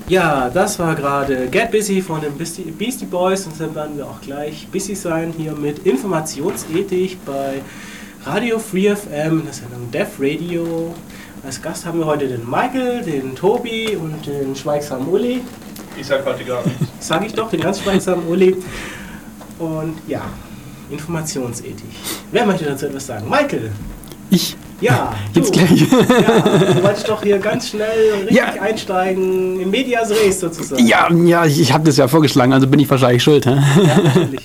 Ja, das war gerade Get Busy von den Beastie Boys und dann werden wir auch gleich busy sein hier mit Informationsethik bei Radio Free FM, das Sendung Def Radio. Als Gast haben wir heute den Michael, den Tobi und den schweigsamen Uli. Ich sag heute gar nichts. Sag ich doch, den ganz schweigsamen Uli. Und ja, Informationsethik. Wer möchte dazu etwas sagen? Michael! Ich? Ja, jetzt gleich. Ja, du wolltest doch hier ganz schnell richtig einsteigen, in medias res sozusagen. Ja, ich habe das ja vorgeschlagen, also bin ich wahrscheinlich schuld. Hä? Ja, natürlich.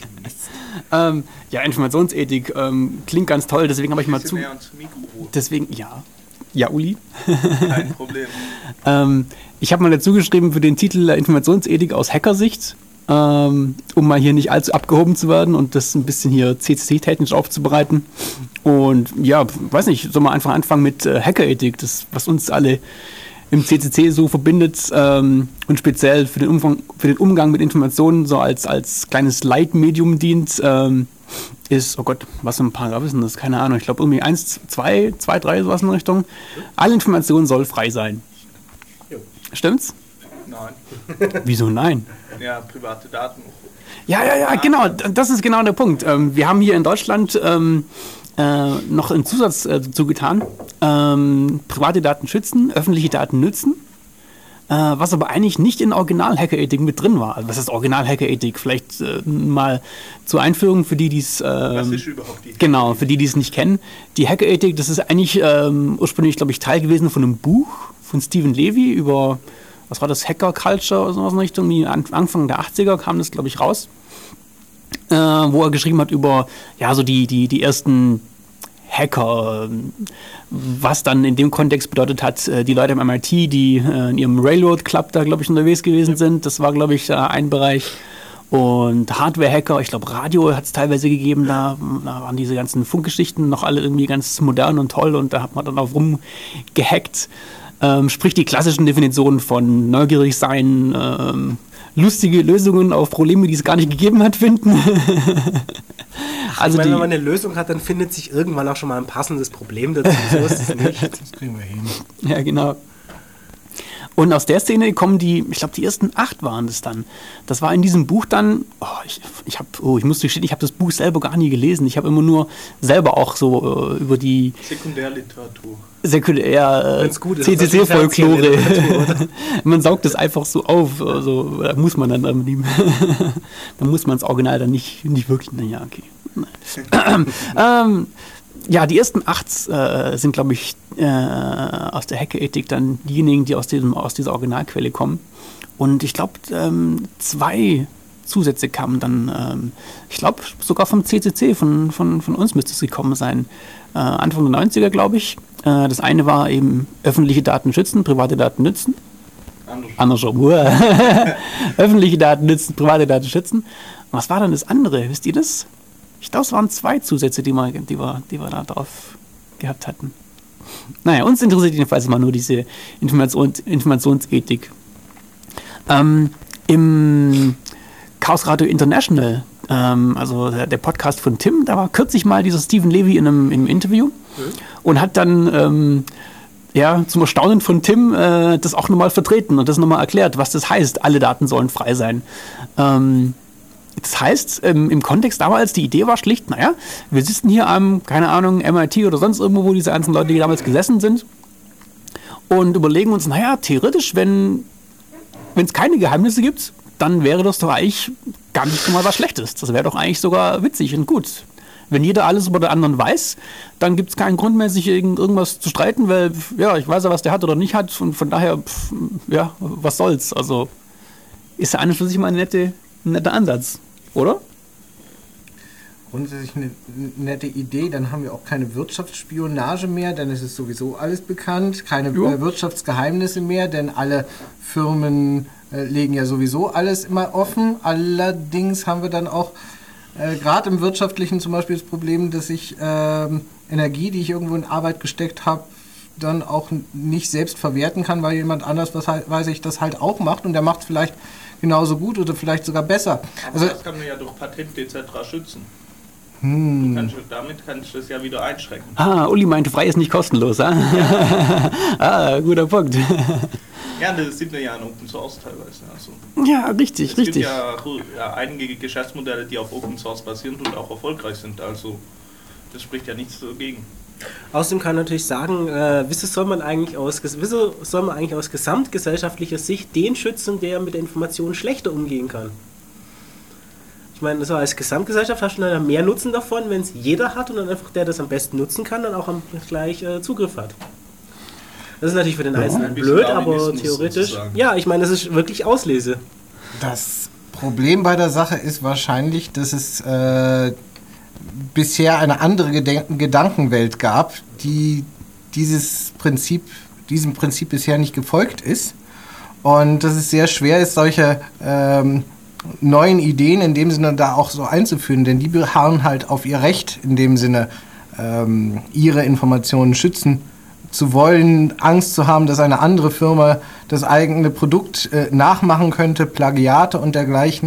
Ja, Informationsethik klingt ganz toll, deswegen habe ich mal zu. Näher ans Mikro. Deswegen, ja, Uli. Kein Problem. Ich habe mal dazu geschrieben für den Titel Informationsethik aus Hackersicht, um mal hier nicht allzu abgehoben zu werden und das ein bisschen hier CCC-technisch aufzubereiten. Und ja, weiß nicht, soll man einfach anfangen mit Hackerethik, das, was uns alle im CCC so verbindet und speziell für den Umgang mit Informationen so als kleines Leitmedium dient, ist, oh Gott, was für ein Paragraph ist denn das? Keine Ahnung, ich glaube irgendwie 1, 2, 3, sowas in der Richtung. Alle Informationen soll frei sein. Jo. Stimmt's? Nein. Wieso nein? Ja, private Daten. Ja, genau, das ist genau der Punkt. Wir haben hier in Deutschland noch einen Zusatz dazu getan. Private Daten schützen, öffentliche Daten nützen. Was aber eigentlich nicht in Original-Hackerethik mit drin war. Also was ist Original-Hackerethik? Vielleicht mal zur Einführung für die, die es... Was ist überhaupt die? Genau, für die, die es nicht kennen. Die Hackerethik, das ist eigentlich ursprünglich, glaube ich, Teil gewesen von einem Buch von Stephen Levy über, was war das, Hacker-Culture oder sowas in Richtung. Anfang der 80er kam das, glaube ich, raus. Wo er geschrieben hat über, ja, so die ersten Hacker, was dann in dem Kontext bedeutet hat, die Leute am MIT, die in ihrem Railroad Club da, glaube ich, unterwegs gewesen sind. Das war, glaube ich, ein Bereich. Und Hardware-Hacker, ich glaube, Radio hat es teilweise gegeben, da waren diese ganzen Funkgeschichten noch alle irgendwie ganz modern und toll und da hat man dann auch rumgehackt. Sprich die klassischen Definitionen von neugierig sein, lustige Lösungen auf Probleme, die es gar nicht gegeben hat, finden. Also wenn man eine Lösung hat, dann findet sich irgendwann auch schon mal ein passendes Problem dazu. So ist es nicht. Das kriegen wir hin. Ja, genau. Und aus der Szene kommen ich glaube, die ersten 8 waren das dann. Das war in diesem Buch dann, ich muss gestehen, ich habe das Buch selber gar nie gelesen. Ich habe immer nur selber auch so über die Sekundärliteratur. CCC-Folklore. Man saugt es einfach so auf. Also, da muss man dann nehmen. Da muss man das Original dann nicht wirklich, naja, okay. Ja, die ersten 8 sind, glaube ich, aus der Hackerethik dann diejenigen, die aus dieser Originalquelle kommen. Und ich glaube, 2 Zusätze kamen dann, ich glaube, sogar vom CCC, von uns müsste es gekommen sein. Anfang der 90er, glaube ich. Das eine war eben öffentliche Daten schützen, private Daten nützen. Andersrum. Öffentliche Daten nützen, private Daten schützen. Und was war dann das andere? Wisst ihr das? Ich glaube, es waren 2 Zusätze, die wir da drauf gehabt hatten. Naja, uns interessiert jedenfalls mal nur diese Informationsethik. Im Chaos Radio International, also der Podcast von Tim, da war kürzlich mal dieser Stephen Levy in einem Interview und hat dann zum Erstaunen von Tim das auch nochmal vertreten und das nochmal erklärt, was das heißt, alle Daten sollen frei sein. Das heißt, im Kontext damals, die Idee war schlicht, naja, wir sitzen hier am, keine Ahnung, MIT oder sonst irgendwo, wo diese ganzen Leute, die damals gesessen sind und überlegen uns, naja, theoretisch, wenn es keine Geheimnisse gibt, dann wäre das doch eigentlich gar nicht mal was Schlechtes. Das wäre doch eigentlich sogar witzig und gut. Wenn jeder alles über den anderen weiß, dann gibt es keinen Grund mehr, sich irgendwas zu streiten, weil, ja, ich weiß ja, was der hat oder nicht hat und von daher, was soll's. Also ist ja an und für sich mal ein netter Ansatz, oder? Grundsätzlich eine nette Idee, dann haben wir auch keine Wirtschaftsspionage mehr, denn es ist sowieso alles bekannt, keine Wirtschaftsgeheimnisse mehr, denn alle Firmen legen ja sowieso alles immer offen. Allerdings haben wir dann auch gerade im Wirtschaftlichen zum Beispiel das Problem, dass ich Energie, die ich irgendwo in Arbeit gesteckt habe, dann auch nicht selbst verwerten kann, weil jemand anders, weiß ich, das halt auch macht und der macht es vielleicht genauso gut oder vielleicht sogar besser. Aber Also, das kann man ja durch Patente etc. schützen. Damit kannst du das ja wieder einschränken. Uli meinte, frei ist nicht kostenlos. Ja. Guter Punkt. Ja, das sieht man ja an Open Source teilweise. Also, Ja, richtig, es gibt richtig. ja einige Geschäftsmodelle, die auf Open Source basieren und auch erfolgreich sind. Also das spricht ja nichts dagegen. Außerdem kann man natürlich sagen, wieso soll man eigentlich aus gesamtgesellschaftlicher Sicht den schützen, der mit der Information schlechter umgehen kann? Ich meine, also als Gesamtgesellschaft hast du dann mehr Nutzen davon, wenn es jeder hat und dann einfach der das am besten nutzen kann, dann auch gleich Zugriff hat. Das ist natürlich für den Einzelnen ein bisschen blöd, aber Darwinismus theoretisch, sozusagen. ja, ich meine, das ist wirklich Auslese. Das Problem bei der Sache ist wahrscheinlich, dass es bisher eine andere Gedankenwelt gab, die diesem Prinzip bisher nicht gefolgt ist. Und dass es sehr schwer ist, solche neuen Ideen in dem Sinne da auch so einzuführen, denn die beharren halt auf ihr Recht, in dem Sinne ihre Informationen schützen zu wollen, Angst zu haben, dass eine andere Firma das eigene Produkt nachmachen könnte, Plagiate und dergleichen.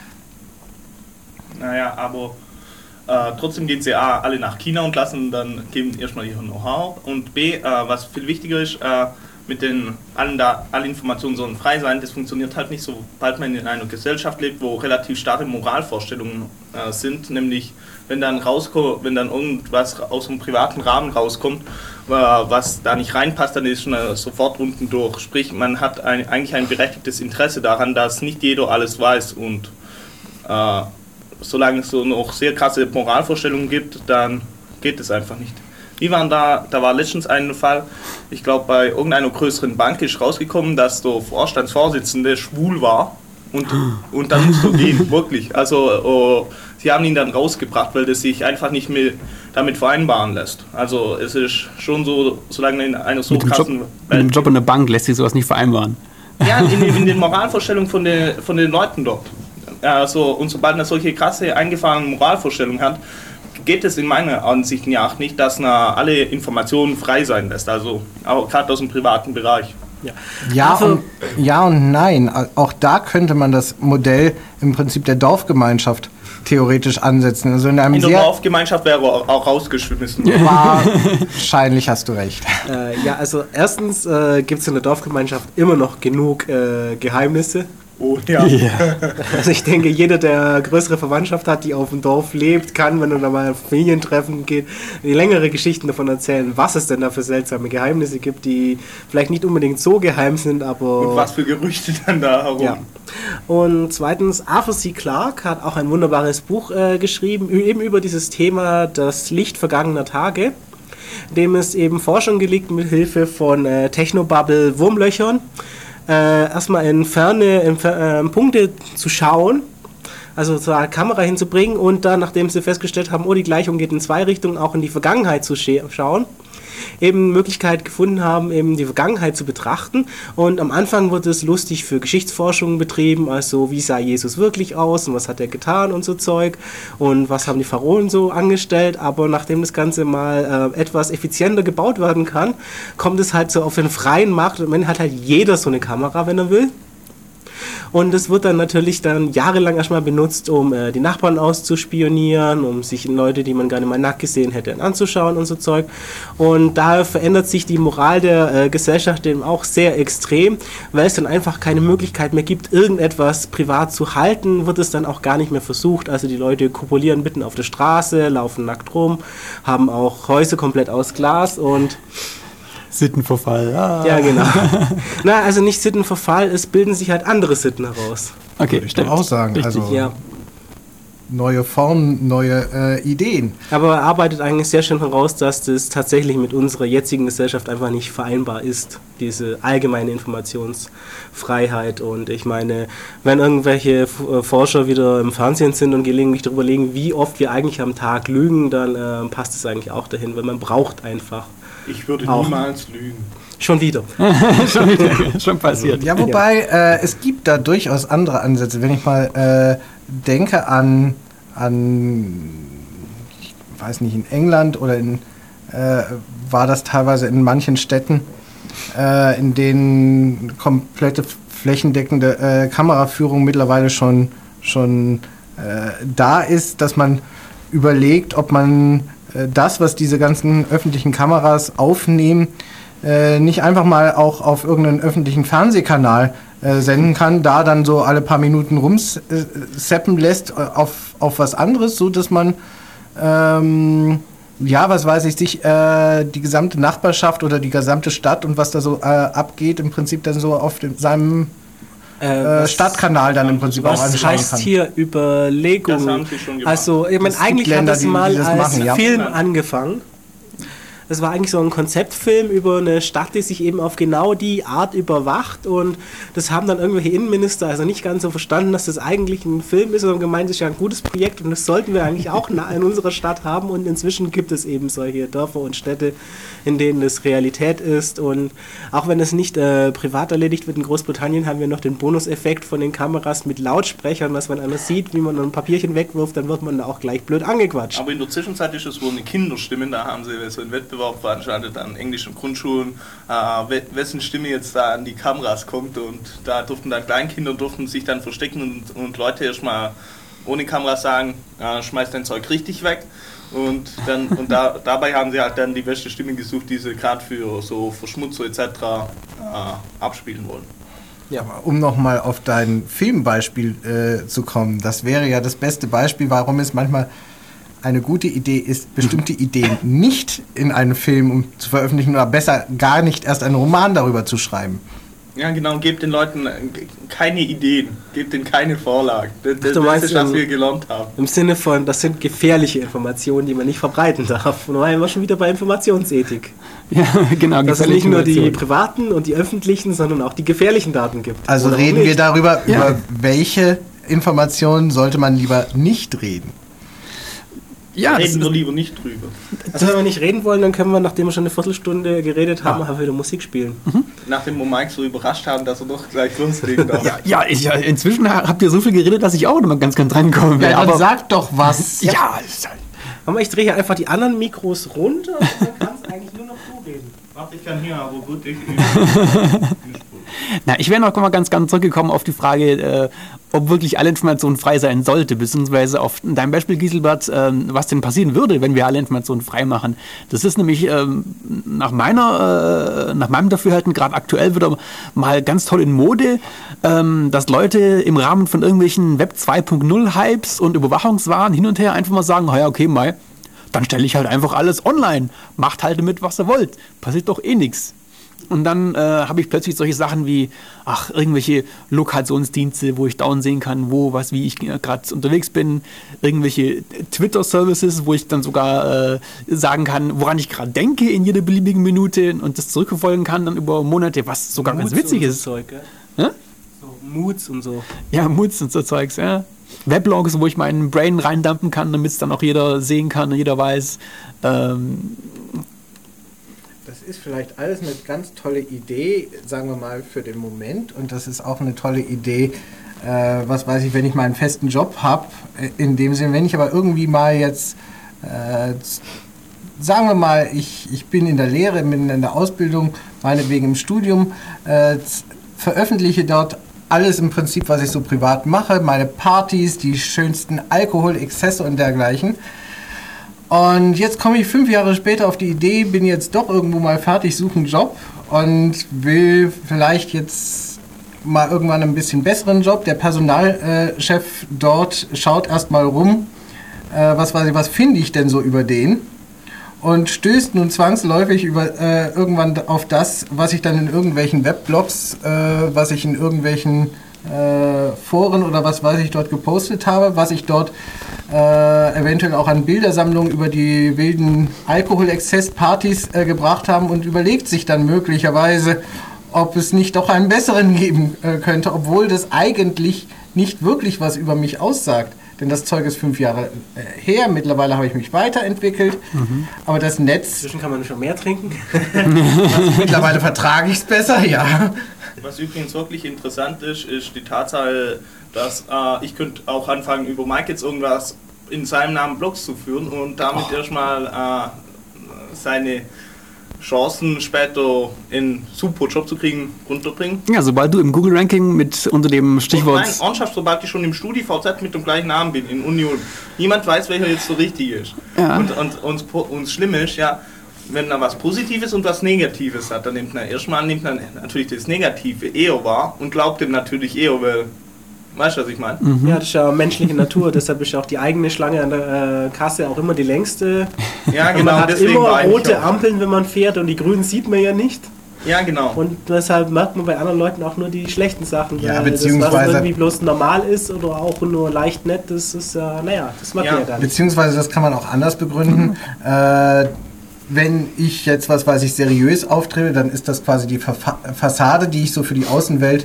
Naja, aber trotzdem gehen sie A, alle nach China und lassen dann geben erstmal ihr Know-how und B, was viel wichtiger ist, mit den alle Informationen sollen frei sein, das funktioniert halt nicht, sobald man in einer Gesellschaft lebt, wo relativ starre Moralvorstellungen sind, nämlich wenn dann irgendwas aus einem privaten Rahmen rauskommt, was da nicht reinpasst, dann ist man sofort unten durch. Sprich, man hat eigentlich ein berechtigtes Interesse daran, dass nicht jeder alles weiß und solange es so noch sehr krasse Moralvorstellungen gibt, dann geht es einfach nicht. Da war letztens ein Fall, ich glaube bei irgendeiner größeren Bank ist rausgekommen, dass der Vorstandsvorsitzende schwul war und dann musste er gehen, wirklich. Also sie haben ihn dann rausgebracht, weil das sich einfach nicht mehr damit vereinbaren lässt. Also es ist schon so, solange in einer so krassen Mit dem Job in der Bank lässt sich sowas nicht vereinbaren. Ja, in den Moralvorstellungen von den Leuten dort. Also, und sobald man solche krasse eingefahrene Moralvorstellungen hat, geht es in meiner Ansicht nach nicht, dass man alle Informationen frei sein lässt, also auch gerade aus dem privaten Bereich. Ja und nein. Auch da könnte man das Modell im Prinzip der Dorfgemeinschaft theoretisch ansetzen. Also in der Dorfgemeinschaft wäre auch rausgeschmissen. Wahrscheinlich hast du recht. Ja, also erstens gibt es in der Dorfgemeinschaft immer noch genug Geheimnisse. Oh, ja. Also ich denke, jeder, der größere Verwandtschaft hat, die auf dem Dorf lebt, kann, wenn er da mal auf Familientreffen geht, längere Geschichten davon erzählen, was es denn da für seltsame Geheimnisse gibt, die vielleicht nicht unbedingt so geheim sind, aber... Und was für Gerüchte dann da herum. Ja. Und zweitens, Arthur C. Clarke hat auch ein wunderbares Buch geschrieben, eben über dieses Thema, das Licht vergangener Tage, dem es eben Forschung gelegt mit Hilfe von Technobubble-Wurmlöchern, erstmal in ferne Punkte zu schauen, also zur Kamera hinzubringen und dann, nachdem sie festgestellt haben, die Gleichung geht in zwei Richtungen, auch in die Vergangenheit zu schauen, eben Möglichkeit gefunden haben, eben die Vergangenheit zu betrachten. Und am Anfang wurde es lustig für Geschichtsforschung betrieben, also wie sah Jesus wirklich aus und was hat er getan und so Zeug und was haben die Pharaonen so angestellt. Aber nachdem das Ganze mal etwas effizienter gebaut werden kann, kommt es halt so auf den freien Markt und man hat halt jeder so eine Kamera, wenn er will. Und es wird dann natürlich jahrelang erstmal benutzt, um die Nachbarn auszuspionieren, um sich Leute, die man gerne mal nackt gesehen hätte, anzuschauen und so Zeug. Und daher verändert sich die Moral der Gesellschaft eben auch sehr extrem, weil es dann einfach keine Möglichkeit mehr gibt, irgendetwas privat zu halten, wird es dann auch gar nicht mehr versucht. Also die Leute kopulieren mitten auf der Straße, laufen nackt rum, haben auch Häuser komplett aus Glas und... Sittenverfall. Ja, genau. Na, also nicht Sittenverfall, es bilden sich halt andere Sitten heraus. Okay, Würde ich doch auch sagen. Richtig, also ja. Neue Formen, neue Ideen. Aber er arbeitet eigentlich sehr schön heraus, dass das tatsächlich mit unserer jetzigen Gesellschaft einfach nicht vereinbar ist, diese allgemeine Informationsfreiheit. Und ich meine, wenn irgendwelche Forscher wieder im Fernsehen sind und gelegentlich darüber legen, wie oft wir eigentlich am Tag lügen, dann passt es eigentlich auch dahin, weil man braucht einfach. Ich würde auch niemals lügen. Schon wieder. Schon passiert. Ja, wobei es gibt da durchaus andere Ansätze. Wenn ich mal denke an, ich weiß nicht, in England oder war das teilweise in manchen Städten, in denen komplette flächendeckende Kameraführung mittlerweile schon da ist, dass man überlegt, ob man das, was diese ganzen öffentlichen Kameras aufnehmen, nicht einfach mal auch auf irgendeinen öffentlichen Fernsehkanal senden kann, da dann so alle paar Minuten rumseppen lässt auf was anderes, so dass man was weiß ich, sich die gesamte Nachbarschaft oder die gesamte Stadt und was da so abgeht, im Prinzip dann so auf seinem Stadtkanal dann im Prinzip auch anschauen kann. Was heißt hier Überlegung? Das haben sie schon gemacht. Also, ich meine, eigentlich Länder, hat das die mal das als machen, ja. Film angefangen. Das war eigentlich so ein Konzeptfilm über eine Stadt, die sich eben auf genau die Art überwacht, und das haben dann irgendwelche Innenminister also nicht ganz so verstanden, dass das eigentlich ein Film ist, sondern gemeint, das ist ja ein gutes Projekt und das sollten wir eigentlich auch in unserer Stadt haben, und inzwischen gibt es eben solche Dörfer und Städte, in denen das Realität ist, und auch wenn es nicht privat erledigt wird, in Großbritannien haben wir noch den Bonuseffekt von den Kameras mit Lautsprechern, dass wenn einer sieht, wie man ein Papierchen wegwirft, dann wird man da auch gleich blöd angequatscht. Aber in der Zwischenzeit ist es wohl eine Kinderstimme, da haben sie so einen Wettbewerb veranstaltet an englischen Grundschulen, wessen Stimme jetzt da an die Kameras kommt, und da durften dann Kleinkinder sich dann verstecken und Leute erstmal ohne Kameras sagen, schmeiß dein Zeug richtig weg, dabei haben sie halt dann die beste Stimme gesucht, die sie gerade für so Verschmutzer etc. Abspielen wollen. Ja, aber um nochmal auf dein Filmbeispiel zu kommen, das wäre ja das beste Beispiel, warum es manchmal eine gute Idee ist, bestimmte Ideen nicht in einen Film zu veröffentlichen oder besser gar nicht erst einen Roman darüber zu schreiben. Ja, genau, gebt den Leuten keine Ideen, gebt ihnen keine Vorlagen. Das ist, was wir gelernt haben. Im Sinne von, das sind gefährliche Informationen, die man nicht verbreiten darf. Und da waren wir schon wieder bei Informationsethik. Ja, genau. Dass es nicht nur die privaten und die öffentlichen, sondern auch die gefährlichen Daten gibt. Also oder reden wir darüber, über welche Informationen sollte man lieber nicht reden. Ja, reden wir lieber nicht drüber. Also wenn wir nicht reden wollen, dann können wir, nachdem wir schon eine Viertelstunde geredet haben, einfach wieder Musik spielen. Nachdem wir Mike so überrascht haben, dass er doch gleich loslegen darf. Inzwischen habt ihr so viel geredet, dass ich auch immer ganz drankommen will. Ja, dann sag doch was. Aber ich drehe hier einfach die anderen Mikros runter und dann kannst eigentlich nur noch du reden. Warte, ich kann hier, aber gut, ich wäre noch mal ganz zurückgekommen auf die Frage, ob wirklich alle Informationen frei sein sollte, beziehungsweise auf dein Beispiel, Giselbert, was denn passieren würde, wenn wir alle Informationen frei machen. Das ist nämlich nach meinem Dafürhalten gerade aktuell wieder mal ganz toll in Mode, dass Leute im Rahmen von irgendwelchen Web 2.0 Hypes und Überwachungswahn hin und her einfach mal sagen, dann stelle ich halt einfach alles online, macht halt damit, was ihr wollt, passiert doch eh nichts. Und dann habe ich plötzlich solche Sachen wie, irgendwelche Lokationsdienste, wo ich dauernd sehen kann, wie ich gerade unterwegs bin, irgendwelche Twitter-Services, wo ich dann sogar sagen kann, woran ich gerade denke in jeder beliebigen Minute und das zurückverfolgen kann dann über Monate, was sogar ganz witzig ist. So Zeug, ja? So Moods und so. Ja, Moods und so Zeugs, ja. Weblogs, wo ich meinen Brain reindumpen kann, damit es dann auch jeder sehen kann und jeder weiß. Das ist vielleicht alles eine ganz tolle Idee, sagen wir mal, für den Moment. Und das ist auch eine tolle Idee, wenn ich mal einen festen Job habe. In dem Sinne, wenn ich aber irgendwie mal jetzt, sagen wir mal, ich bin in der Lehre, bin in der Ausbildung, meinetwegen im Studium, veröffentliche dort alles im Prinzip, was ich so privat mache, meine Partys, die schönsten Alkoholexzesse und dergleichen. Und jetzt komme ich 5 Jahre später auf die Idee, bin jetzt doch irgendwo mal fertig, suche einen Job und will vielleicht jetzt mal irgendwann ein bisschen besseren Job. Der Personalchef dort schaut erstmal rum, was finde ich denn so über den? Und stößt nun zwangsläufig irgendwann auf das, was ich dann in irgendwelchen Webblogs, was ich in irgendwelchen Foren oder was weiß ich dort gepostet habe, was ich dort eventuell auch an Bildersammlungen über die wilden Alkoholexzesspartys gebracht haben und überlegt sich dann möglicherweise, ob es nicht doch einen besseren geben könnte, obwohl das eigentlich nicht wirklich was über mich aussagt. Denn das Zeug ist 5 Jahre her, mittlerweile habe ich mich weiterentwickelt, aber das Netz... Inzwischen kann man schon mehr trinken. Mittlerweile vertrage ich es besser, ja. Was übrigens wirklich interessant ist die Tatsache, dass ich könnte auch anfangen, über Mike jetzt irgendwas in seinem Namen Blogs zu führen und damit erstmal seine Chancen später in super Job zu kriegen, runterbringen. Ja, sobald du im Google-Ranking unter dem Stichwort... Nein, ernsthaft, sobald ich schon im StudiVZ mit dem gleichen Namen bin, in Union. Niemand weiß, welcher jetzt so richtig ist. Ja. Und uns Schlimme ist, ja, wenn er was Positives und was Negatives hat, dann nimmt er natürlich das Negative eher wahr und glaubt dem natürlich eher, weil, weißt du, was ich meine? Ja, das ist ja menschliche Natur, deshalb ist ja auch die eigene Schlange an der Kasse auch immer die längste. Ja, genau, man hat deswegen immer war ich rote auch. Ampeln, wenn man fährt, und die grünen sieht man ja nicht. Ja, genau. Und deshalb merkt man bei anderen Leuten auch nur die schlechten Sachen. Ja, weil das, beziehungsweise- was irgendwie bloß normal ist oder auch nur leicht nett, das ist ja, naja, das mag Ja, man ja gar nicht. Beziehungsweise, das kann man auch anders begründen. Wenn ich jetzt, was weiß ich, seriös auftrete, dann ist das quasi die Fassade, die ich so für die Außenwelt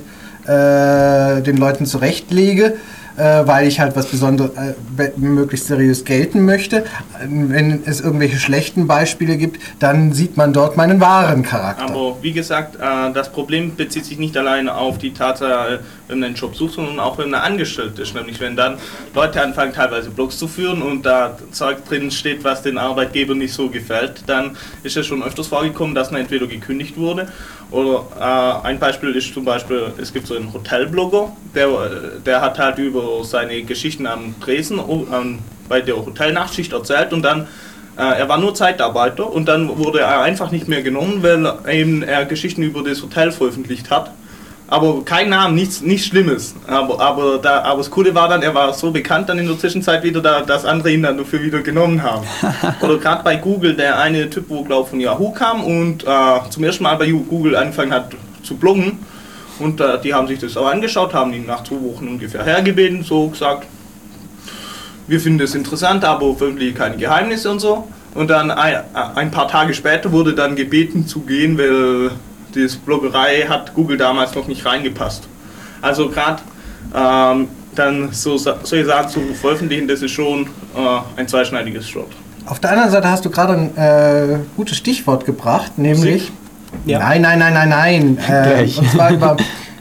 den Leuten zurechtlege, weil ich halt was Besonderes, möglichst seriös gelten möchte. Wenn es irgendwelche schlechten Beispiele gibt, dann sieht man dort meinen wahren Charakter. Aber wie gesagt, das Problem bezieht sich nicht alleine auf die Tatsache, wenn man einen Job sucht, sondern auch wenn man angestellt ist. Nämlich wenn dann Leute anfangen, teilweise Blogs zu führen und da Zeug drin steht, was den Arbeitgeber nicht so gefällt, dann ist es schon öfters vorgekommen, dass man entweder gekündigt wurde oder ein Beispiel ist zum Beispiel, es gibt so einen Hotelblogger, der hat halt über seine Geschichten am Tresen bei der Hotelnachtschicht erzählt und dann er war nur Zeitarbeiter und dann wurde er einfach nicht mehr genommen, weil er Geschichten über das Hotel veröffentlicht hat. Aber kein Name, nichts Schlimmes. Aber das Coole war dann, er war so bekannt dann in der Zwischenzeit wieder, dass andere ihn dann dafür wieder genommen haben. Oder gerade bei Google, der eine Typ, wo glaube von Yahoo kam und zum ersten Mal bei Google angefangen hat zu bloggen. Und die haben sich das auch angeschaut, haben ihn nach 2 Wochen ungefähr hergebeten, so gesagt, wir finden das interessant, aber veröffentlichen keine Geheimnisse und so. Und dann ein paar Tage später wurde dann gebeten zu gehen, weil die Bloggerei hat Google damals noch nicht reingepasst. Also gerade dann solche Sachen zu veröffentlichen, das ist schon ein zweischneidiges Schwert. Auf der anderen Seite hast du gerade ein gutes Stichwort gebracht, nämlich... Ja. Nein. Gleich. Und zwar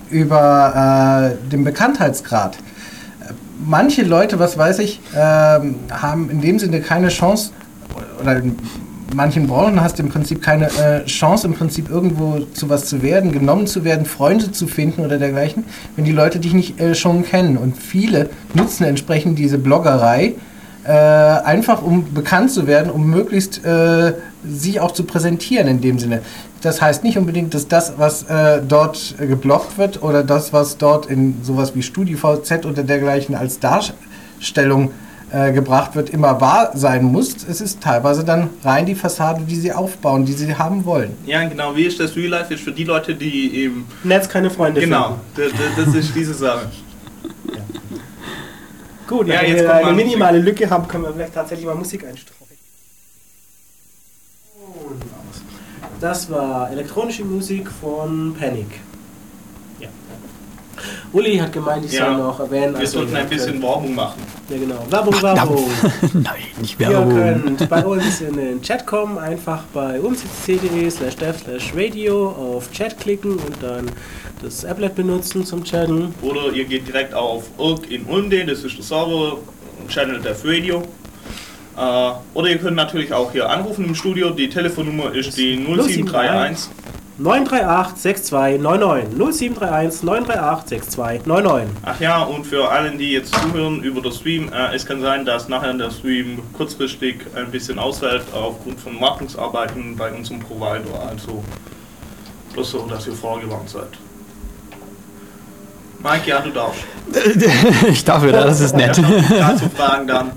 über den Bekanntheitsgrad. Manche Leute, was weiß ich, haben in dem Sinne keine Chance, oder in manchen Branchen hast du im Prinzip keine Chance, im Prinzip irgendwo zu was zu werden, genommen zu werden, Freunde zu finden oder dergleichen, wenn die Leute dich nicht schon kennen. Und viele nutzen entsprechend diese Bloggerei einfach, um bekannt zu werden, um möglichst sich auch zu präsentieren in dem Sinne. Das heißt nicht unbedingt, dass das, was dort gebloggt wird oder das, was dort in sowas wie StudiVZ oder dergleichen als Darstellung gebracht wird, immer wahr sein muss. Es ist teilweise dann rein die Fassade, die sie aufbauen, die sie haben wollen. Ja, genau, wie ist das Real Life? Ist für die Leute, die eben... Netz keine Freunde Genau, das ist diese Sache. Gut, Ja, wenn jetzt wir kommt mal eine Musik. minimale Lücke haben, können wir vielleicht tatsächlich mal Musik einstreuen. Das war elektronische Musik von Panic. Ja. Uli hat gemeint, ich soll noch erwähnen. Wir sollten ein bisschen Werbung machen. Ja, genau. Werbung. Nein, nicht Ihr Werbung. könnt bei uns in den Chat kommen, einfach bei umcc.de/dev/radio auf Chat klicken und dann das Applet benutzen zum Chatten. Oder ihr geht direkt auf irg in Ulm.de, das ist der Server, Channel Dev Radio. Oder ihr könnt natürlich auch hier anrufen im Studio, die Telefonnummer ist die 0731. 938 6299 0731 938 6299. Ach ja, und für alle, die jetzt zuhören über den Stream, es kann sein, dass nachher der Stream kurzfristig ein bisschen ausfällt aufgrund von Wartungsarbeiten bei unserem Provider. Also bloß so, dass ihr vorgewarnt seid. Mike, ja, du darfst. Ich darf wieder, das ist nett. Dazu Fragen dann.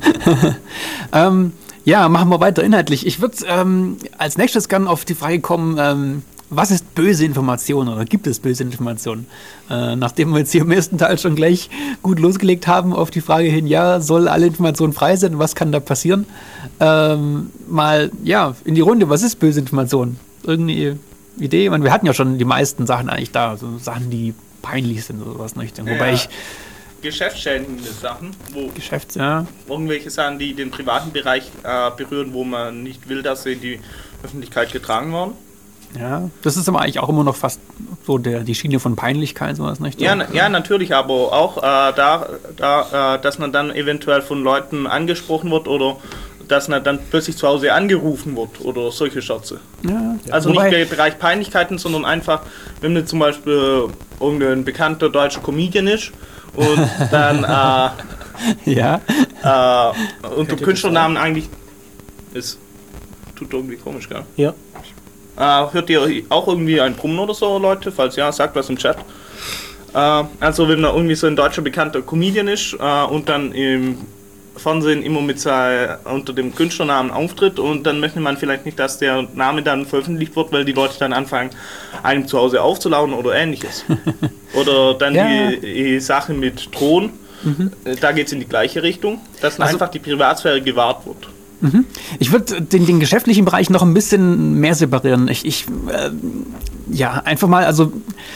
Ja, machen wir weiter inhaltlich. Ich würde als nächstes gerne auf die Frage kommen, was ist böse Information oder gibt es böse Informationen? Nachdem wir jetzt hier im ersten Teil schon gleich gut losgelegt haben auf die Frage hin, ja, soll alle Informationen frei sein, was kann da passieren? Mal, ja, in die Runde, was ist böse Information? Irgendeine Idee? Ich meine, wir hatten ja schon die meisten Sachen eigentlich da, so Sachen, die peinlich sind oder sowas in Richtung. Wobei ich geschäftsschädigende Sachen, wo ja. irgendwelche Sachen, die den privaten Bereich berühren, wo man nicht will, dass sie in die Öffentlichkeit getragen werden. Ja, das ist aber eigentlich auch immer noch fast so die Schiene von Peinlichkeit, sowas nicht? Ja, natürlich, aber auch dass man dann eventuell von Leuten angesprochen wird oder dass man dann plötzlich zu Hause angerufen wird oder solche Scherze. Ja. Also nicht der Bereich Peinlichkeiten, sondern einfach, wenn man zum Beispiel irgendein bekannter deutscher Comedian ist und dann ja. unter Künstlernamen eigentlich ist tut irgendwie komisch, gell? Ja. Hört ihr auch irgendwie ein Brummen oder so, Leute? Falls ja, sagt was im Chat. Also wenn er irgendwie so ein deutscher bekannter Comedian ist und dann im Fernsehen immer unter dem Künstlernamen auftritt und dann möchte man vielleicht nicht, dass der Name dann veröffentlicht wird, weil die Leute dann anfangen, einem zu Hause aufzulauern oder ähnliches. Oder dann die Sache mit Drohnen, da geht es in die gleiche Richtung, dass einfach die Privatsphäre gewahrt wird. Ich würde den geschäftlichen Bereich noch ein bisschen mehr separieren. Einfach mal, also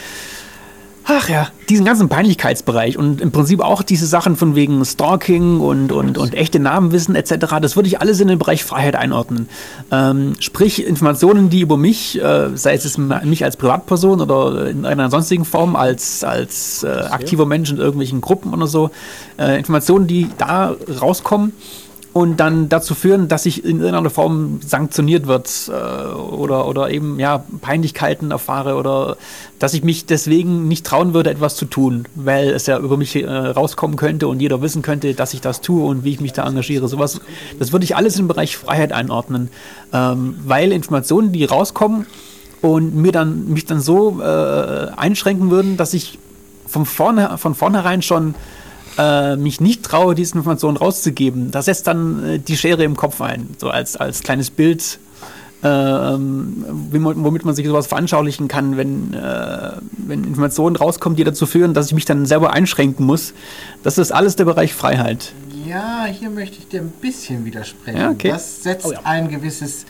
diesen ganzen Peinlichkeitsbereich und im Prinzip auch diese Sachen von wegen Stalking und echte Namen wissen etc., das würde ich alles in den Bereich Freiheit einordnen. Sprich, Informationen, die über mich, sei es mich als Privatperson oder in einer sonstigen Form als aktiver Mensch in irgendwelchen Gruppen oder so, Informationen, die da rauskommen und dann dazu führen, dass ich in irgendeiner Form sanktioniert wird oder eben Peinlichkeiten erfahre oder dass ich mich deswegen nicht trauen würde, etwas zu tun, weil es ja über mich rauskommen könnte und jeder wissen könnte, dass ich das tue und wie ich mich da engagiere. Sowas, das würde ich alles im Bereich Freiheit einordnen, weil Informationen, die rauskommen und mich dann so einschränken würden, dass ich von vornherein schon mich nicht traue, diese Informationen rauszugeben, das setzt dann die Schere im Kopf ein, so als kleines Bild, womit man sich sowas veranschaulichen kann, wenn Informationen rauskommen, die dazu führen, dass ich mich dann selber einschränken muss. Das ist alles der Bereich Freiheit. Ja, hier möchte ich dir ein bisschen widersprechen. Ja, okay. Das setzt ein gewisses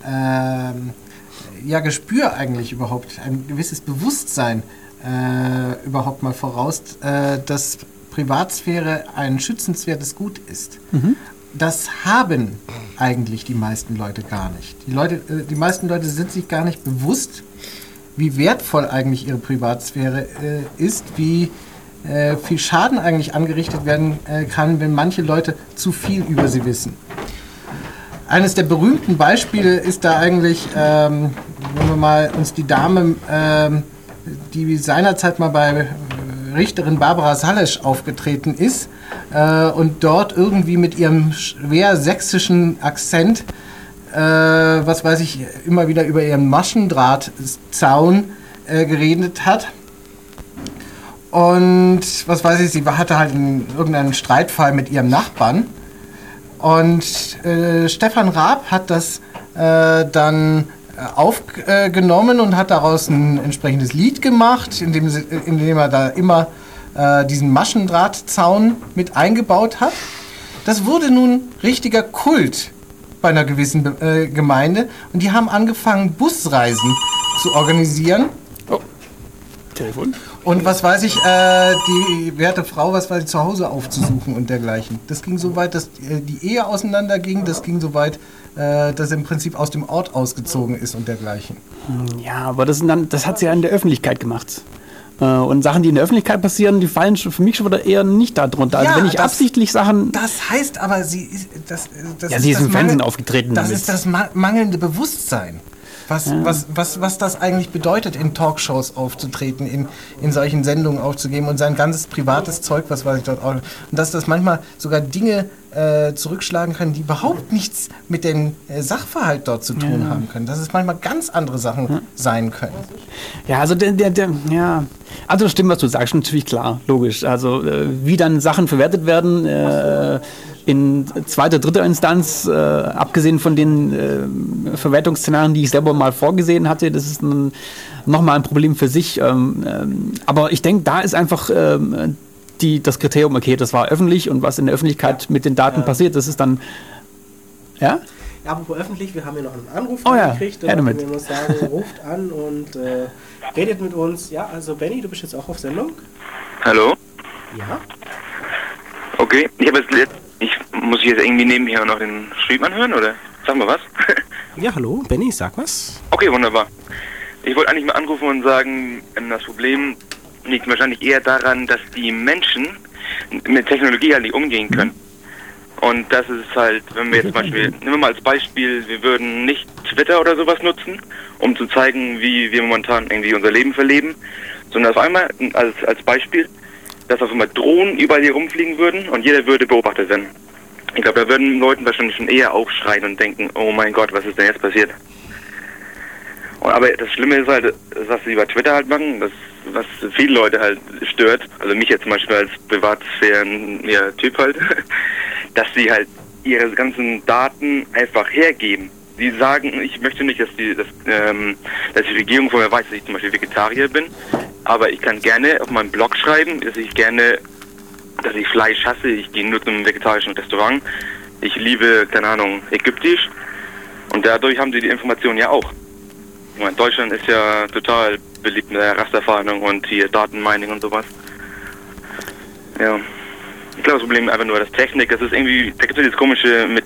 Gespür eigentlich überhaupt, ein gewisses Bewusstsein überhaupt mal voraus, dass Privatsphäre ein schützenswertes Gut ist. Das haben eigentlich die meisten Leute gar nicht. Die meisten Leute sind sich gar nicht bewusst, wie wertvoll eigentlich ihre Privatsphäre ist, wie viel Schaden eigentlich angerichtet werden kann, wenn manche Leute zu viel über sie wissen. Eines der berühmten Beispiele ist da eigentlich, wenn wir mal uns die Dame, die seinerzeit mal bei Richterin Barbara Salesch aufgetreten ist und dort irgendwie mit ihrem schwer sächsischen Akzent, immer wieder über ihren Maschendrahtzaun geredet hat. Und sie hatte halt irgendeinen Streitfall mit ihrem Nachbarn. Und Stefan Raab hat das dann aufgenommen und hat daraus ein entsprechendes Lied gemacht, in dem er da immer diesen Maschendrahtzaun mit eingebaut hat. Das wurde nun richtiger Kult bei einer gewissen Gemeinde und die haben angefangen, Busreisen zu organisieren. Oh, Telefon. Und die werte Frau, zu Hause aufzusuchen und dergleichen. Das ging so weit, dass die Ehe auseinanderging, das ging so weit, dass er im Prinzip aus dem Ort ausgezogen ist und dergleichen. Ja, aber das hat sie ja in der Öffentlichkeit gemacht. Und Sachen, die in der Öffentlichkeit passieren, die fallen für mich schon wieder eher nicht darunter. Also wenn ich absichtlich Sachen... Das heißt aber, sie ist im Fernsehen aufgetreten. Das ist das mangelnde Bewusstsein. Was das eigentlich bedeutet, in Talkshows aufzutreten, in solchen Sendungen aufzugeben und sein ganzes privates Zeug, dort auch. Und dass das manchmal sogar Dinge zurückschlagen können, die überhaupt nichts mit dem Sachverhalt dort zu tun haben können. Dass es manchmal ganz andere Sachen sein können. Ja, also also das stimmt, was du sagst, natürlich klar, logisch. Also wie dann Sachen verwertet werden, in zweiter, dritter Instanz, abgesehen von den Verwertungsszenarien, die ich selber mal vorgesehen hatte, das ist nochmal ein Problem für sich. Aber ich denke, da ist einfach das Kriterium, okay, das war öffentlich und was in der Öffentlichkeit mit den Daten passiert, das ist dann... Ja? Ja, apropos öffentlich, wir haben hier noch einen Anruf gekriegt. Da können wir nur sagen, ruft an und redet mit uns. Ja, also Benny, du bist jetzt auch auf Sendung. Hallo? Ja. Okay, muss ich jetzt irgendwie nebenher noch den Stream anhören, oder? Sag mal was. Ja, hallo, Benny, sag was. Okay, wunderbar. Ich wollte eigentlich mal anrufen und sagen, das Problem liegt wahrscheinlich eher daran, dass die Menschen mit Technologie halt nicht umgehen können. Und das ist halt, wenn wir jetzt zum Beispiel, nehmen wir mal als Beispiel, wir würden nicht Twitter oder sowas nutzen, um zu zeigen, wie wir momentan irgendwie unser Leben verleben, sondern auf einmal, als Beispiel, dass auf einmal Drohnen überall hier rumfliegen würden und jeder würde beobachtet werden. Ich glaube, da würden Leuten wahrscheinlich schon eher aufschreien und denken, oh mein Gott, was ist denn jetzt passiert? Aber das Schlimme ist halt, das, was sie über Twitter halt machen, das, was viele Leute halt stört, also mich jetzt zum Beispiel als Privatsphären-Typ halt, dass sie halt ihre ganzen Daten einfach hergeben. Sie sagen, ich möchte nicht, dass die Regierung von mir weiß, dass ich zum Beispiel Vegetarier bin, aber ich kann gerne auf meinem Blog schreiben, dass ich Fleisch hasse, ich gehe nur zum vegetarischen Restaurant, ich liebe, keine Ahnung, ägyptisch, und dadurch haben sie die Informationen ja auch. Ich meine, Deutschland ist ja total beliebt mit der Rasterfahndung und hier Datenmining und sowas. Ja. Ich glaube, das Problem ist einfach nur das Technik. Das ist irgendwie, da gibt es dieses komische mit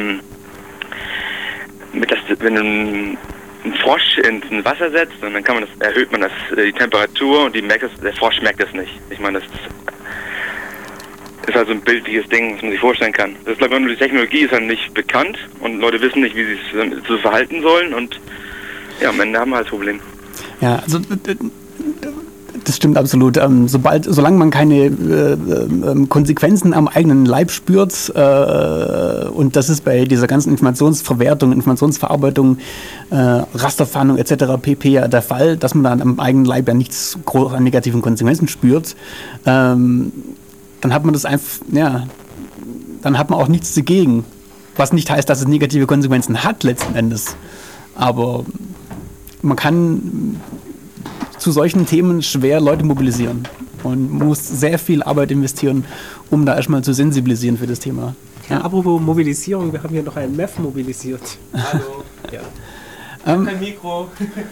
wenn du einen Frosch ins Wasser setzt, und dann erhöht man die Temperatur, und der Frosch merkt das nicht. Ich meine, das ist also ein bildliches Ding, was man sich vorstellen kann. Das ist, glaube ich, nur die Technologie ist halt nicht bekannt, und Leute wissen nicht, wie sie sich so verhalten sollen, und ja, am Ende haben wir halt das Problem. Ja, also das stimmt absolut. Solange man keine Konsequenzen am eigenen Leib spürt, und das ist bei dieser ganzen Informationsverwertung, Informationsverarbeitung, Rasterfahndung etc. pp. Ja der Fall, dass man dann am eigenen Leib ja nichts groß an negativen Konsequenzen spürt, dann hat man das einfach, ja, dann hat man auch nichts dagegen. Was nicht heißt, dass es negative Konsequenzen hat letzten Endes. Aber man kann zu solchen Themen schwer Leute mobilisieren und muss sehr viel Arbeit investieren, um da erstmal zu sensibilisieren für das Thema. Ja, apropos Mobilisierung, wir haben hier noch einen MEF mobilisiert. Hallo. Ja. Kein Mikro.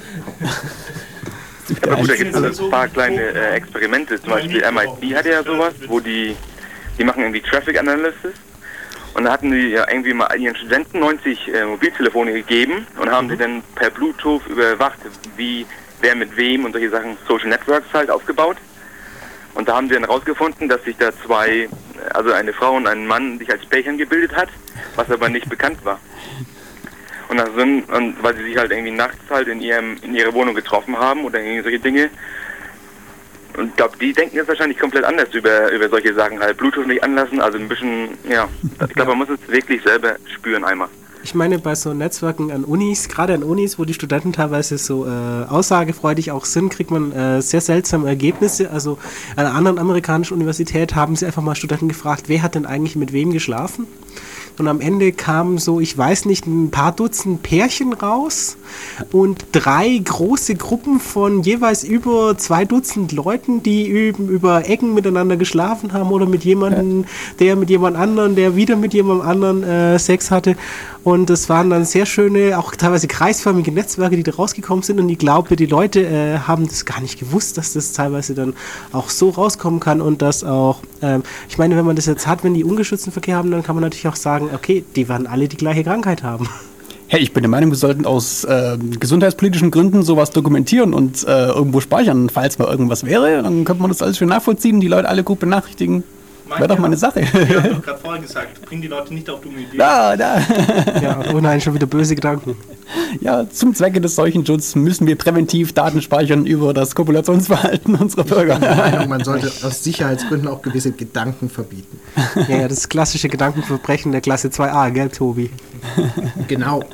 Aber gut, da gibt es ein paar kleine Experimente. Zum Beispiel MIT hat ja sowas, wo die machen irgendwie Traffic Analysis. Und da hatten die ja irgendwie mal ihren Studenten 90 Mobiltelefone gegeben und haben sie dann per Bluetooth überwacht, wer mit wem und solche Sachen, Social Networks halt aufgebaut. Und da haben sie dann rausgefunden, dass sich da also eine Frau und ein Mann sich als Pärchen gebildet hat, was aber nicht bekannt war. Und weil sie sich halt irgendwie nachts halt in ihrer Wohnung getroffen haben oder irgendwie solche Dinge. Und ich glaube, die denken jetzt wahrscheinlich komplett anders über solche Sachen halt. Bluetooth nicht anlassen, also ein bisschen, ja. Ich glaube, man muss es wirklich selber spüren einmal. Ich meine, bei so Netzwerken an Unis, gerade an Unis, wo die Studenten teilweise so aussagefreudig auch sind, kriegt man sehr seltsame Ergebnisse. Also an einer anderen amerikanischen Universität haben sie einfach mal Studenten gefragt, wer hat denn eigentlich mit wem geschlafen? Und am Ende kamen so, ich weiß nicht, ein paar Dutzend Pärchen raus und 3 große Gruppen von jeweils über 2 Dutzend Leuten, die über Ecken miteinander geschlafen haben oder mit jemandem, der mit jemand anderen, der wieder mit jemand anderen Sex hatte. Und es waren dann sehr schöne, auch teilweise kreisförmige Netzwerke, die da rausgekommen sind. Und ich glaube, die Leute haben das gar nicht gewusst, dass das teilweise dann auch so rauskommen kann. Und dass auch, ich meine, wenn man das jetzt hat, wenn die ungeschützten Verkehr haben, dann kann man natürlich auch sagen, okay, die werden alle die gleiche Krankheit haben. Hey, ich bin der Meinung, wir sollten aus gesundheitspolitischen Gründen sowas dokumentieren und irgendwo speichern. Falls mal irgendwas wäre, dann könnte man das alles schön nachvollziehen, die Leute alle gut benachrichtigen. Wäre doch mal eine Sache. Ich habe doch gerade vorher gesagt, bring die Leute nicht auf dumme Ideen. Da. Ja, oh nein, schon wieder böse Gedanken. Ja, zum Zwecke des Seuchenschutzes müssen wir präventiv Daten speichern über das Kopulationsverhalten unserer Bürger. Ich bin der Meinung, man sollte aus Sicherheitsgründen auch gewisse Gedanken verbieten. Ja, das klassische Gedankenverbrechen der Klasse 2a, gell, Tobi? Genau.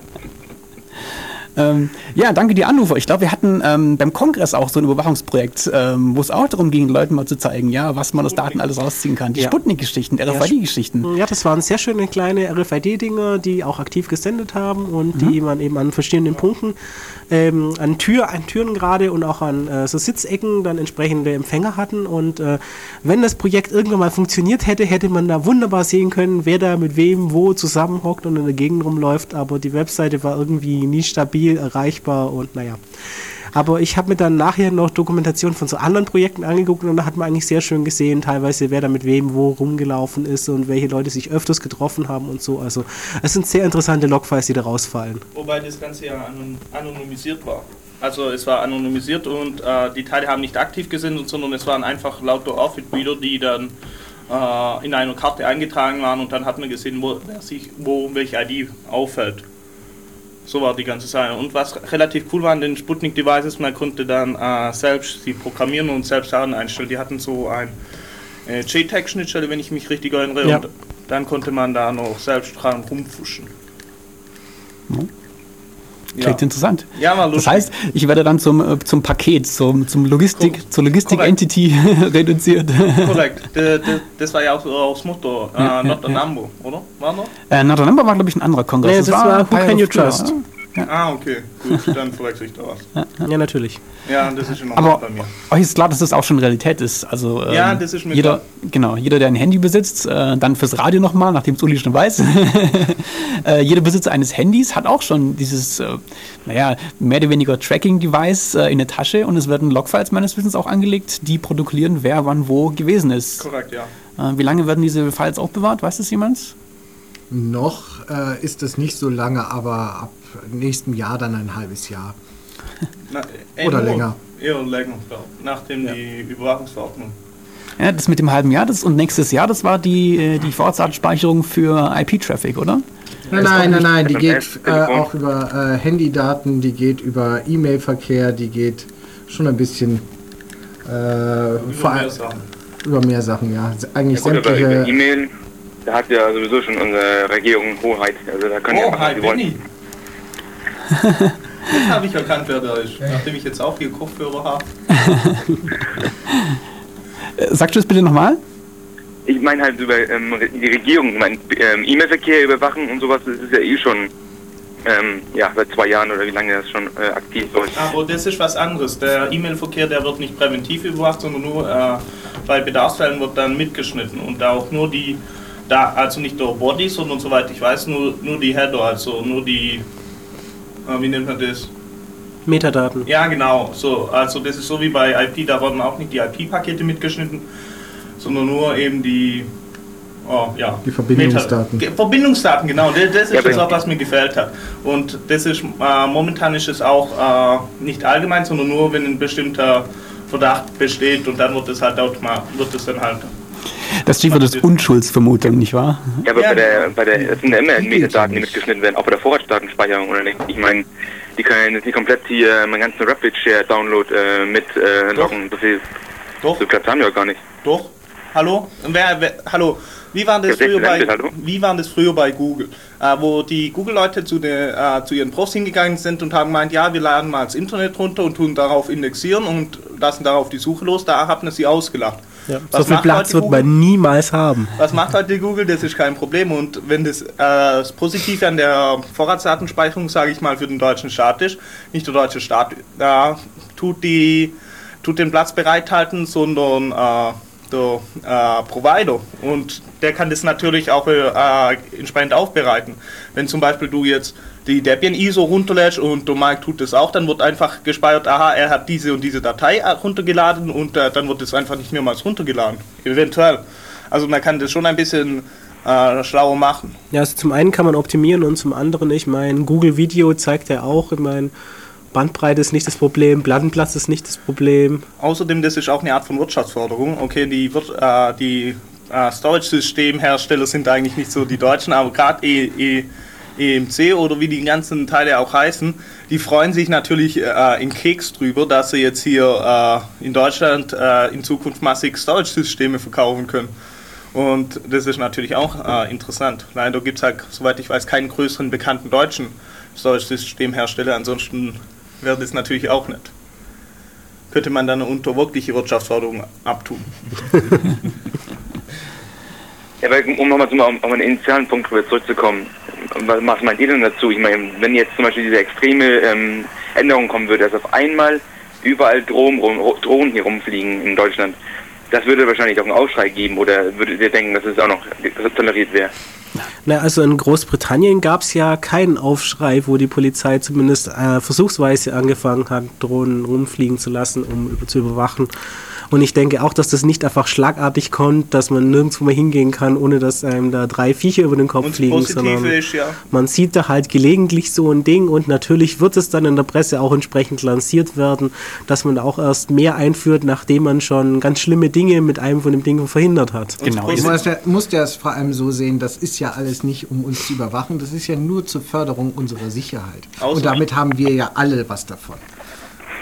Ja, danke dir, Anrufer. Ich glaube, wir hatten beim Kongress auch so ein Überwachungsprojekt, wo es auch darum ging, Leuten mal zu zeigen, ja, was man aus Daten alles rausziehen kann. Die Sputnik-Geschichten, RFID-Geschichten. Ja, das waren sehr schöne kleine RFID-Dinger, die auch aktiv gesendet haben und die man eben an verschiedenen Punkten, an Türen gerade und auch an so Sitzecken dann entsprechende Empfänger hatten. Und wenn das Projekt irgendwann mal funktioniert hätte, hätte man da wunderbar sehen können, wer da mit wem wo zusammenhockt und in der Gegend rumläuft. Aber die Webseite war irgendwie nie stabil erreichbar und naja. Aber ich habe mir dann nachher noch Dokumentation von so anderen Projekten angeguckt und da hat man eigentlich sehr schön gesehen, teilweise wer da mit wem wo rumgelaufen ist und welche Leute sich öfters getroffen haben und so. Also es sind sehr interessante Logfiles, die da rausfallen. Wobei das Ganze ja anonymisiert war. Also es war anonymisiert und die Teile haben nicht aktiv gesendet, sondern es waren einfach lauter Outfit-Bilder, die dann in einer Karte eingetragen waren und dann hat man gesehen, wo welche ID auffällt. So war die ganze Sache. Und was relativ cool war an den Sputnik-Devices, man konnte dann selbst sie programmieren und selbst Daten einstellen. Die hatten so eine JTAG-Schnittstelle, wenn ich mich richtig erinnere. Ja. Und dann konnte man da noch selbst dran rumfuschen. Klingt interessant. Ja, war lustig. Das heißt, ich werde dann zum Paket, zur Logistik-Entity reduziert. Korrekt. Das war ja auch das Motto. Notre Dame, oder? War noch? Notre Dame war, glaube ich, ein anderer Kongress. Nee, das war Who Can You Trust? Ja. Okay, gut, dann verwechsel ich da was. Ja, natürlich. Ja, das ist schon noch Aber bei mir. euch ist klar, dass das auch schon Realität ist. Also, Ja, das ist mir jeder, der ein Handy besitzt, dann fürs Radio nochmal, nachdem es Uli schon weiß, jeder Besitzer eines Handys hat auch schon dieses, mehr oder weniger Tracking-Device in der Tasche und es werden Logfiles meines Wissens auch angelegt, die protokollieren, wer wann wo gewesen ist. Korrekt, ja. Wie lange werden diese Files aufbewahrt? Weiß das jemand? Noch ist es nicht so lange, aber ab nächstem Jahr dann ein halbes Jahr. Oder länger. Eher länger, nachdem die Überwachungsverordnung. Ja, das mit dem halben Jahr und nächstes Jahr, das war die Vorratsdatenspeicherung für IP-Traffic, oder? Nein, die geht auch über Handydaten, die geht über E-Mail-Verkehr, die geht schon ein bisschen über mehr Sachen, ja. Eigentlich ja, gut, sämtliche... über E-Mail, da hat ja sowieso schon unsere Regierung Hoheit. Also da können ja machen, was sie wollen. Jetzt habe ich erkannt, wer da ist, nachdem ich jetzt auch hier Kopfhörer habe. Sagst du es bitte nochmal? Ich meine halt über die Regierung, E-Mail-Verkehr überwachen und sowas, das ist ja eh schon seit 2 Jahren oder wie lange das schon aktiv ist. Aber das ist was anderes. Der E-Mail-Verkehr, der wird nicht präventiv überwacht, sondern nur bei Bedarfsfällen wird dann mitgeschnitten und auch nur also nicht der Body, sondern soweit ich weiß, nur die Header, also nur die, wie nennt man das? Metadaten. Ja, genau. So, also das ist so wie bei IP, da werden auch nicht die IP-Pakete mitgeschnitten, sondern nur eben die Verbindungsdaten. Verbindungsdaten, genau. Das ist das auch, was mir gefällt hat. Und das ist momentan ist es auch nicht allgemein, sondern nur, wenn ein bestimmter Verdacht besteht und dann wird es halt Das Stichwort ist Unschuldsvermutung, nicht wahr? Ja, aber es sind ja immer Metadaten, die mitgeschnitten werden, auch bei der Vorratsdatenspeicherung, oder nicht? Ich meine, die können jetzt nicht komplett hier meinen ganzen Rapid-Share-Download mit loggen. So viel Platz haben wir ja gar nicht. Doch. Hallo? Hallo? Wie war das früher bei Google? Wo die Google-Leute zu ihren Profs hingegangen sind und haben gemeint, ja, wir laden mal das Internet runter und tun darauf indexieren und lassen darauf die Suche los, da haben sie ausgelacht. Ja, so viel Platz wird man niemals haben. Was macht heute Google? Das ist kein Problem. Und wenn das Positive an der Vorratsdatenspeicherung, sage ich mal, für den deutschen Staat ist, nicht der deutsche Staat tut den Platz bereithalten, sondern der Provider. Und der kann das natürlich auch entsprechend aufbereiten. Wenn zum Beispiel du jetzt die Debian-ISO runterlädst und der Mike tut das auch, dann wird einfach gespeichert, aha, er hat diese und diese Datei runtergeladen und dann wird das einfach nicht mehrmals runtergeladen. Eventuell. Also man kann das schon ein bisschen schlauer machen. Ja, also zum einen kann man optimieren und zum anderen, ich meine, Google Video zeigt ja auch, ich meine, Bandbreite ist nicht das Problem, Plattenplatz ist nicht das Problem. Außerdem, das ist auch eine Art von Wirtschaftsförderung. Okay, die Storage-Systemhersteller sind eigentlich nicht so die Deutschen, aber gerade EMC oder wie die ganzen Teile auch heißen, die freuen sich natürlich in Keks drüber, dass sie jetzt hier in Deutschland in Zukunft massig Storage-Systeme verkaufen können. Und das ist natürlich auch interessant. Leider gibt es halt, soweit ich weiß, keinen größeren bekannten deutschen Storage-Systemhersteller, ansonsten wäre das natürlich auch nicht. Könnte man dann unter wirkliche Wirtschaftsförderung abtun. Ja, aber um nochmal auf einen initialen Punkt zurückzukommen, was meint ihr denn dazu? Ich meine, wenn jetzt zum Beispiel diese extreme Änderung kommen würde, dass auf einmal überall Drohnen hier rumfliegen in Deutschland, das würde wahrscheinlich auch einen Aufschrei geben, oder würdet ihr denken, dass es auch noch toleriert wäre? Na, also in Großbritannien gab es ja keinen Aufschrei, wo die Polizei zumindest versuchsweise angefangen hat, Drohnen rumfliegen zu lassen, um zu überwachen. Und ich denke auch, dass das nicht einfach schlagartig kommt, dass man nirgendwo mehr hingehen kann, ohne dass einem da 3 Viecher über den Kopf fliegen, sondern man sieht da halt gelegentlich so ein Ding und natürlich wird es dann in der Presse auch entsprechend lanciert werden, dass man auch erst mehr einführt, nachdem man schon ganz schlimme Dinge mit einem von dem Ding verhindert hat. Genau. Du musst ja es vor allem so sehen, das ist ja alles nicht, um uns zu überwachen, das ist ja nur zur Förderung unserer Sicherheit. Und damit haben wir ja alle was davon.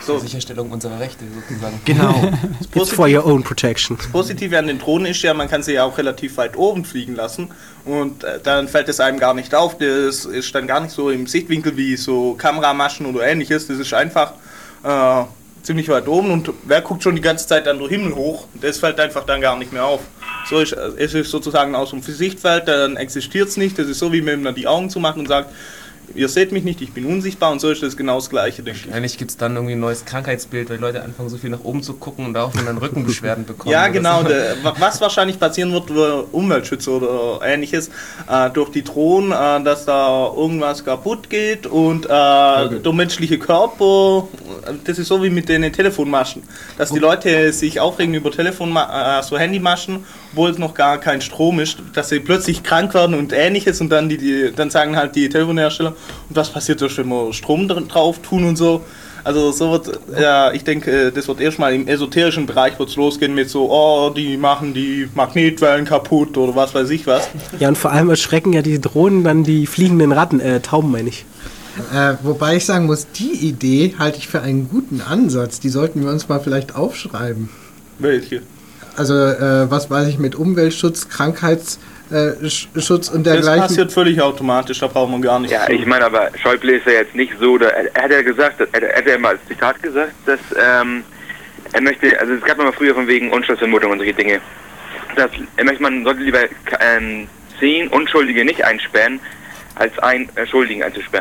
zur Sicherstellung unserer Rechte sozusagen. Genau. It's for your own protection. Das Positive an den Drohnen ist ja, man kann sie ja auch relativ weit oben fliegen lassen und dann fällt es einem gar nicht auf. Das ist dann gar nicht so im Sichtwinkel wie so Kameramaschen oder ähnliches. Das ist einfach ziemlich weit oben und wer guckt schon die ganze Zeit dann durch den Himmel hoch? Das fällt einfach dann gar nicht mehr auf. So ist, es ist sozusagen aus dem Sichtfeld, dann existiert es nicht. Das ist so, wie wenn man die Augen zumacht und sagt, ihr seht mich nicht, ich bin unsichtbar und so ist das genau das Gleiche, denke ich. Eigentlich gibt es dann irgendwie ein neues Krankheitsbild, weil die Leute anfangen so viel nach oben zu gucken und daraufhin dann Rückenbeschwerden bekommen. Ja, genau. Was wahrscheinlich passieren wird, Umweltschützer oder ähnliches, durch die Drohnen, dass da irgendwas kaputt geht und der menschliche Körper, das ist so wie mit den Telefonmaschen, dass die Leute sich aufregen über so Handymaschen, obwohl es noch gar kein Strom ist, dass sie plötzlich krank werden und ähnliches und dann dann sagen halt die Telefonhersteller, und was passiert, wenn wir Strom drauf tun und so. Also so wird, ich denke, das wird erstmal im esoterischen Bereich wird's losgehen mit so, die machen die Magnetwellen kaputt oder was weiß ich was. Ja, und vor allem erschrecken ja die Drohnen dann die fliegenden Tauben, meine ich. Wobei ich sagen muss, die Idee halte ich für einen guten Ansatz. Die sollten wir uns mal vielleicht aufschreiben. Welche? Also, was weiß ich, mit Umweltschutz, Krankheitsschutz und dergleichen. Das passiert völlig automatisch, da braucht man gar nicht. Ja, ich meine, aber Schäuble ist ja jetzt nicht so, er hat ja gesagt, er hat ja mal als Zitat gesagt, dass er möchte, also es gab mal früher von wegen Unschuldsvermutung und solche Dinge, dass er möchte, man sollte lieber 10 Unschuldige nicht einsperren, als einen Schuldigen einzusperren.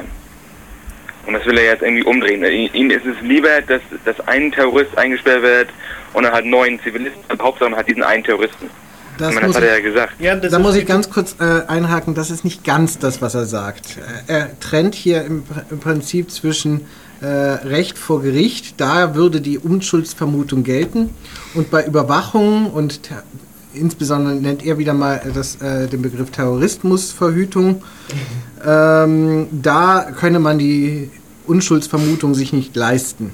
Und das will er jetzt irgendwie umdrehen. Ihm ist es lieber, dass ein Terrorist eingesperrt wird und dann halt 9 Zivilisten. Hauptsache man hat diesen einen Terroristen. Das hat er ja gesagt. Ja, da muss ich ganz kurz einhaken, das ist nicht ganz das, was er sagt. Er trennt hier im Prinzip zwischen Recht vor Gericht, da würde die Unschuldsvermutung gelten, und bei Überwachung und insbesondere nennt er wieder mal den Begriff Terrorismusverhütung, da könne man die Unschuldsvermutung sich nicht leisten.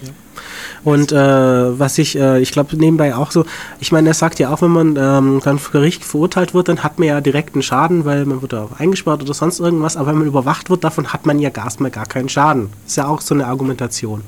Und was ich glaube nebenbei auch so, ich meine, er sagt ja auch, wenn man dann vor Gericht verurteilt wird, dann hat man ja direkten Schaden, weil man wird da eingesperrt oder sonst irgendwas, aber wenn man überwacht wird, davon hat man ja erstmal gar keinen Schaden. Ist ja auch so eine Argumentation.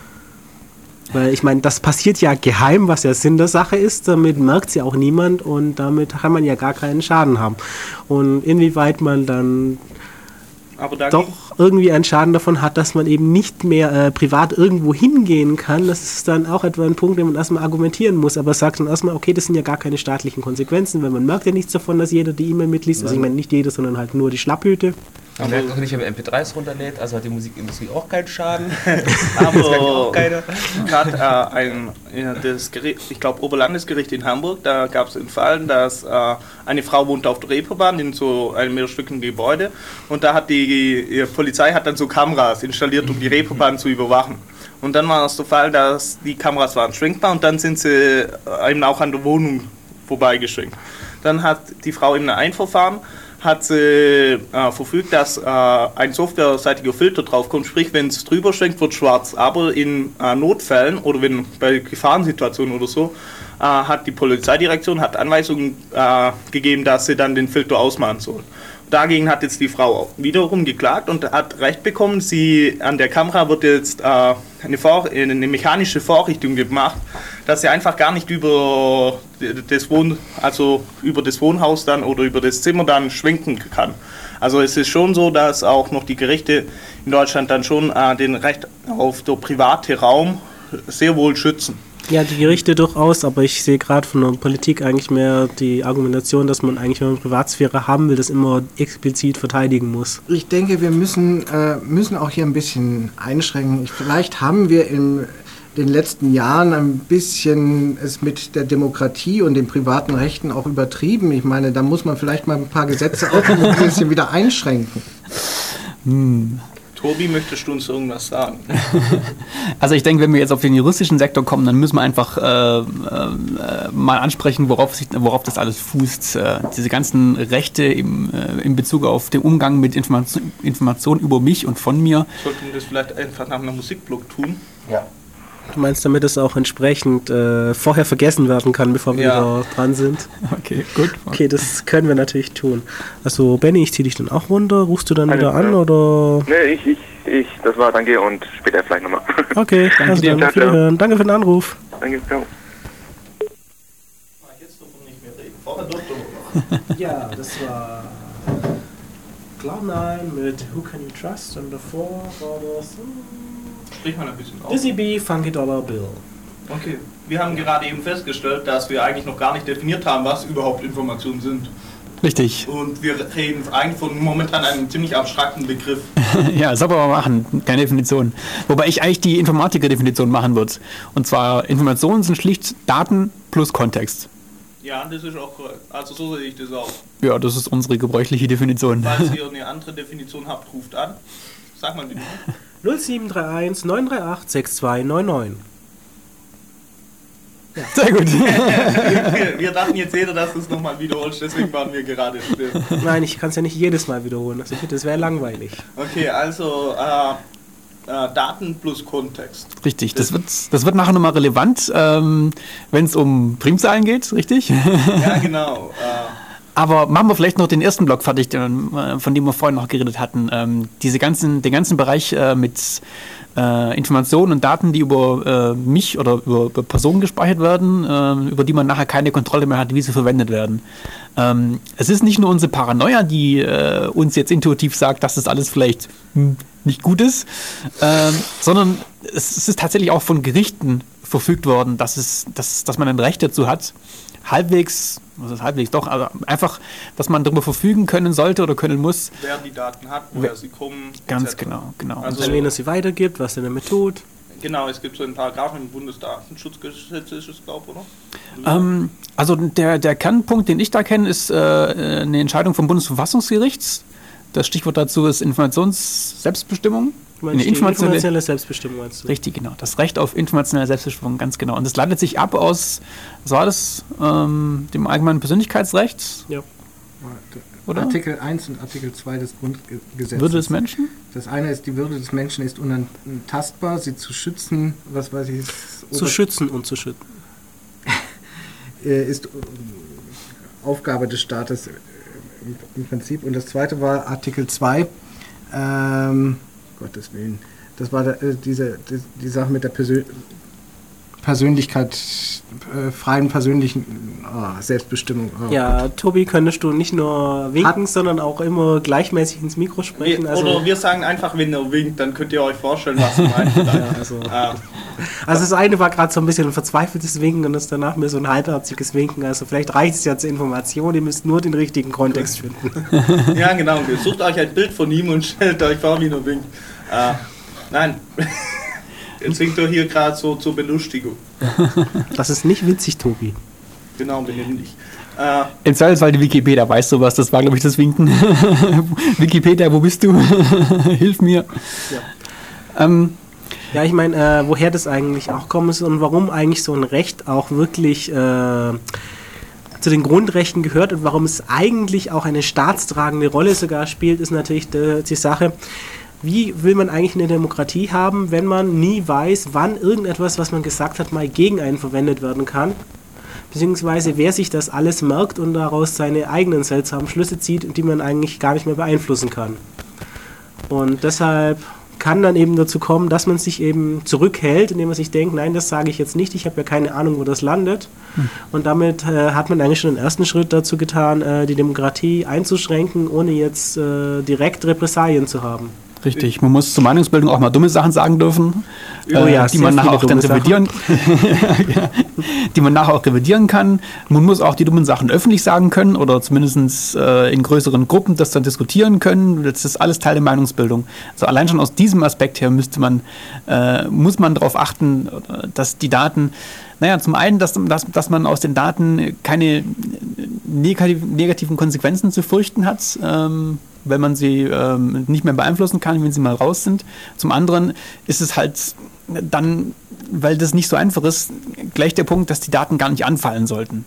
Weil ich meine, das passiert ja geheim, was ja Sinn der Sache ist, damit merkt es ja auch niemand und damit kann man ja gar keinen Schaden haben. Und inwieweit man dann doch irgendwie einen Schaden davon hat, dass man eben nicht mehr privat irgendwo hingehen kann, das ist dann auch etwa ein Punkt, den man erstmal argumentieren muss. Aber sagt dann erstmal, okay, das sind ja gar keine staatlichen Konsequenzen, weil man merkt ja nichts davon, dass jeder die E-Mail mitliest. Also ich meine, nicht jeder, sondern halt nur die Schlapphüte. Man merkt auch nicht, wenn man MP3s runterlädt, also hat die Musikindustrie auch keinen Schaden. Aber gerade das Gericht, ich glaube Oberlandesgericht in Hamburg, da gab es einen Fall, dass eine Frau wohnt auf der Reeperbahn in so einem mehrstöckigen Gebäude und da hat die Polizei hat dann so Kameras installiert, um die Reeperbahn zu überwachen. Und dann war es der Fall, dass die Kameras waren schwenkbar und dann sind sie eben auch an der Wohnung vorbeigeschwenkt. Dann hat die Frau eben ein Einverfahren, hat sie verfügt, dass ein softwareseitiger Filter draufkommt, sprich, wenn es drüber schwenkt, wird schwarz. Aber in Notfällen oder wenn bei Gefahrensituationen oder so, hat die Polizeidirektion Anweisungen gegeben, dass sie dann den Filter ausmachen soll. Dagegen hat jetzt die Frau wiederum geklagt und hat Recht bekommen. An der Kamera wird jetzt eine mechanische Vorrichtung gemacht, dass sie einfach gar nicht über das Wohnhaus dann oder über das Zimmer dann schwenken kann. Also es ist schon so, dass auch noch die Gerichte in Deutschland dann schon den Recht auf den privaten Raum sehr wohl schützen. Ja, die Gerichte durchaus, aber ich sehe gerade von der Politik eigentlich mehr die Argumentation, dass man eigentlich, wenn man Privatsphäre haben will, das immer explizit verteidigen muss. Ich denke, wir müssen auch hier ein bisschen einschränken. Vielleicht haben wir in den letzten Jahren ein bisschen es mit der Demokratie und den privaten Rechten auch übertrieben. Ich meine, da muss man vielleicht mal ein paar Gesetze auch ein bisschen wieder einschränken. Tobi, möchtest du uns irgendwas sagen? Also ich denke, wenn wir jetzt auf den juristischen Sektor kommen, dann müssen wir einfach mal ansprechen, worauf das alles fußt. Diese ganzen Rechte in Bezug auf den Umgang mit Informationen über mich und von mir. Sollten wir das vielleicht einfach nach einem Musikblock tun? Ja. Du meinst, damit es auch entsprechend vorher vergessen werden kann, bevor wir wieder dran sind? Okay, gut. Okay, das können wir natürlich tun. Also, Benny, ich ziehe dich dann auch runter. Rufst du dann wieder an, klar. oder? Nee, ich. Das war, danke und später vielleicht nochmal. Okay, Danke also dir. dann auf Wiederhören. Danke für den Anruf. Danke, ciao. Ja, das war Cloud9 mit Who Can You Trust und davor war das Sprich mal ein bisschen auf. Dizzy B, Funky Dollar Bill. Okay, wir haben gerade eben festgestellt, dass wir eigentlich noch gar nicht definiert haben, was überhaupt Informationen sind. Richtig. Und wir reden eigentlich von momentan einem ziemlich abstrakten Begriff. Ja, soll aber machen, keine Definition. Wobei ich eigentlich die Informatiker-Definition machen würde. Und zwar, Informationen sind schlicht Daten plus Kontext. Ja, das ist auch korrekt. Also so sehe ich das auch. Ja, das ist unsere gebräuchliche Definition. Falls ihr eine andere Definition habt, ruft an. Sag mal die Nummer. 0731 938 6299. Sehr gut. Wir dachten jetzt jeder, dass du es nochmal wiederholst, deswegen waren wir gerade still. Nein, ich kann es ja nicht jedes Mal wiederholen. Also bitte, das wäre langweilig. Okay, also Daten plus Kontext. Richtig, das wird nachher nochmal relevant, wenn es um Primzahlen geht, richtig? Ja, genau. Aber machen wir vielleicht noch den ersten Block fertig, von dem wir vorhin noch geredet hatten. Den ganzen Bereich mit Informationen und Daten, die über mich oder über Personen gespeichert werden, über die man nachher keine Kontrolle mehr hat, wie sie verwendet werden. Es ist nicht nur unsere Paranoia, die uns jetzt intuitiv sagt, dass das alles vielleicht nicht gut ist, sondern es ist tatsächlich auch von Gerichten verfügt worden, dass man ein Recht dazu hat, also einfach, dass man darüber verfügen können sollte oder können muss. Wer die Daten hat, woher sie kommen. Ganz etc. genau. Also, An wen er sie weitergibt, was er damit tut. Genau, es gibt so einen Paragraphen im Bundesdatenschutzgesetz, ist es, glaube ich, oder? Also der Kernpunkt, den ich da kenne, ist eine Entscheidung vom Bundesverfassungsgericht. Das Stichwort dazu ist Informationsselbstbestimmung. Du meinst die informationelle Selbstbestimmung, meinst du? Richtig, genau. Das Recht auf informationelle Selbstbestimmung, ganz genau. Und das leitet sich ab aus, was war das, dem allgemeinen Persönlichkeitsrecht? Ja. Oder? Artikel 1 und Artikel 2 des Grundgesetzes. Würde des Menschen? Das eine ist, die Würde des Menschen ist unantastbar, sie zu schützen, was weiß ich. Zu schützen und zu schützen. Ist Aufgabe des Staates im Prinzip. Und das zweite war Artikel 2, Gottes Willen, das war die Sache mit der Persönlichkeit, freien persönlichen Selbstbestimmung. Ja, Tobi, könntest du nicht nur winken, sondern auch immer gleichmäßig ins Mikro sprechen? Oder wir sagen einfach, wenn er winkt, dann könnt ihr euch vorstellen, was er meint. Ja, also das eine war gerade so ein bisschen ein verzweifeltes Winken und das danach mehr so ein halbherziges Winken. Also vielleicht reicht es ja zur Information, ihr müsst nur den richtigen Kontext finden. Ja, genau. Sucht euch ein Bild von ihm und stellt euch vor, wie er winkt. Nein. Jetzt winkt er hier gerade so zur Belustigung. Das ist nicht witzig, Tobi. Genau, benimm dich. Im Zweifelsfall die Wikipedia weiß sowas, das war, glaube ich, das Winken. Wikipedia, wo bist du? Hilf mir. Ja. Ja, ich meine, woher das eigentlich auch kommt ist und warum eigentlich so ein Recht auch wirklich zu den Grundrechten gehört und warum es eigentlich auch eine staatstragende Rolle sogar spielt, ist natürlich die Sache, wie will man eigentlich eine Demokratie haben, wenn man nie weiß, wann irgendetwas, was man gesagt hat, mal gegen einen verwendet werden kann? Beziehungsweise wer sich das alles merkt und daraus seine eigenen seltsamen Schlüsse zieht, die man eigentlich gar nicht mehr beeinflussen kann. Und deshalb kann dann eben dazu kommen, dass man sich eben zurückhält, indem man sich denkt, nein, das sage ich jetzt nicht, ich habe ja keine Ahnung, wo das landet. Und damit hat man eigentlich schon den ersten Schritt dazu getan, die Demokratie einzuschränken, ohne jetzt direkt Repressalien zu haben. Richtig, man muss zur Meinungsbildung auch mal dumme Sachen sagen dürfen, ja, die man nachher auch dann revidieren, die man nachher auch revidieren kann. Man muss auch die dummen Sachen öffentlich sagen können oder zumindest in größeren Gruppen das dann diskutieren können. Das ist alles Teil der Meinungsbildung. Also allein schon aus diesem Aspekt her muss man darauf achten, dass die Daten, zum einen, dass man aus den Daten keine negativen Konsequenzen zu fürchten hat, wenn man sie nicht mehr beeinflussen kann, wenn sie mal raus sind. Zum anderen ist es halt dann, weil das nicht so einfach ist, gleich der Punkt, dass die Daten gar nicht anfallen sollten.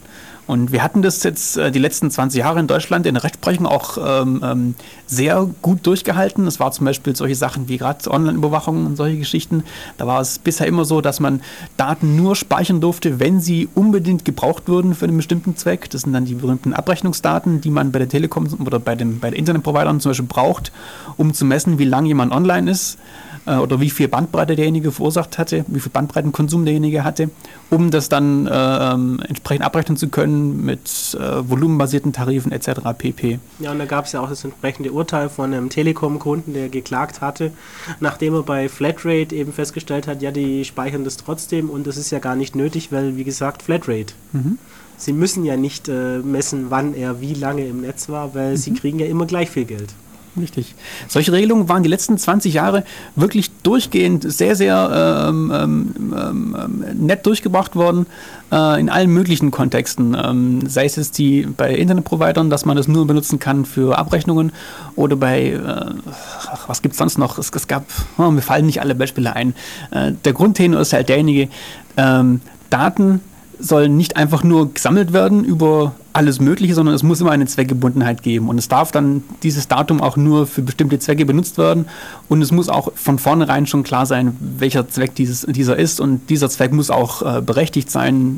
Und wir hatten das jetzt die letzten 20 Jahre in Deutschland in der Rechtsprechung auch sehr gut durchgehalten. Es war zum Beispiel solche Sachen wie gerade Online-Überwachung und solche Geschichten. Da war es bisher immer so, dass man Daten nur speichern durfte, wenn sie unbedingt gebraucht würden für einen bestimmten Zweck. Das sind dann die berühmten Abrechnungsdaten, die man bei der Telekom oder bei den Internetprovidern zum Beispiel braucht, um zu messen, wie lange jemand online ist oder wie viel Bandbreite derjenige verursacht hatte, wie viel Bandbreitenkonsum derjenige hatte, um das dann entsprechend abrechnen zu können mit volumenbasierten Tarifen etc. pp. Ja, und da gab es ja auch das entsprechende Urteil von einem Telekom-Kunden, der geklagt hatte, nachdem er bei Flatrate eben festgestellt hat, ja, die speichern das trotzdem und das ist ja gar nicht nötig, weil, wie gesagt, Flatrate. Sie müssen ja nicht messen, wann er wie lange im Netz war, weil sie kriegen ja immer gleich viel Geld. Richtig. Solche Regelungen waren die letzten 20 Jahre wirklich durchgehend sehr, sehr nett durchgebracht worden, in allen möglichen Kontexten. Sei es jetzt bei Internetprovidern, dass man das nur benutzen kann für Abrechnungen oder bei, was gibt es sonst noch? Es gab, mir fallen nicht alle Beispiele ein. Der Grundtenor ist halt derjenige, Daten sollen nicht einfach nur gesammelt werden über alles Mögliche, sondern es muss immer eine Zweckgebundenheit geben. Und es darf dann dieses Datum auch nur für bestimmte Zwecke benutzt werden. Und es muss auch von vornherein schon klar sein, welcher Zweck dieser ist. Und dieser Zweck muss auch berechtigt sein.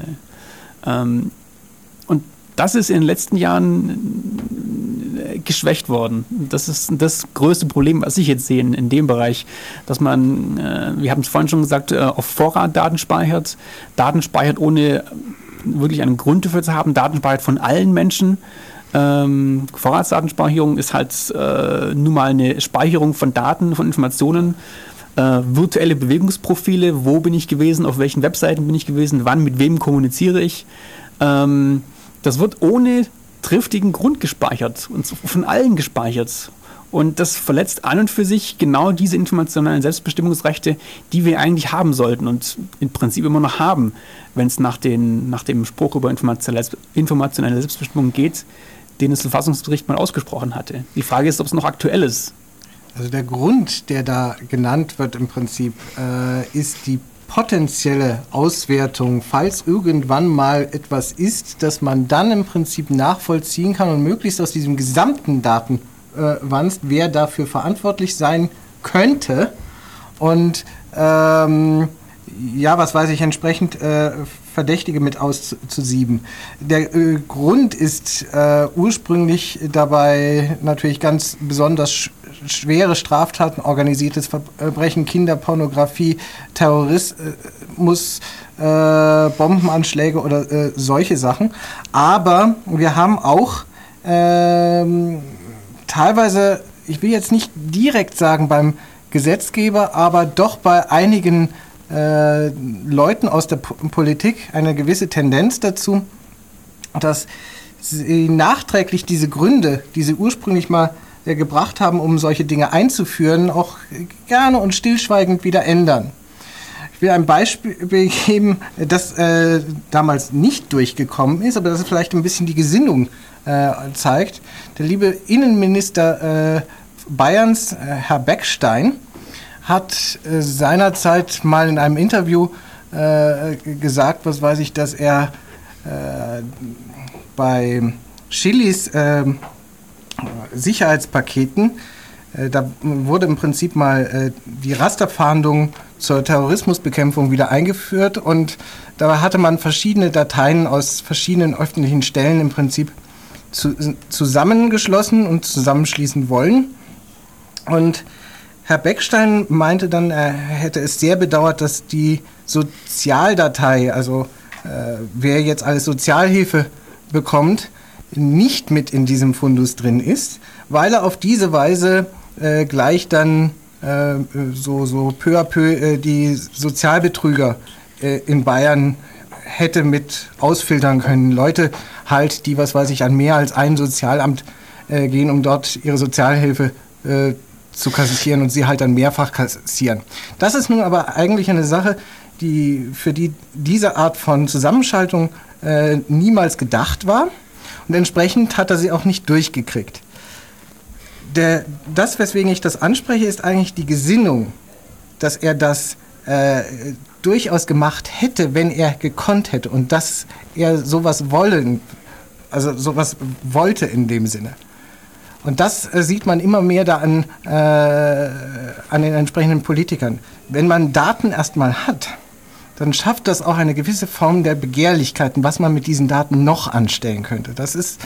Und das ist in den letzten Jahren geschwächt worden. Das ist das größte Problem, was ich jetzt sehe in dem Bereich, dass man, wir haben es vorhin schon gesagt, auf Vorrat Daten speichert ohne wirklich einen Grund dafür zu haben, Daten speichert von allen Menschen. Vorratsdatenspeicherung ist halt nun mal eine Speicherung von Daten, von Informationen, virtuelle Bewegungsprofile, wo bin ich gewesen, auf welchen Webseiten bin ich gewesen, wann, mit wem kommuniziere ich. Das wird ohne triftigen Grund gespeichert und von allen gespeichert. Und das verletzt an und für sich genau diese informationellen Selbstbestimmungsrechte, die wir eigentlich haben sollten und im Prinzip immer noch haben, wenn es nach dem Spruch über informationelle Selbstbestimmung geht, den das Verfassungsgericht mal ausgesprochen hatte. Die Frage ist, ob es noch aktuell ist. Also der Grund, der da genannt wird im Prinzip, ist die potenzielle Auswertung, falls irgendwann mal etwas ist, dass man dann im Prinzip nachvollziehen kann und möglichst aus diesem gesamten Datenwanst, wer dafür verantwortlich sein könnte und entsprechend Verdächtige mit auszusieben. Der Grund ist ursprünglich dabei natürlich ganz besonders schwere Straftaten, organisiertes Verbrechen, Kinderpornografie, Terrorismus, Bombenanschläge oder solche Sachen. Aber wir haben auch teilweise, ich will jetzt nicht direkt sagen beim Gesetzgeber, aber doch bei einigen Leuten aus der Politik eine gewisse Tendenz dazu, dass sie nachträglich diese Gründe, die sie ursprünglich mal gebracht haben, um solche Dinge einzuführen, auch gerne und stillschweigend wieder ändern. Ich will ein Beispiel geben, das damals nicht durchgekommen ist, aber das vielleicht ein bisschen die Gesinnung zeigt. Der liebe Innenminister Bayerns, Herr Beckstein, hat seinerzeit mal in einem Interview gesagt, dass er bei Chilis Sicherheitspaketen, da wurde im Prinzip mal die Rasterfahndung zur Terrorismusbekämpfung wieder eingeführt und da hatte man verschiedene Dateien aus verschiedenen öffentlichen Stellen im Prinzip zusammengeschlossen und zusammenschließen wollen. Und Herr Beckstein meinte dann, er hätte es sehr bedauert, dass die Sozialdatei, also wer jetzt alles Sozialhilfe bekommt, nicht mit in diesem Fundus drin ist, weil er auf diese Weise gleich dann so peu à peu die Sozialbetrüger in Bayern hätte mit ausfiltern können. Leute halt, die, an mehr als ein Sozialamt gehen, um dort ihre Sozialhilfe zu kassieren und sie halt dann mehrfach kassieren. Das ist nun aber eigentlich eine Sache, für die diese Art von Zusammenschaltung niemals gedacht war und entsprechend hat er sie auch nicht durchgekriegt. Das, weswegen ich das anspreche, ist eigentlich die Gesinnung, dass er das durchaus gemacht hätte, wenn er gekonnt hätte und dass er sowas wollte in dem Sinne. Und das sieht man immer mehr da an den entsprechenden Politikern. Wenn man Daten erstmal hat, dann schafft das auch eine gewisse Form der Begehrlichkeiten, was man mit diesen Daten noch anstellen könnte. Das ist,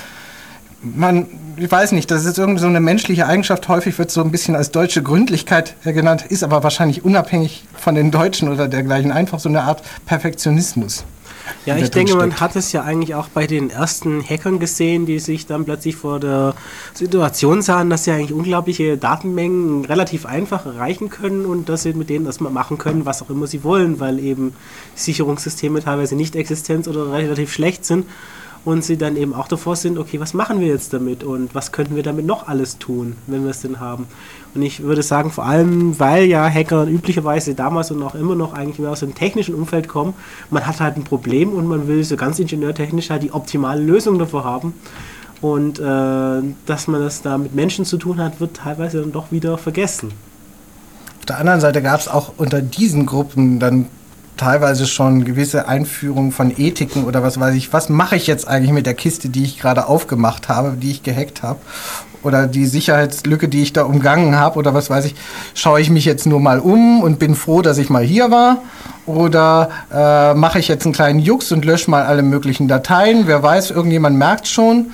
ich weiß nicht, das ist irgendwie so eine menschliche Eigenschaft, häufig wird so ein bisschen als deutsche Gründlichkeit genannt, ist aber wahrscheinlich unabhängig von den Deutschen oder dergleichen einfach so eine Art Perfektionismus. Ja, ich denke, man hat es ja eigentlich auch bei den ersten Hackern gesehen, die sich dann plötzlich vor der Situation sahen, dass sie eigentlich unglaubliche Datenmengen relativ einfach erreichen können und dass sie mit denen erstmal machen können, was auch immer sie wollen, weil eben Sicherungssysteme teilweise nicht existent oder relativ schlecht sind und sie dann eben auch davor sind, okay, was machen wir jetzt damit und was könnten wir damit noch alles tun, wenn wir es denn haben. Und ich würde sagen, vor allem, weil ja Hacker üblicherweise damals und auch immer noch eigentlich mehr aus dem technischen Umfeld kommen, man hat halt ein Problem und man will so ganz ingenieurtechnisch halt die optimale Lösung davor haben. Und dass man das da mit Menschen zu tun hat, wird teilweise dann doch wieder vergessen. Auf der anderen Seite gab es auch unter diesen Gruppen dann teilweise schon gewisse Einführungen von Ethiken oder was weiß ich. Was mache ich jetzt eigentlich mit der Kiste, die ich gerade aufgemacht habe, die ich gehackt habe? Oder die Sicherheitslücke, die ich da umgangen habe oder was weiß ich. Schaue ich mich jetzt nur mal um und bin froh, dass ich mal hier war? Oder mache ich jetzt einen kleinen Jux und lösche mal alle möglichen Dateien? Wer weiß, irgendjemand merkt schon.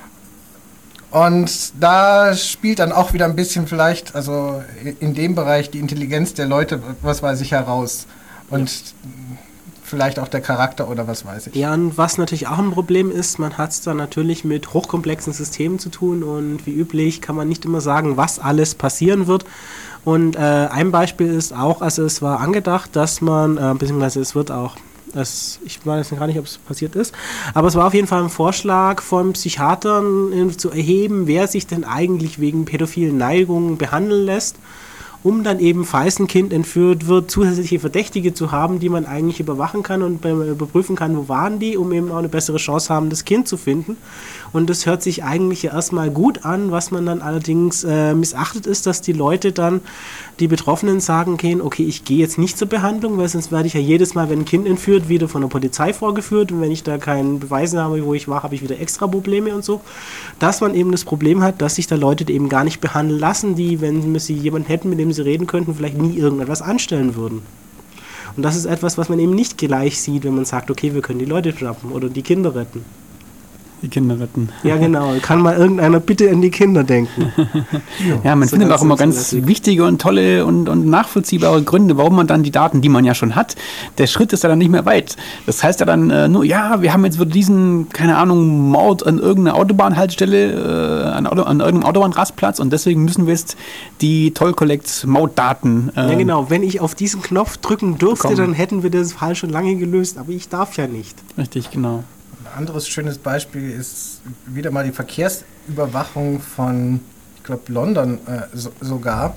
Und da spielt dann auch wieder ein bisschen vielleicht, also in dem Bereich die Intelligenz der Leute, was weiß ich, heraus. Und vielleicht auch der Charakter oder was weiß ich. Ja, und was natürlich auch ein Problem ist, man hat es dann natürlich mit hochkomplexen Systemen zu tun und wie üblich kann man nicht immer sagen, was alles passieren wird. Und ein Beispiel ist auch, also es war angedacht, dass man, beziehungsweise es wird auch, ich weiß gar nicht, ob es passiert ist, aber es war auf jeden Fall ein Vorschlag von Psychiatern zu erheben, wer sich denn eigentlich wegen pädophilen Neigungen behandeln lässt, um dann eben, falls ein Kind entführt wird, zusätzliche Verdächtige zu haben, die man eigentlich überwachen kann und überprüfen kann, wo waren die, um eben auch eine bessere Chance haben, das Kind zu finden. Und das hört sich eigentlich ja erstmal gut an, was man dann allerdings missachtet ist, dass die Leute dann, die Betroffenen sagen können, okay, ich gehe jetzt nicht zur Behandlung, weil sonst werde ich ja jedes Mal, wenn ein Kind entführt, wieder von der Polizei vorgeführt und wenn ich da keinen Beweis habe, wo ich war, habe ich wieder extra Probleme und so. Dass man eben das Problem hat, dass sich da Leute eben gar nicht behandeln lassen, die, wenn sie jemanden hätten, mit dem sie reden könnten, vielleicht nie irgendetwas anstellen würden. Und das ist etwas, was man eben nicht gleich sieht, wenn man sagt, okay, wir können die Leute schnappen oder die Kinder retten. Die Kinder retten. Ja, genau. Kann mal irgendeiner bitte an die Kinder denken. Ja, man findet auch immer ganz wichtige und tolle und nachvollziehbare Gründe, warum man dann die Daten, die man ja schon hat, der Schritt ist ja dann nicht mehr weit. Das heißt ja dann nur, ja, wir haben jetzt wieder diesen, keine Ahnung, Mord an irgendeiner Autobahnhaltestelle, an irgendeinem Autobahnrastplatz und deswegen müssen wir jetzt die Toll-Collect-Mautdaten ja, genau. Wenn ich auf diesen Knopf drücken dürfte, bekommen. Dann hätten wir das Fall schon lange gelöst, aber ich darf ja nicht. Richtig, genau. Ein anderes schönes Beispiel ist wieder mal die Verkehrsüberwachung von, ich glaube, London sogar,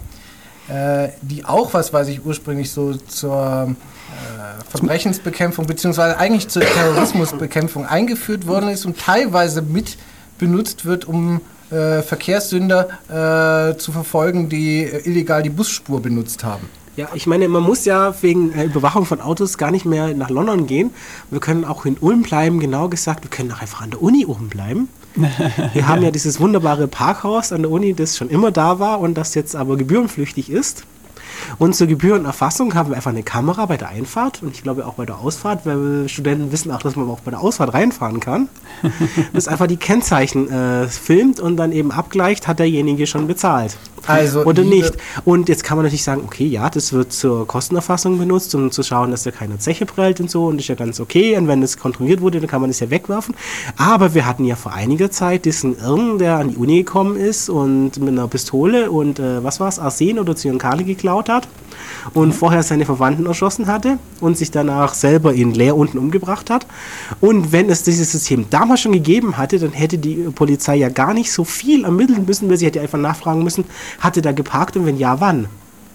die auch, was weiß ich, ursprünglich so zur Verbrechensbekämpfung beziehungsweise eigentlich zur Terrorismusbekämpfung eingeführt worden ist und teilweise mit benutzt wird, um Verkehrssünder zu verfolgen, die illegal die Busspur benutzt haben. Ja, ich meine, man muss ja wegen Überwachung von Autos gar nicht mehr nach London gehen. Wir können auch in Ulm bleiben, genau gesagt. Wir können auch einfach an der Uni oben bleiben. Wir haben ja dieses wunderbare Parkhaus an der Uni, das schon immer da war und das jetzt aber gebührenpflichtig ist. Und zur Gebührenerfassung haben wir einfach eine Kamera bei der Einfahrt und ich glaube auch bei der Ausfahrt, weil Studenten wissen auch, dass man auch bei der Ausfahrt reinfahren kann. Das einfach die Kennzeichen filmt und dann eben abgleicht, hat derjenige schon bezahlt. Also oder nicht. Und jetzt kann man natürlich sagen, okay, ja, das wird zur Kostenerfassung benutzt, um zu schauen, dass da keine Zeche prellt und so und ist ja ganz okay. Und wenn das kontrolliert wurde, dann kann man das ja wegwerfen. Aber wir hatten ja vor einiger Zeit diesen Irren, der an die Uni gekommen ist und mit einer Pistole und was war es, Arsen oder Zyankali geklaut hat und vorher seine Verwandten erschossen hatte und sich danach selber in Leer unten umgebracht hat. Und wenn es dieses System damals schon gegeben hatte, dann hätte die Polizei ja gar nicht so viel ermitteln müssen, weil sie hätte einfach nachfragen müssen, hatte da geparkt und wenn ja, wann?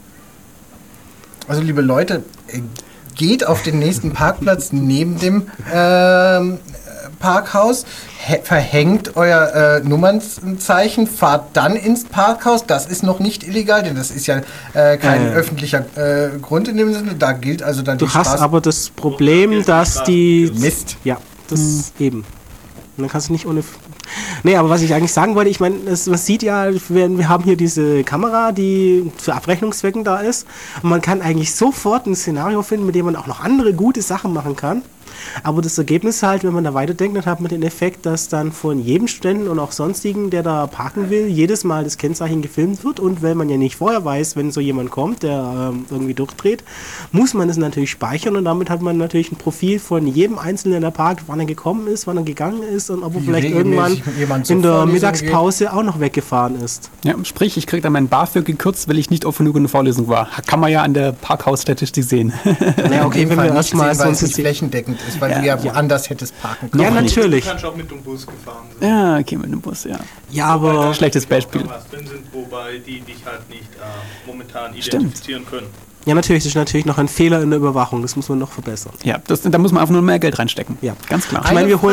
Also liebe Leute, geht auf den nächsten Parkplatz neben dem Parkhaus, verhängt euer Nummernzeichen, fahrt dann ins Parkhaus. Das ist noch nicht illegal, denn das ist ja kein öffentlicher Grund in dem Sinne. Da gilt also dann die Straße. Du hast aber das Problem, dass die... Mist. Ja, das eben. Und dann kannst du nicht ohne... Nee, aber was ich eigentlich sagen wollte, ich meine, man sieht ja, wir haben hier diese Kamera, die für Abrechnungszwecken da ist. Und man kann eigentlich sofort ein Szenario finden, mit dem man auch noch andere gute Sachen machen kann. Aber das Ergebnis halt, wenn man da weiterdenkt, dann hat man den Effekt, dass dann von jedem Studenten und auch sonstigen, der da parken will, jedes Mal das Kennzeichen gefilmt wird. Und wenn man ja nicht vorher weiß, wenn so jemand kommt, der irgendwie durchdreht, muss man es natürlich speichern. Und damit hat man natürlich ein Profil von jedem Einzelnen, der parkt, wann er gekommen ist, wann er gegangen ist und ob er vielleicht irgendwann in der Mittagspause auch noch weggefahren ist. Ja, sprich, ich kriege dann meinen BAföG gekürzt, weil ich nicht oft genug in der Vorlesung war. Kann man ja an der Parkhausstatistik sehen. Ja, okay, wenn wir erstmal so ein System flächendeckend ist, weil du ja woanders hättest parken können. Ja, natürlich. Du kannst auch mit dem Bus gefahren sein. Ja, okay, mit dem Bus, ja. Ja, aber... Schlechtes Beispiel. Drin sind, wobei die dich halt nicht momentan identifizieren können. Ja, natürlich, das ist natürlich noch ein Fehler in der Überwachung. Das muss man noch verbessern. Ja, da muss man einfach nur mehr Geld reinstecken. Ja, ganz klar. Ich meine, wir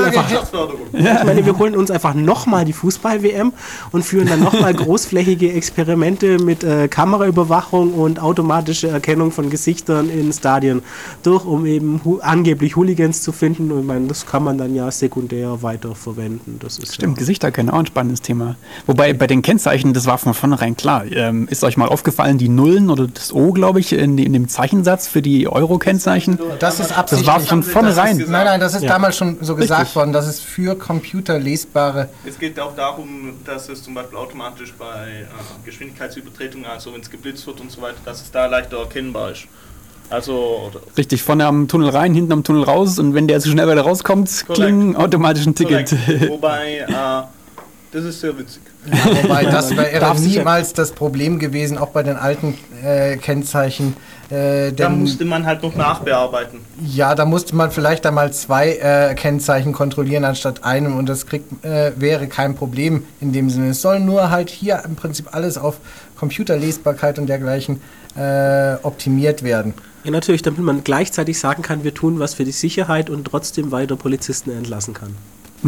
holen uns einfach nochmal die Fußball-WM und führen dann nochmal großflächige Experimente mit Kameraüberwachung und automatische Erkennung von Gesichtern in Stadien durch, um eben angeblich Hooligans zu finden. Und ich meine, das kann man dann ja sekundär weiterverwenden. Das ist Stimmt, Gesichterkennen, auch ein spannendes Thema. Wobei bei den Kennzeichen, das war von vornherein klar. Ist euch mal aufgefallen, die Nullen oder das O, glaube ich, in dem Zeichensatz für die Euro-Kennzeichen? Das ist absichtlich. Das war von vornherein. Nein, das ist damals schon so gesagt worden, dass es für computerlesbare... Es geht auch darum, dass es zum Beispiel automatisch bei Geschwindigkeitsübertretungen, also wenn es geblitzt wird und so weiter, dass es da leichter erkennbar ist. Also... Richtig, vorne am Tunnel rein, hinten am Tunnel raus und wenn der zu schnell wieder rauskommt, klingen automatisch ein Ticket. Wobei... das ist sehr witzig. Ja, wobei, das wäre niemals das Problem gewesen, auch bei den alten Kennzeichen. Da musste man halt noch nachbearbeiten. Ja, da musste man vielleicht einmal 2 Kennzeichen kontrollieren anstatt einem und das wäre kein Problem in dem Sinne. Es soll nur halt hier im Prinzip alles auf Computerlesbarkeit und dergleichen optimiert werden. Ja, natürlich, damit man gleichzeitig sagen kann, wir tun was für die Sicherheit und trotzdem weiter Polizisten entlassen kann.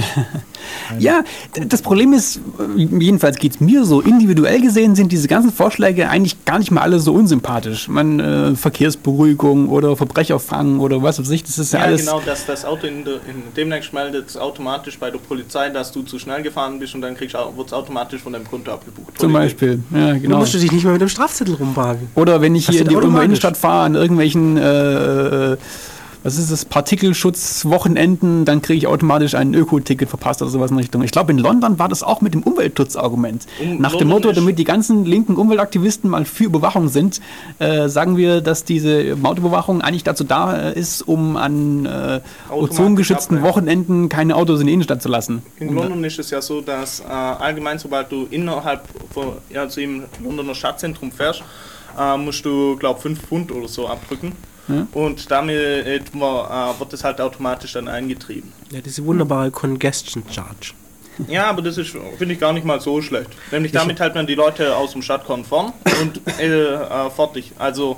Ja, das Problem ist, jedenfalls geht es mir so, individuell gesehen sind diese ganzen Vorschläge eigentlich gar nicht mal alle so unsympathisch. Verkehrsberuhigung oder Verbrecherfang oder was weiß ich, das ist ja alles... Ja, genau, dass das Auto demnächst meldet automatisch bei der Polizei, dass du zu schnell gefahren bist und dann wird es automatisch von deinem Konto abgebucht. Zum Beispiel, ja genau. Du musst dich nicht mehr mit dem Strafzettel rumwagen. Oder wenn ich hier in die Ulmer Innenstadt fahre, an irgendwelchen... was ist das, Partikelschutz-Wochenenden, dann kriege ich automatisch ein Öko-Ticket verpasst oder sowas in Richtung. Ich glaube, in London war das auch mit dem Umweltschutzargument. Nach dem Motto, damit die ganzen linken Umweltaktivisten mal für Überwachung sind, sagen wir, dass diese Mautüberwachung eigentlich dazu da ist, um an ozongeschützten Wochenenden keine Autos in die Innenstadt zu lassen. In London ist es ja so, dass allgemein, sobald du innerhalb also im Londoner Stadtzentrum fährst, musst du, glaube ich, 5 Pfund oder so abdrücken. Ja. Und damit wird es halt automatisch dann eingetrieben. Ja, diese wunderbare Congestion Charge. Ja, aber das ist, finde ich, gar nicht mal so schlecht. Nämlich damit hält man die Leute aus dem Stadtkern und fertig. Also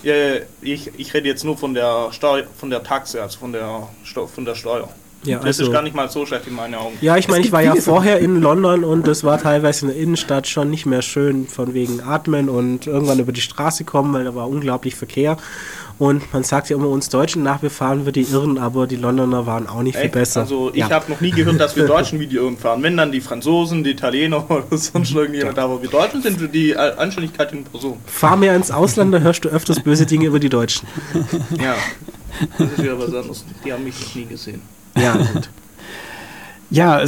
ich rede jetzt nur von der Taxe, also von der Steuer. Ja, das ist gar nicht mal so schlecht in meinen Augen. Ja, ich meine, ich war ja vorher in London und das war teilweise in der Innenstadt schon nicht mehr schön, von wegen Atmen und irgendwann über die Straße kommen, weil da war unglaublich Verkehr. Und man sagt ja immer uns Deutschen nach, wir fahren wir die Irren, aber die Londoner waren auch nicht viel besser. Also ich habe noch nie gehört, dass wir Deutschen wie die Irren fahren. Wenn dann die Franzosen, die Italiener oder sonst irgendjemand, aber wir Deutschen sind für die Anständigkeit in Person. Fahr mehr ins Ausland, da hörst du öfters böse Dinge über die Deutschen. Ja, das ist ja was anderes. Die haben mich noch nie gesehen. Ja, gut. Ja,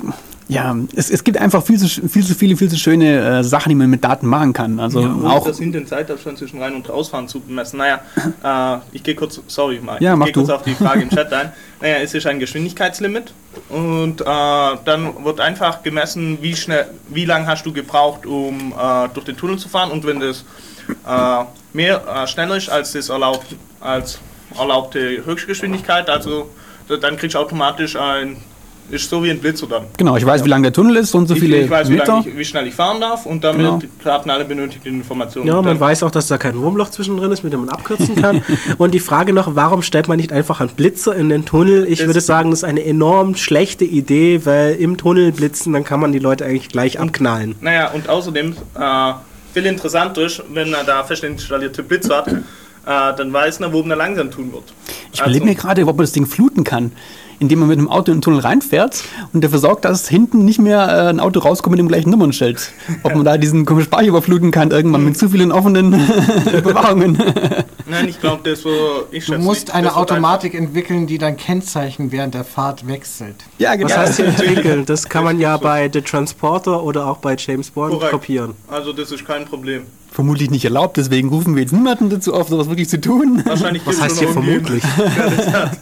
es gibt einfach viel zu schöne Sachen, die man mit Daten machen kann. Also ja, auch das sind den Zeitabstand zwischen Rein- und Rausfahren zu bemessen. Naja, ich gehe kurz, kurz auf die Frage im Chat ein. Naja, es ist ein Geschwindigkeitslimit und dann wird einfach gemessen, wie lang hast du gebraucht, um durch den Tunnel zu fahren, und wenn das schneller ist als das erlaubte Höchstgeschwindigkeit, also dann kriegst du automatisch ein Ist so wie ein Blitzer dann. Genau, ich weiß, wie lang der Tunnel ist und so viele Ich weiß, Meter. wie schnell ich fahren darf und damit Genau. karten alle benötigten Informationen. Ja, man Dann- weiß auch, dass da kein Wurmloch zwischendrin ist, mit dem man abkürzen kann. Und die Frage noch, warum stellt man nicht einfach einen Blitzer in den Tunnel? Ich würde sagen, das ist eine enorm schlechte Idee, weil im Tunnel blitzen, dann kann man die Leute eigentlich gleich abknallen. Naja, und außerdem, viel interessanter ist, wenn er da fest installierte Blitzer hat, dann weiß er, wo man langsam tun wird. Ich überlege mir gerade, ob man das Ding fluten kann, indem man mit dem Auto in den Tunnel reinfährt und dafür sorgt, dass hinten nicht mehr ein Auto rauskommt mit dem gleichen Nummernschild. Ob man da diesen komischen Speicher überfluten kann, irgendwann mit zu vielen offenen Überwachungen. Nein, ich glaube, das so. Du musst eine Automatik entwickeln, die dann Kennzeichen während der Fahrt wechselt. Ja, genau. Was heißt hier entwickeln? Das kann man ja bei The Transporter oder auch bei James Bond Korrekt. kopieren. Also, das ist kein Problem. Vermutlich nicht erlaubt, deswegen rufen wir jetzt niemanden dazu auf, sowas wirklich zu tun. Wahrscheinlich Was gibt's heißt schon hier noch vermutlich? Ja, das hat.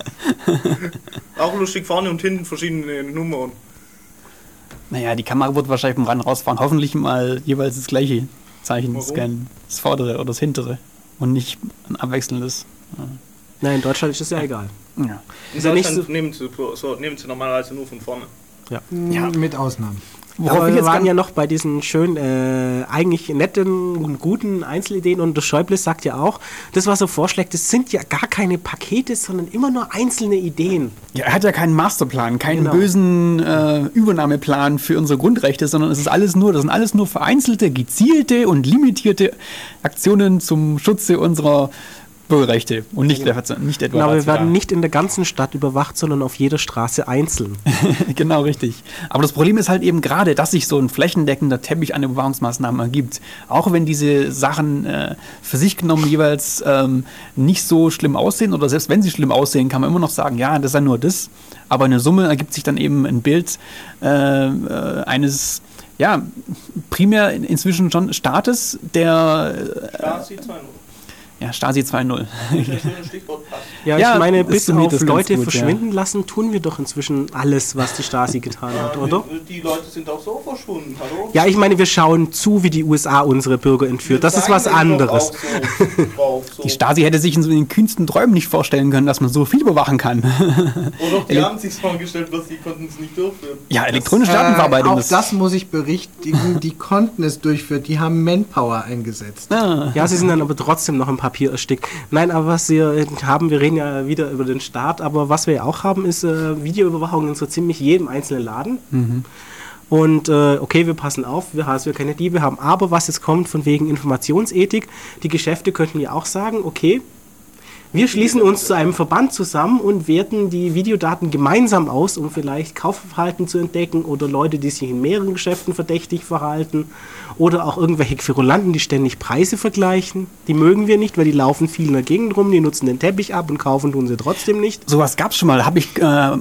Auch lustig, vorne und hinten verschiedene Nummern. Naja, die Kamera wird wahrscheinlich beim Ran rausfahren hoffentlich mal jeweils das gleiche Zeichen Warum? scannen. Das vordere oder das hintere. Und nicht ein abwechselndes. Nein, in Deutschland ist das ja egal. Ja. In Ist ja nicht Deutschland nehmen sie normalerweise nur von vorne. Ja. Mit Ausnahmen. Worauf Aber ich wir jetzt waren ganz- ja noch bei diesen schönen, eigentlich netten und guten Einzelideen und der Schäuble sagt ja auch, das, was er vorschlägt, das sind ja gar keine Pakete, sondern immer nur einzelne Ideen. Ja, er hat ja keinen Masterplan, keinen Genau. bösen Übernahmeplan für unsere Grundrechte, sondern das sind alles nur vereinzelte, gezielte und limitierte Aktionen zum Schutze unserer Bürgerrechte und nicht etwa Genau, wir rational. werden nicht in der ganzen Stadt überwacht, sondern auf jeder Straße einzeln. Genau, richtig. Aber das Problem ist halt eben gerade, dass sich so ein flächendeckender Teppich an Überwachungsmaßnahmen ergibt. Auch wenn diese Sachen für sich genommen jeweils nicht so schlimm aussehen oder selbst wenn sie schlimm aussehen, kann man immer noch sagen, ja, das ist ja nur das. Aber in der Summe ergibt sich dann eben ein Bild eines, ja, primär inzwischen schon Staates, der Stasi 2.0. ja, Stasi 2.0. Stichwort passt. Ja, Ja, ich meine, das bis summiert auf das ganz Leute gut, verschwinden lassen, tun wir doch inzwischen alles, was die Stasi getan hat, oder? Die Leute sind auch so verschwunden, hallo? Ja, ich meine, wir schauen zu, wie die USA unsere Bürger entführt. Das ist was anderes. Die Stasi hätte sich in so den kühnsten Träumen nicht vorstellen können, dass man so viel überwachen kann. Oder die haben sich vorgestellt, was sie konnten es nicht durchführen. Ja, elektronische Datenverarbeitung. Auch das muss ich berichtigen, die konnten es durchführen, die haben Manpower eingesetzt. Ja, sie sind dann aber trotzdem noch im Papier erstickt. Nein, aber was wir haben, wir reden ja wieder über den Staat, aber was wir ja auch haben, ist Videoüberwachung in so ziemlich jedem einzelnen Laden. Und okay, wir passen auf, wir keine Diebe haben, aber was jetzt kommt von wegen Informationsethik, die Geschäfte könnten ja auch sagen, okay, wir schließen uns zu einem Verband zusammen und werten die Videodaten gemeinsam aus, um vielleicht Kaufverhalten zu entdecken oder Leute, die sich in mehreren Geschäften verdächtig verhalten oder auch irgendwelche Querulanten, die ständig Preise vergleichen. Die mögen wir nicht, weil die laufen viel in der Gegend rum, die nutzen den Teppich ab und kaufen tun sie trotzdem nicht. Sowas gab es schon mal, habe ich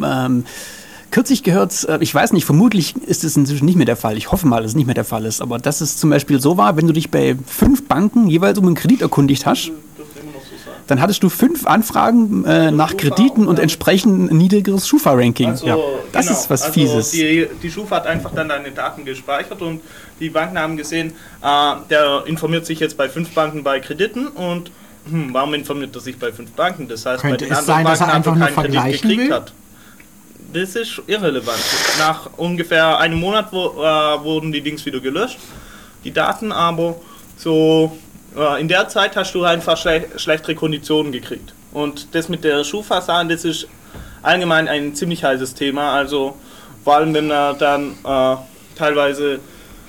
kürzlich gehört, ich weiß nicht, vermutlich ist es inzwischen nicht mehr der Fall. Ich hoffe mal, dass es nicht mehr der Fall ist. Aber dass es zum Beispiel so war, wenn du dich bei 5 Banken jeweils um einen Kredit erkundigt hast, dann hattest du 5 Anfragen nach Krediten und entsprechend ein niedrigeres Schufa-Ranking. Also, Das ist was Fieses. Die Schufa hat einfach dann deine Daten gespeichert und die Banken haben gesehen, der informiert sich jetzt bei 5 Banken bei Krediten und warum informiert er sich bei 5 Banken? Das heißt, Könnte bei den es anderen sein, dass er Banken einfach hat nur er keinen Kredit vergleichen gekriegt will? hat. Das ist irrelevant. Nach ungefähr einem Monat wurden die Dings wieder gelöscht, die Daten, aber so in der Zeit hast du einfach schlechtere Konditionen gekriegt. Und das mit der Schufa-Sache, das ist allgemein ein ziemlich heißes Thema. Also vor allem, wenn er dann teilweise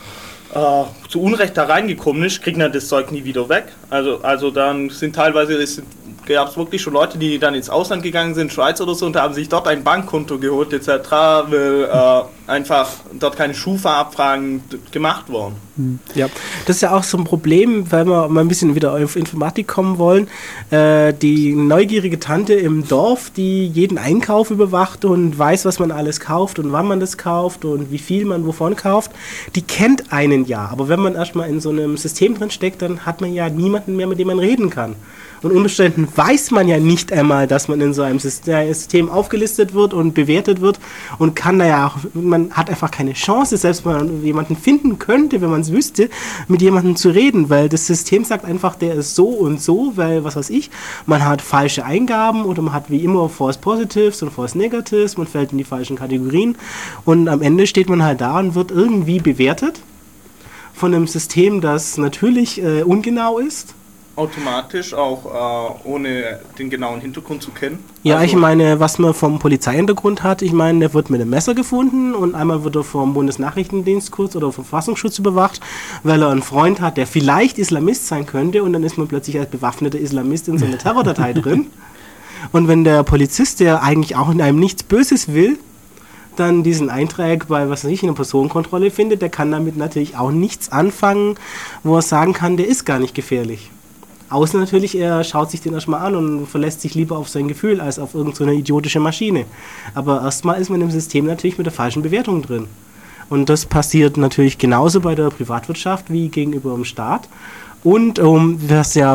zu Unrecht da reingekommen ist, kriegt er das Zeug nie wieder weg. Also dann sind teilweise, gab es wirklich schon Leute, die dann ins Ausland gegangen sind, Schweiz oder so, und haben sich dort ein Bankkonto geholt etc., weil einfach dort keine Schufa-Abfragen gemacht wurden. Ja, das ist ja auch so ein Problem, weil wir mal ein bisschen wieder auf Informatik kommen wollen. Die neugierige Tante im Dorf, die jeden Einkauf überwacht und weiß, was man alles kauft und wann man das kauft und wie viel man wovon kauft, die kennt einen ja. Aber wenn man erstmal in so einem System drin steckt, dann hat man ja niemanden mehr, mit dem man reden kann. Und unter Umständen weiß man ja nicht einmal, dass man in so einem System aufgelistet wird und bewertet wird und kann da ja auch, man hat einfach keine Chance, selbst wenn man jemanden finden könnte, wenn man es wüsste, mit jemandem zu reden, weil das System sagt einfach, der ist so und so, weil, was weiß ich, man hat falsche Eingaben oder man hat wie immer False Positives und False Negatives, man fällt in die falschen Kategorien und am Ende steht man halt da und wird irgendwie bewertet von einem System, das natürlich ungenau ist. Automatisch, auch ohne den genauen Hintergrund zu kennen. Ja, also, ich meine, was man vom Polizeihintergrund hat, ich meine, der wird mit einem Messer gefunden und einmal wird er vom Bundesnachrichtendienst kurz oder vom Verfassungsschutz überwacht, weil er einen Freund hat, der vielleicht Islamist sein könnte und dann ist man plötzlich als bewaffneter Islamist in so einer Terrordatei drin. Und wenn der Polizist, der eigentlich auch in einem nichts Böses will, dann diesen Eintrag bei, was weiß ich, in der Personenkontrolle findet, der kann damit natürlich auch nichts anfangen, wo er sagen kann, der ist gar nicht gefährlich. Außer natürlich, er schaut sich den erstmal an und verlässt sich lieber auf sein Gefühl als auf irgendeine idiotische Maschine. Aber erstmal ist man im System natürlich mit der falschen Bewertung drin. Und das passiert natürlich genauso bei der Privatwirtschaft wie gegenüber dem Staat. Und was ja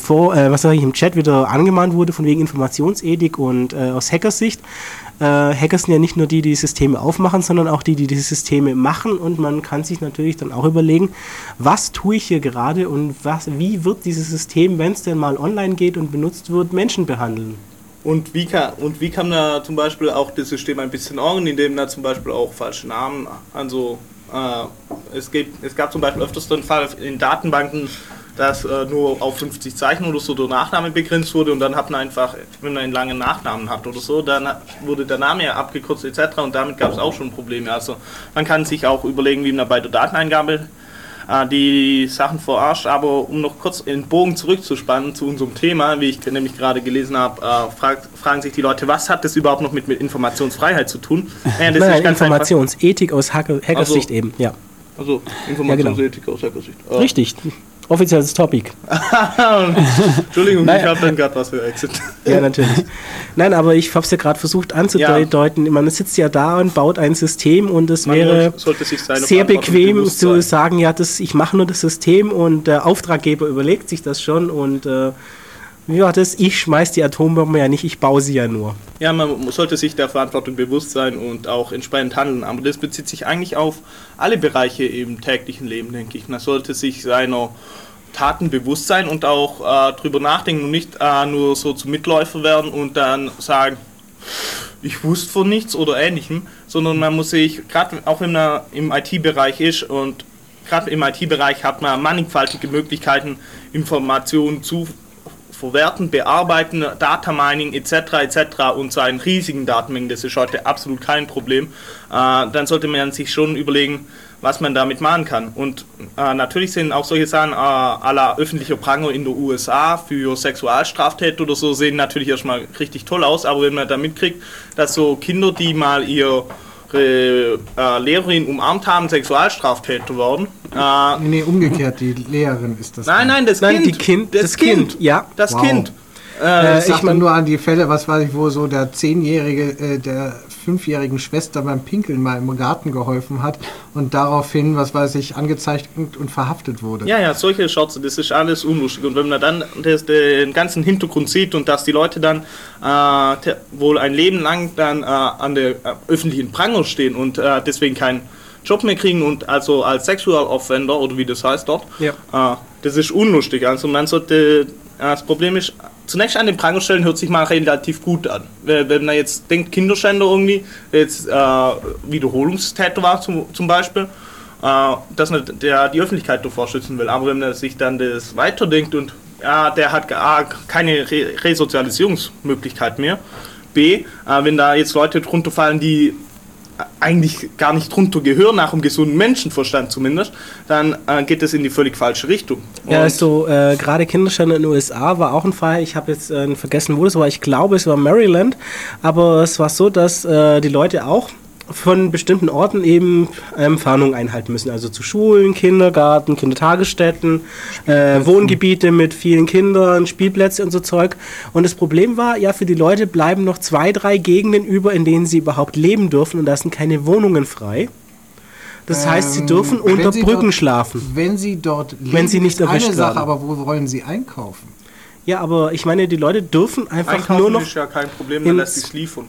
im Chat wieder angemahnt wurde, von wegen Informationsethik und aus Hackersicht, Hacker sind ja nicht nur die Systeme aufmachen, sondern auch die Systeme machen und man kann sich natürlich dann auch überlegen, was tue ich hier gerade und wie wird dieses System, wenn es denn mal online geht und benutzt wird, Menschen behandeln. Und wie kann da zum Beispiel auch das System ein bisschen orgen, indem da zum Beispiel auch falsche Namen, also es gab zum Beispiel öfters den Fall in Datenbanken, dass nur auf 50 Zeichen oder so der Nachname begrenzt wurde und dann hat man einfach, wenn man einen langen Nachnamen hat oder so, dann wurde der Name ja abgekürzt etc. und damit gab es auch schon Probleme. Also man kann sich auch überlegen, wie man bei der Dateneingabe die Sachen verarscht, aber um noch kurz den Bogen zurückzuspannen zu unserem Thema, wie ich nämlich gerade gelesen habe, fragen sich die Leute, was hat das überhaupt noch mit Informationsfreiheit zu tun? Das ist ganz Informationsethik aus Hackersicht eben, ja. Also Informationsethik aus Hackersicht. Richtig. Offizielles Topic. Entschuldigung, ich habe dann gerade was verwechselt. Ja, natürlich. Nein, aber ich habe es ja gerade versucht anzudeuten. Ja. Man sitzt ja da und baut ein System und es wäre sehr bequem zu sagen, ja, ich mache nur das System und der Auftraggeber überlegt sich das schon und wie war das? Ich schmeiß die Atombombe ja nicht, ich baue sie ja nur. Ja, man sollte sich der Verantwortung bewusst sein und auch entsprechend handeln. Aber das bezieht sich eigentlich auf alle Bereiche im täglichen Leben, denke ich. Man sollte sich seiner Taten bewusst sein und auch drüber nachdenken und nicht nur so zum Mitläufer werden und dann sagen, ich wusste von nichts oder Ähnlichem, sondern man muss sich, gerade auch wenn man im IT-Bereich ist und gerade im IT-Bereich hat man mannigfaltige Möglichkeiten, Informationen zu verwerten, bearbeiten, Data Mining etc. und so einen riesigen Datenmengen, das ist heute absolut kein Problem, dann sollte man sich schon überlegen, was man damit machen kann. Und natürlich sind auch solche Sachen à la öffentlicher Pranger in den USA für Sexualstraftäter oder so, sehen natürlich erstmal richtig toll aus, aber wenn man da mitkriegt, dass so Kinder, die mal ihre Lehrerin umarmt haben, Sexualstraftäter worden. Nee, umgekehrt, die Lehrerin ist das. Nein, das Kind. Das Kind. Ja. Das wow. Kind. Ich meine nur an die Fälle, was weiß ich, wo so der 10-Jährige der 5-jährigen Schwester beim Pinkeln mal im Garten geholfen hat und daraufhin, was weiß ich, angezeigt und verhaftet wurde. Ja, solche Schotze, das ist alles unlustig. Und wenn man dann den ganzen Hintergrund sieht und dass die Leute dann wohl ein Leben lang dann an der öffentlichen Pranger stehen und deswegen keinen Job mehr kriegen und also als Sexual Offender oder wie das heißt dort, das ist unlustig. Also man sollte, das Problem ist, zunächst an den Pranger stellen hört sich mal relativ gut an. Wenn man jetzt denkt, Kinderschänder irgendwie, jetzt Wiederholungstäter war zum Beispiel, dass man die Öffentlichkeit davor schützen will. Aber wenn man sich dann das weiterdenkt und der hat keine Resozialisierungsmöglichkeit mehr, B, wenn da jetzt Leute drunter fallen, die eigentlich gar nicht drunter gehören, nach einem gesunden Menschenverstand zumindest, dann geht es in die völlig falsche Richtung. Ja, also gerade Kinderschänder in den USA war auch ein Fall, ich habe jetzt vergessen, wo das war, ich glaube es war Maryland, aber es war so, dass die Leute auch von bestimmten Orten eben Fahndung einhalten müssen, also zu Schulen, Kindergarten, Kindertagesstätten, Wohngebiete mit vielen Kindern, Spielplätze und so Zeug. Und das Problem war, ja, für die Leute bleiben noch 2, 3 Gegenden über, in denen sie überhaupt leben dürfen und da sind keine Wohnungen frei. Das heißt, sie dürfen unter Brücken schlafen. Wenn sie dort leben, wenn sie nicht erwischt eine Sache, werden. aber wo wollen sie einkaufen? Ja, aber ich meine, die Leute dürfen einfach einkaufen nur noch... ist ja kein Problem, dann lässt sich liefern.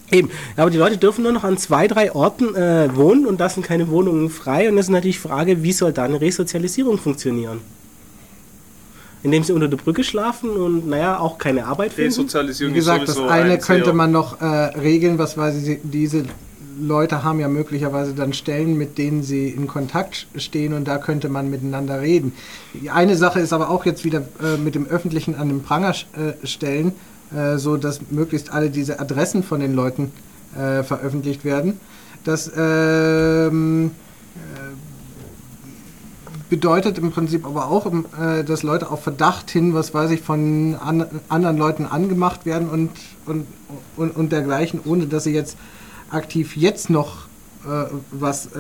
Eben, aber die Leute dürfen nur noch an 2, 3 Orten wohnen und da sind keine Wohnungen frei. Und das ist natürlich die Frage, wie soll da eine Resozialisierung funktionieren? Indem sie unter der Brücke schlafen und auch keine Arbeit finden? Resozialisierung Wie gesagt, ist das sowieso eine ein könnte sehr- man noch regeln, was weiß ich, diese Leute haben ja möglicherweise dann Stellen, mit denen sie in Kontakt stehen und da könnte man miteinander reden. Die eine Sache ist aber auch jetzt wieder mit dem Öffentlichen an den Pranger stellen, so dass möglichst alle diese Adressen von den Leuten veröffentlicht werden. Das bedeutet im Prinzip aber auch, dass Leute auf Verdacht hin, was weiß ich, von anderen Leuten angemacht werden und dergleichen, ohne dass sie jetzt aktiv jetzt noch was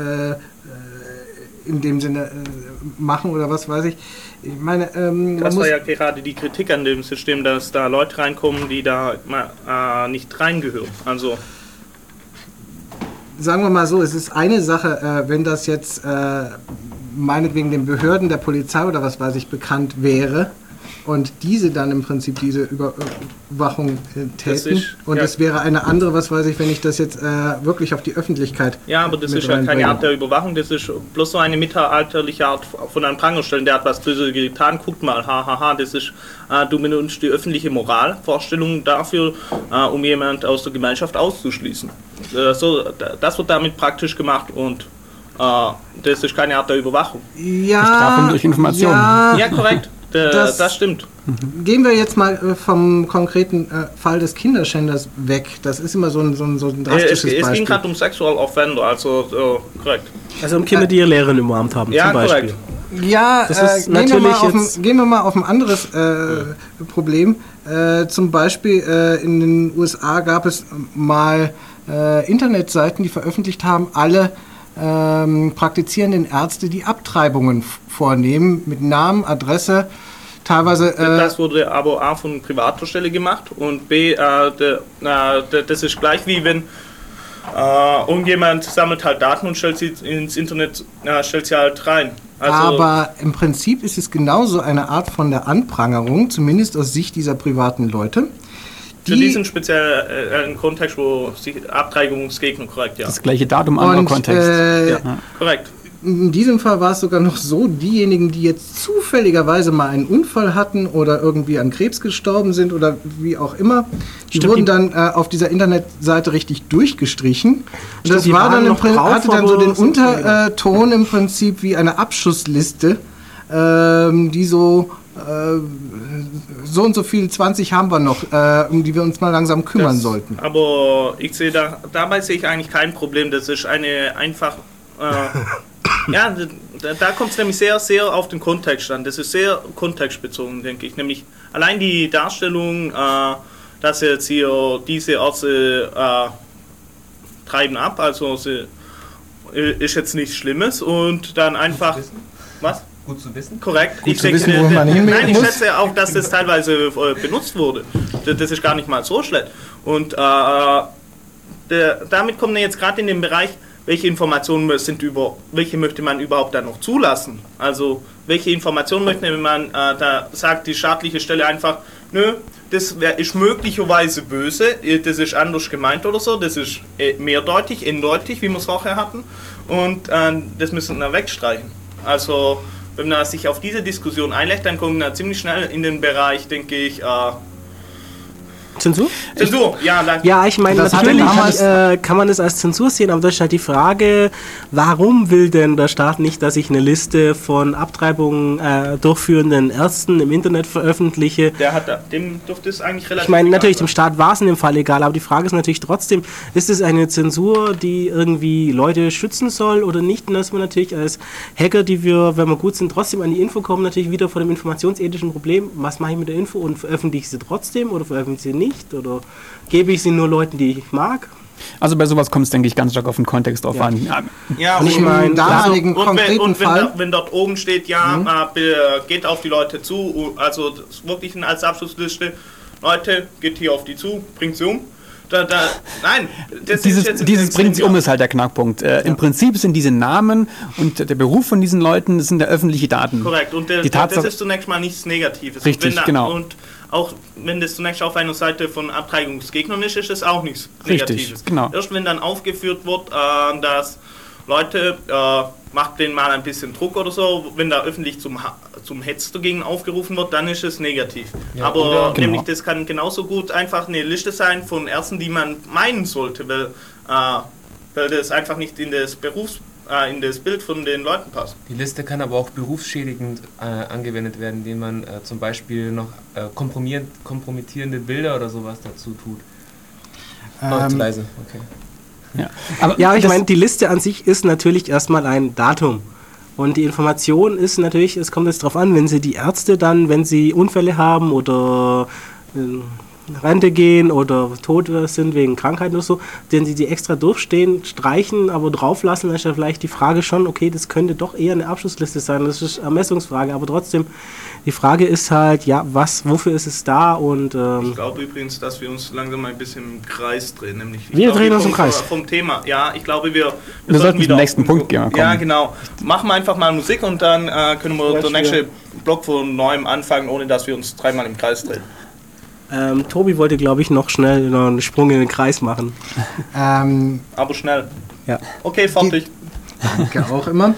in dem Sinne machen oder was weiß ich. Ich meine, man Das muss war ja gerade die Kritik an dem System, dass da Leute reinkommen, die da nicht reingehören. Also sagen wir mal so, es ist eine Sache, wenn das jetzt meinetwegen den Behörden der Polizei oder was weiß ich bekannt wäre und diese dann im Prinzip diese Überwachung täten ist- und ja. es wäre eine andere, was weiß ich, wenn ich das jetzt wirklich auf die Öffentlichkeit ja, aber das mit ist ja keine reinbringe. Art der Überwachung, das ist bloß so eine mittelalterliche Art von einem Pranger stellen, der hat was Böses getan, guckt mal, hahaha, das ist, du benutzt die öffentliche Moralvorstellung dafür, um jemand aus der Gemeinschaft auszuschließen. Das wird damit praktisch gemacht und das ist keine Art der Überwachung. Ja, Bestrafung durch Informationen. Ja, korrekt, das stimmt. Gehen wir jetzt mal vom konkreten Fall des Kinderschänders weg. Das ist immer so ein drastisches Es ging Beispiel. gerade um Sexual Offender, also korrekt. Also um Kinder, die ihre Lehrerin umarmt haben, Ja, zum Beispiel. korrekt. Ja, Das ist gehen, wir natürlich mal jetzt- gehen wir mal auf ein anderes Problem. Zum Beispiel in den USA gab es mal Internetseiten, die veröffentlicht haben, alle praktizierenden Ärzte, die Abtreibungen vornehmen, mit Namen, Adresse, teilweise... Das wurde aber A von privater Stelle gemacht und B, das ist gleich wie wenn irgendjemand sammelt halt Daten und stellt sie ins Internet, stellt sie halt rein. Also, aber im Prinzip ist es genauso eine Art von der Anprangerung, zumindest aus Sicht dieser privaten Leute. für diesen speziellen Kontext, wo sich Abtreibungsgegner, korrekt, ja. Das gleiche Datum, anderer und Kontext. Korrekt. in diesem Fall war es sogar noch so, diejenigen, die jetzt zufälligerweise mal einen Unfall hatten oder irgendwie an Krebs gestorben sind oder wie auch immer, die Stimmt, wurden dann auf dieser Internetseite richtig durchgestrichen. Und Stimmt, das die war waren dann noch drauf, hatte dann so aber den so- Unterton im Prinzip wie eine Abschussliste, die so und so viel, 20 haben wir noch, um die wir uns mal langsam kümmern sollten. Aber ich sehe dabei sehe ich eigentlich kein Problem. Das ist eine einfach. Ja, da kommt es nämlich sehr, sehr auf den Kontext an. Das ist sehr kontextbezogen, denke ich. Nämlich allein die Darstellung, dass jetzt hier diese Ärzte treiben ab, also ist jetzt nichts Schlimmes und dann einfach. Was? Gut zu wissen. Korrekt. Gut zu wissen, wo man hin nein, ich muss. schätze auch, dass das teilweise benutzt wurde. Das ist gar nicht mal so schlecht. Und damit kommen wir jetzt gerade in den Bereich, welche Informationen welche möchte man überhaupt dann noch zulassen? Also welche Informationen möchte man, da sagt die staatliche Stelle einfach, nö, das ist möglicherweise böse, das ist anders gemeint oder so, das ist mehrdeutig, eindeutig, wie wir es vorher hatten, und das müssen wir wegstreichen. Also wenn man sich auf diese Diskussion einlässt, dann kommt man ziemlich schnell in den Bereich, denke ich, Zensur? Zensur, ja, danke. Ja, ich meine, Das hatte natürlich damals- kann man es als Zensur sehen, aber das ist halt die Frage, warum will denn der Staat nicht, dass ich eine Liste von Abtreibungen durchführenden Ärzten im Internet veröffentliche? Dem dürfte es eigentlich relativ Ich meine, natürlich, egal dem Staat war es in dem Fall egal, aber die Frage ist natürlich trotzdem, ist es eine Zensur, die irgendwie Leute schützen soll oder nicht? Und dass wir natürlich als Hacker, die wir, wenn wir gut sind, trotzdem an die Info kommen, natürlich wieder vor dem informationsethischen Problem, was mache ich mit der Info und veröffentliche ich sie trotzdem oder veröffentliche ich sie nicht? Oder gebe ich sie nur Leuten, die ich mag? Also bei sowas kommt es, denke ich, ganz stark auf den Kontext drauf an. Ja, Ja, Und ich und- meine, damaligen und konkreten Fall. wenn dort oben steht, ja, geht auf die Leute zu, also das ist wirklich als Abschlussliste, Leute, geht hier auf die zu, bringt sie um. Nein, das ist jetzt Dieses bringt sie um ist halt der Knackpunkt. Im Prinzip sind diese Namen und der Beruf von diesen Leuten, das sind ja öffentliche Daten. korrekt, und Die das Tatsache- ist zunächst mal nichts Negatives. Richtig, Wenn genau. Und auch wenn das zunächst auf einer Seite von Abtreibungsgegnern ist, ist es auch nichts Richtig, Negatives. genau. Erst wenn dann aufgeführt wird, dass Leute, macht denen mal ein bisschen Druck oder so, wenn da öffentlich zum Hetz dagegen aufgerufen wird, dann ist es negativ. Ja, aber genau. nämlich das kann genauso gut einfach eine Liste sein von Ärzten, die man meinen sollte, weil das einfach nicht in das in das Bild von den Leuten passt. Die Liste kann aber auch berufsschädigend angewendet werden, indem man zum Beispiel noch kompromittierende Bilder oder sowas dazu tut. Zu leise, okay. Ja, aber Ja, ich das- meine, die Liste an sich ist natürlich erstmal ein Datum. Und die Information ist natürlich, es kommt jetzt drauf an, wenn sie die Ärzte dann, wenn sie Unfälle haben oder in Rente gehen oder tot sind wegen Krankheit oder so, den sie die extra durchstehen, streichen, aber drauflassen, dann ist ja vielleicht die Frage schon, okay, das könnte doch eher eine Abschlussliste sein, das ist Ermessungsfrage, aber trotzdem, die Frage ist halt, ja, wofür ist es da und Ich glaube übrigens, dass wir uns langsam ein bisschen im Kreis drehen. Nämlich, ich Wir glaube, drehen uns im vom- Kreis. Vom Thema. Ja, ich glaube, wir sollten zum auf nächsten den- Punkt kommen. Ja, genau. Machen wir einfach mal Musik und dann können wir Ja, den nächsten Block von neuem anfangen, ohne dass wir uns dreimal im Kreis drehen. Tobi wollte, glaube ich, noch schnell noch einen Sprung in den Kreis machen. Aber schnell. Ja. Okay, fertig. Danke auch immer.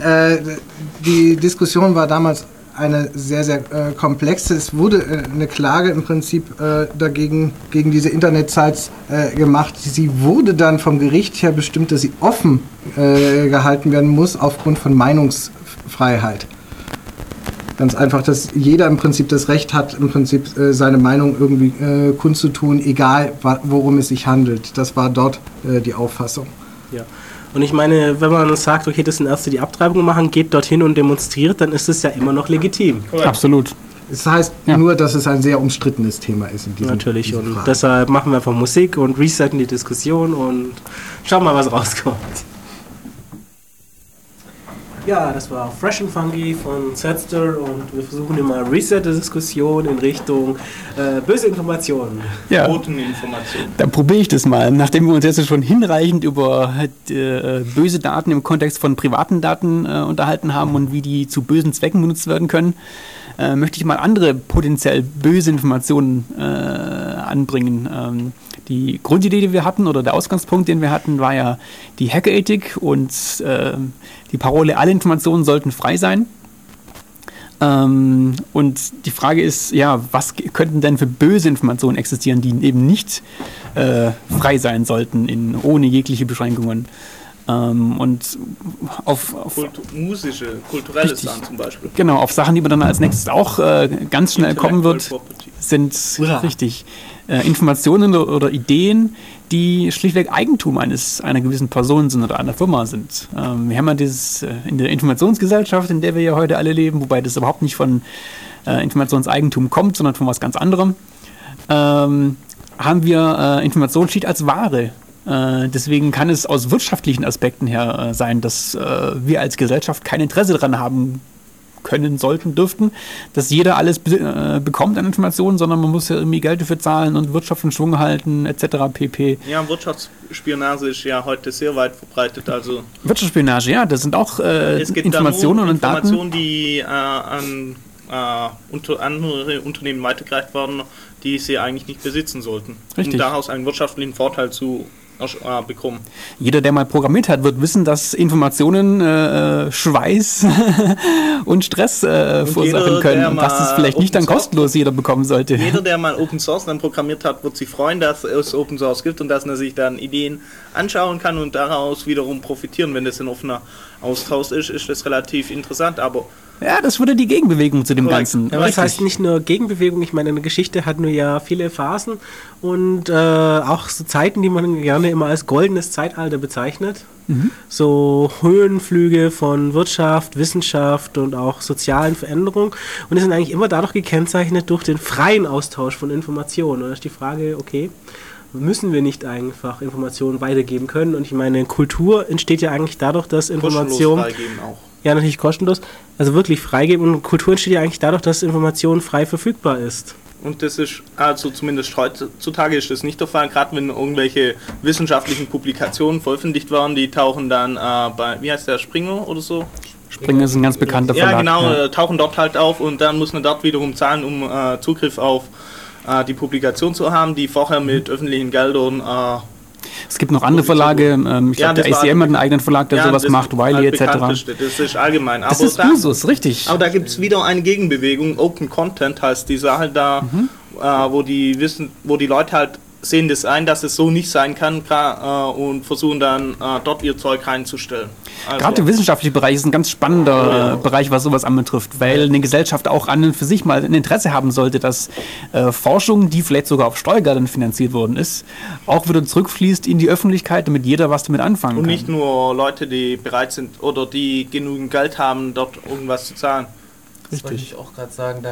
Die Diskussion war damals eine sehr, sehr komplexe. Es wurde eine Klage im Prinzip gegen diese Internetsites gemacht. Sie wurde dann vom Gericht her bestimmt, dass sie offen gehalten werden muss aufgrund von Meinungsfreiheit. Ganz einfach, dass jeder im Prinzip das Recht hat, im Prinzip seine Meinung irgendwie kundzutun, egal worum es sich handelt. Das war dort die Auffassung. Ja. Und ich meine, wenn man sagt, okay, das sind Ärzte, die Abtreibungen machen, geht dorthin und demonstriert, dann ist es ja immer noch legitim. Absolut. Das heißt Ja. nur, dass es ein sehr umstrittenes Thema ist in diesem Natürlich. dieser Und Frage. deshalb machen wir einfach Musik und resetten die Diskussion und schauen mal, was rauskommt. Ja, das war Fresh and Funky von Setster und wir versuchen immer Reset-Diskussion in Richtung böse Informationen. Ja. Boteninformation. Dann probiere ich das mal. Nachdem wir uns jetzt schon hinreichend über böse Daten im Kontext von privaten Daten unterhalten haben und wie die zu bösen Zwecken benutzt werden können, möchte ich mal andere potenziell böse Informationen anbringen. Die Grundidee, die wir hatten, oder der Ausgangspunkt, den wir hatten, war ja die Hackerethik und die Parole, alle Informationen sollten frei sein. Und die Frage ist, ja, was könnten denn für böse Informationen existieren, die eben nicht frei sein sollten, ohne jegliche Beschränkungen. Und auf kulturelle Richtig. Sachen zum Beispiel. genau, auf Sachen, die man dann als nächstes auch ganz schnell kommen wird, Property. sind Hurra. richtig Informationen oder Ideen, die schlichtweg Eigentum einer gewissen Person sind oder einer Firma sind. Wir haben ja dieses in der Informationsgesellschaft, in der wir ja heute alle leben, wobei das überhaupt nicht von Informationseigentum kommt, sondern von was ganz anderem, haben wir Information steht als Ware. Deswegen kann es aus wirtschaftlichen Aspekten her sein, dass wir als Gesellschaft kein Interesse daran haben können, sollten, dürften, dass jeder alles bekommt an Informationen, sondern man muss ja irgendwie Geld dafür zahlen und Wirtschaft in Schwung halten, etc. pp. Ja, Wirtschaftsspionage ist ja heute sehr weit verbreitet. Also Wirtschaftsspionage, ja, das sind auch es gibt Informationen da nur und Daten. Informationen, die an andere Unternehmen weitergereicht werden, die sie eigentlich nicht besitzen sollten. Richtig. Um daraus einen wirtschaftlichen Vorteil zu bekommen. Jeder, der mal programmiert hat, wird wissen, dass Informationen Schweiß und Stress verursachen jeder, können der und dass das mal vielleicht nicht dann Open Source- kostenlos jeder bekommen sollte. Jeder, der mal Open Source dann programmiert hat, wird sich freuen, dass es Open Source gibt und dass er sich dann Ideen anschauen kann und daraus wiederum profitieren. Wenn das ein offener Austausch ist, ist das relativ interessant, aber Ja, das wurde die Gegenbewegung zu dem Korrekt. Ganzen. Ja, aber das Richtig. heißt nicht nur Gegenbewegung, ich meine, eine Geschichte hat nur ja viele Phasen und auch so Zeiten, die man gerne immer als goldenes Zeitalter bezeichnet. So Höhenflüge von Wirtschaft, Wissenschaft und auch sozialen Veränderungen. Und die sind eigentlich immer dadurch gekennzeichnet durch den freien Austausch von Informationen. Und da ist die Frage, okay, müssen wir nicht einfach Informationen weitergeben können? Und ich meine, Kultur entsteht ja eigentlich dadurch, dass kostenlos Informationen... freigeben auch. Ja, natürlich kostenlos. Also wirklich freigeben. Und Kultur entsteht ja eigentlich dadurch, dass Information frei verfügbar ist. Und das ist, also zumindest heutzutage ist das nicht der Fall, gerade wenn irgendwelche wissenschaftlichen Publikationen veröffentlicht werden, die tauchen dann bei, wie heißt der, Springer oder so? Springer ist ein ganz bekannter Verlag. Ja, genau, tauchen dort halt auf und dann muss man dort wiederum zahlen, um Zugriff auf die Publikation zu haben, die vorher mit öffentlichen Geldern... Es gibt noch andere Verlage, ich glaube, der ACM hat einen eigenen Verlag, der sowas macht, Wiley etc. Das ist allgemein. Das ist Usus, richtig. Aber da gibt es wieder eine Gegenbewegung, Open Content heißt die Sache da, wo die Leute halt sehen das ein, dass es so nicht sein kann und versuchen dann dort ihr Zeug reinzustellen. Also gerade der wissenschaftliche Bereich ist ein ganz spannender Bereich, was sowas anbetrifft, weil eine Gesellschaft auch an und für sich mal ein Interesse haben sollte, dass Forschung, die vielleicht sogar auf Steuergeldern finanziert worden ist, auch wieder zurückfließt in die Öffentlichkeit, damit jeder was damit anfangen kann. Und nicht nur Leute, die bereit sind oder die genügend Geld haben, dort irgendwas zu zahlen. Das wollte ich auch gerade sagen,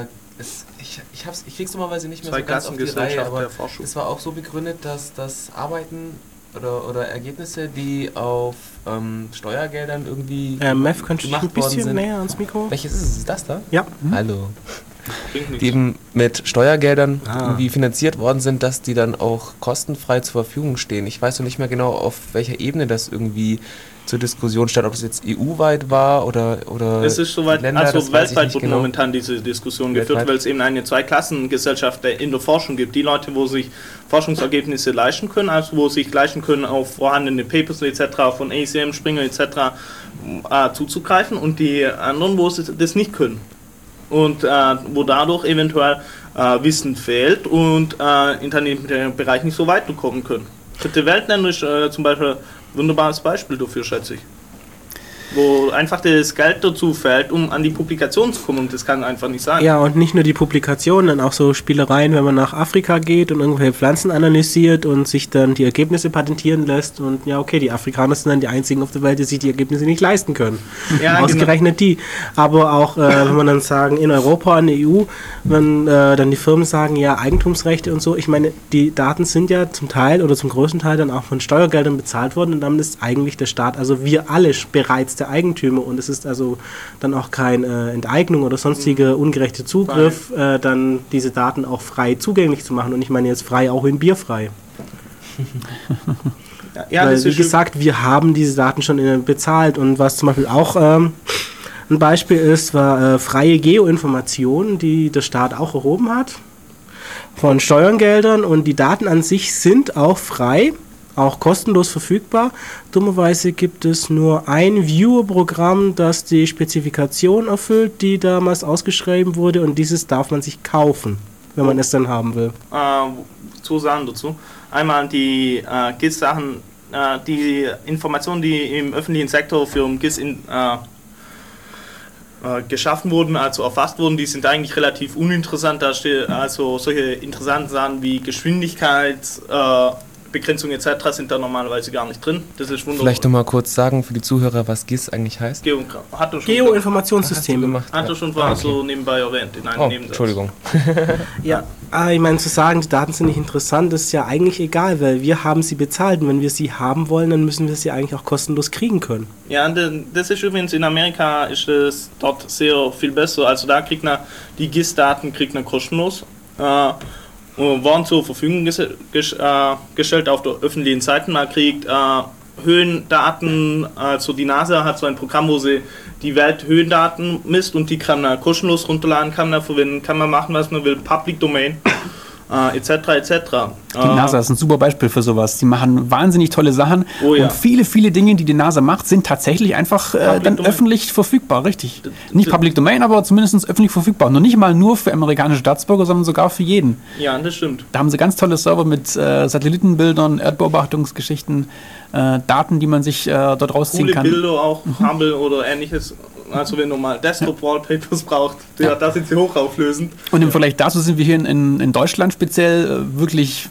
ich krieg's normalerweise nicht mehr so ganz auf die Reihe, aber es war auch so begründet, dass das Arbeiten oder Ergebnisse, die auf Steuergeldern irgendwie Mev, könntest du ein gemacht worden bisschen sind. näher ans Mikro? Welches ist es? Ist das da? Ja. Hallo. Die eben mit Steuergeldern irgendwie finanziert worden sind, dass die dann auch kostenfrei zur Verfügung stehen. Ich weiß noch nicht mehr genau, auf welcher Ebene das irgendwie zur Diskussion stand, ob es jetzt EU-weit war oder es ist soweit, Länder, also weltweit wird genau. momentan diese Diskussion geführt, weil es eben eine Zweiklassengesellschaft in der Forschung gibt. Die Leute, wo sich Forschungsergebnisse leisten können, also wo sich leisten können, auf vorhandene Papers etc. von ACM, Springer etc. Zuzugreifen und die anderen, wo sie das nicht können. Und wo dadurch eventuell Wissen fehlt und in dem Bereich nicht so weiterkommen können. Dritte Weltländer ist zum Beispiel ein wunderbares Beispiel dafür, schätze ich. Wo einfach das Geld dazu fällt, um an die Publikation zu kommen, und das kann einfach nicht sein. Ja, und nicht nur die Publikation, dann auch so Spielereien, wenn man nach Afrika geht und irgendwelche Pflanzen analysiert und sich dann die Ergebnisse patentieren lässt und ja, okay, die Afrikaner sind dann die einzigen auf der Welt, die sich die Ergebnisse nicht leisten können. Ja, ausgerechnet die. Aber auch, wenn man dann sagen, in Europa, in der EU, wenn dann die Firmen sagen, ja, Eigentumsrechte und so, ich meine, die Daten sind ja zum Teil oder zum größten Teil dann auch von Steuergeldern bezahlt worden und damit ist eigentlich der Staat, also wir alle bereits der Eigentümer und es ist also dann auch keine Enteignung oder sonstige ungerechte Zugriff, dann diese Daten auch frei zugänglich zu machen und ich meine jetzt frei auch in Bier frei. Ja, weil, das ist wie gesagt, wir haben diese Daten schon bezahlt und was zum Beispiel auch ein Beispiel ist, war freie Geoinformation, die der Staat auch erhoben hat von Steuergeldern und die Daten an sich sind auch frei, auch kostenlos verfügbar. Dummerweise gibt es nur ein Viewer-Programm, das die Spezifikation erfüllt, die damals ausgeschrieben wurde und dieses darf man sich kaufen, wenn man es dann haben will. 2 Sachen dazu. Einmal die GIS-Sachen, die Informationen, die im öffentlichen Sektor für GIS geschaffen wurden, also erfasst wurden, die sind eigentlich relativ uninteressant. Da steht also solche interessanten Sachen wie Geschwindigkeit, Begrenzung etc. sind da normalerweise gar nicht drin. Das ist wunderbar. Vielleicht noch mal kurz sagen für die Zuhörer, was GIS eigentlich heißt. Geoinformationssysteme. Hat er schon vorher so nebenbei erwähnt in einem Nebensatz. Entschuldigung. Ja, ich meine, zu sagen, die Daten sind nicht interessant, ist ja eigentlich egal, weil wir haben sie bezahlt und wenn wir sie haben wollen, dann müssen wir sie eigentlich auch kostenlos kriegen können. Ja, das ist übrigens in Amerika ist es dort sehr viel besser. Also da kriegt man die GIS-Daten kostenlos. Waren zur Verfügung gestellt auf der öffentlichen Seite. Man kriegt Höhendaten, also die NASA hat so ein Programm, wo sie die Welthöhendaten misst und die kann man kostenlos runterladen, kann man verwenden, kann man machen, was man will, Public Domain, etc. etc. Die NASA ist ein super Beispiel für sowas. Die machen wahnsinnig tolle Sachen und viele, viele Dinge, die NASA macht, sind tatsächlich einfach dann öffentlich verfügbar, richtig. Nicht Public Domain, aber zumindest öffentlich verfügbar. Noch nicht mal nur für amerikanische Staatsbürger, sondern sogar für jeden. Ja, das stimmt. Da haben sie ganz tolle Server mit Satellitenbildern, Erdbeobachtungsgeschichten, Daten, die man sich dort rausziehen kann. Bilder auch, Hubble oder ähnliches. Also wenn man mal Desktop-Wallpapers braucht, da sind sie hochauflösend. Und im Vergleich dazu sind wir hier in Deutschland speziell wirklich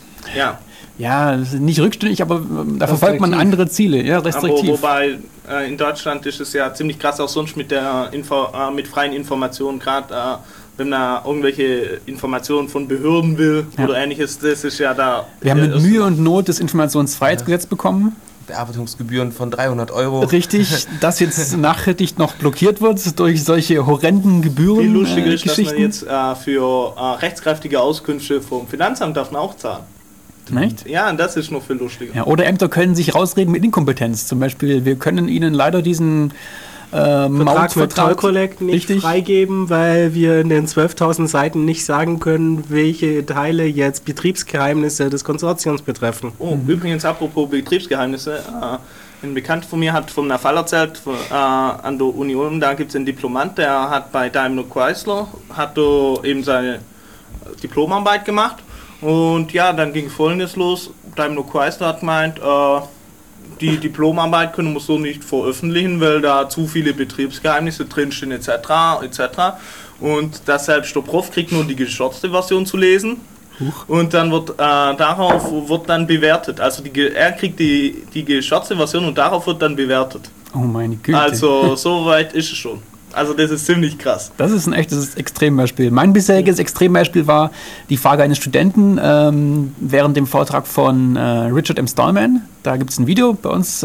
nicht rückständig, aber da verfolgt man andere Ziele, ja, restriktiv. Aber wobei in Deutschland ist es ja ziemlich krass auch sonst mit der mit freien Informationen, gerade wenn man irgendwelche Informationen von Behörden will oder ähnliches, das ist ja da... Wir haben mit Mühe und Not das Informationsfreiheitsgesetz bekommen. Bearbeitungsgebühren von 300 €. Richtig, das jetzt nachhaltig noch blockiert wird durch solche horrenden Gebühren. Viel lustiger ist, dass man jetzt für rechtskräftige Auskünfte vom Finanzamt darf man auch zahlen. Echt? Ja, das ist noch viel lustiger. Ja, oder Ämter können sich rausreden mit Inkompetenz. Zum Beispiel, wir können Ihnen leider diesen Vertrag mit Toll Collect nicht freigeben, weil wir in den 12.000 Seiten nicht sagen können, welche Teile jetzt Betriebsgeheimnisse des Konsortiums betreffen. Oh, übrigens apropos Betriebsgeheimnisse, ein Bekannter von mir hat von einer Fall erzählt, an der Uni Ulm, da gibt es einen Diplomant, der hat bei Daimler Chrysler, hat eben seine Diplomarbeit gemacht und ja, dann ging Folgendes los, Daimler Chrysler hat gemeint, die Diplomarbeit können wir so nicht veröffentlichen, weil da zu viele Betriebsgeheimnisse drinstehen etc. Und das selbst der Prof kriegt nur die geschürzte Version zu lesen. Und dann wird darauf wird dann bewertet. Also er kriegt die geschürzte Version und darauf wird dann bewertet. Oh meine Güte. Also so weit ist es schon. Also das ist ziemlich krass. Das ist ein echtes Extrembeispiel. Mein bisheriges Extrembeispiel war die Frage eines Studenten während dem Vortrag von Richard M. Stallman. Da gibt es ein Video bei uns,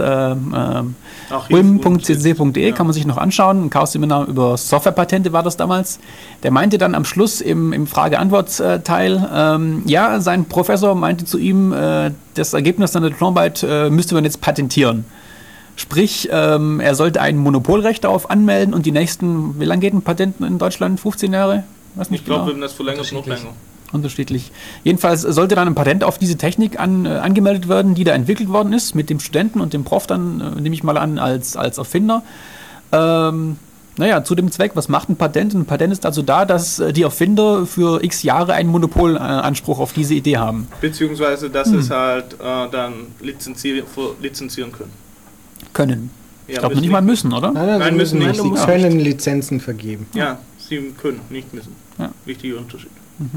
ulm.ccc.de, kann man sich noch anschauen. Ein Chaos-Seminar über Softwarepatente war das damals. Der meinte dann am Schluss im Frage-Antwort-Teil, ja, sein Professor meinte zu ihm, das Ergebnis seiner Diplomarbeit müsste man jetzt patentieren. Sprich, er sollte ein Monopolrecht darauf anmelden und die nächsten, wie lange geht ein Patent in Deutschland? 15 Jahre? Weiß nicht ich glaube, genau. wenn das verlängert, noch länger. Unterschiedlich. Jedenfalls sollte dann ein Patent auf diese Technik angemeldet werden, die da entwickelt worden ist, mit dem Studenten und dem Prof dann, nehme ich mal an, als Erfinder. Zu dem Zweck, was macht ein Patent? Ein Patent ist dazu da, dass die Erfinder für x Jahre einen Monopolanspruch auf diese Idee haben. Beziehungsweise, dass es halt dann lizenzieren können. Ich glaube nicht mal müssen, oder? Nein, müssen nicht. Sie können Lizenzen vergeben. Ja, sie können, nicht müssen. Ja. Wichtiger Unterschied.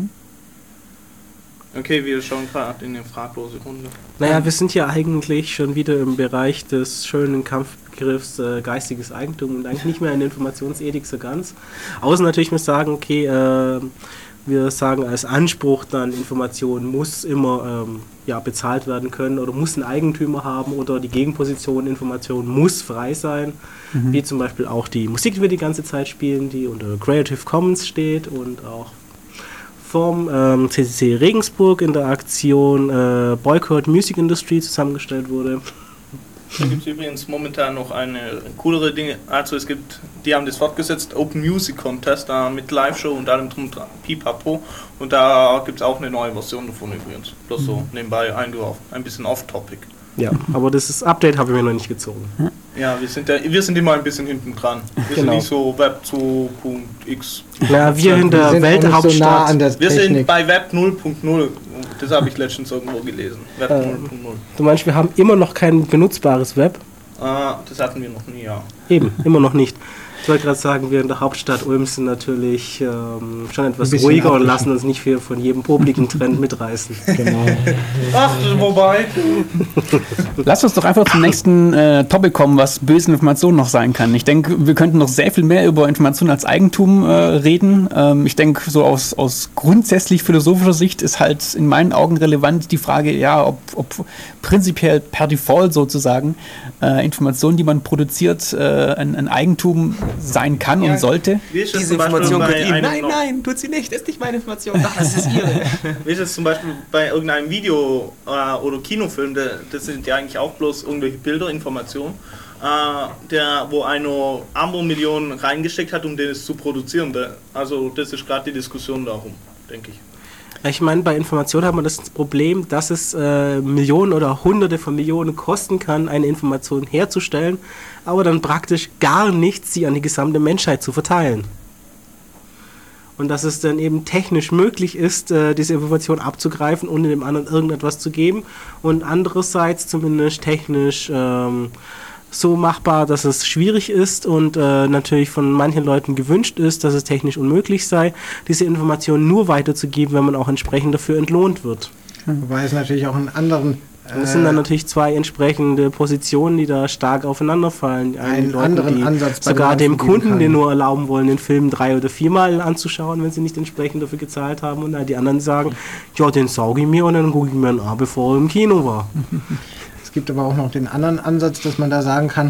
Okay, wir schauen gerade in eine fraglose Runde. Naja, wir sind ja eigentlich schon wieder im Bereich des schönen Kampfbegriffs geistiges Eigentum und eigentlich nicht mehr in der Informationsethik so ganz. Außer natürlich muss sagen, okay, wir sagen als Anspruch dann, Information muss immer bezahlt werden können oder muss einen Eigentümer haben oder die Gegenposition, Information muss frei sein, wie zum Beispiel auch die Musik, die wir die ganze Zeit spielen, die unter Creative Commons steht und auch vom CCC Regensburg in der Aktion Boycott Music Industry zusammengestellt wurde. Da gibt es übrigens momentan noch eine coolere Dinge. Also die haben das fortgesetzt, Open Music Contest mit Live-Show und allem drum pipapo. Und da gibt es auch eine neue Version davon übrigens. Das so nebenbei eingeworfen. Ein bisschen off-topic. Ja, aber das Update habe ich mir noch nicht gezogen. Ja, wir sind immer ein bisschen hinten dran. Wir sind nicht so Web 2.x. Na, wir in der Welthauptstadt. So nah an der wir sind bei Web 0.0. Das habe ich letztens irgendwo gelesen. Web 0.0. Du meinst, wir haben immer noch kein benutzbares Web? Das hatten wir noch nie, ja. Eben, immer noch nicht. Ich wollte gerade sagen, wir in der Hauptstadt Ulm sind natürlich schon etwas ruhiger und lassen uns nicht viel von jedem popligen Trend mitreißen. Genau. Ach, wobei. Lass uns doch einfach zum nächsten Topic kommen, was böse Informationen noch sein kann. Ich denke, wir könnten noch sehr viel mehr über Informationen als Eigentum reden. Ich denke, so aus grundsätzlich philosophischer Sicht ist halt in meinen Augen relevant die Frage, ja, ob prinzipiell per Default sozusagen Informationen, die man produziert, ein Eigentum sein kann und sollte. Diese Information gehört ihm. Nein, tut sie nicht. Das ist nicht meine Information. Ach, das ist ihre. Wie ist es zum Beispiel bei irgendeinem Video oder Kinofilm, das sind ja eigentlich auch bloß irgendwelche Bilderinformationen, wo einer andere Millionen reingesteckt hat, um das zu produzieren. Also das ist gerade die Diskussion darum, denke ich. Ich meine, bei Informationen haben wir das Problem, dass es Millionen oder Hunderte von Millionen kosten kann, eine Information herzustellen, aber dann praktisch gar nichts, sie an die gesamte Menschheit zu verteilen. Und dass es dann eben technisch möglich ist, diese Information abzugreifen, ohne dem anderen irgendetwas zu geben und andererseits zumindest technisch so machbar, dass es schwierig ist und natürlich von manchen Leuten gewünscht ist, dass es technisch unmöglich sei, diese Informationen nur weiterzugeben, wenn man auch entsprechend dafür entlohnt wird. Wobei es natürlich auch einen anderen... Das sind dann natürlich zwei entsprechende Positionen, die da stark aufeinanderfallen. Einen anderen Ansatz bei sogar dem Kunden, den nur erlauben wollen, den Film 3- oder 4-mal anzuschauen, wenn sie nicht entsprechend dafür gezahlt haben. Und die anderen sagen, ja, den sauge ich mir und dann gucke ich mir an, bevor er im Kino war. Es gibt aber auch noch den anderen Ansatz, dass man da sagen kann,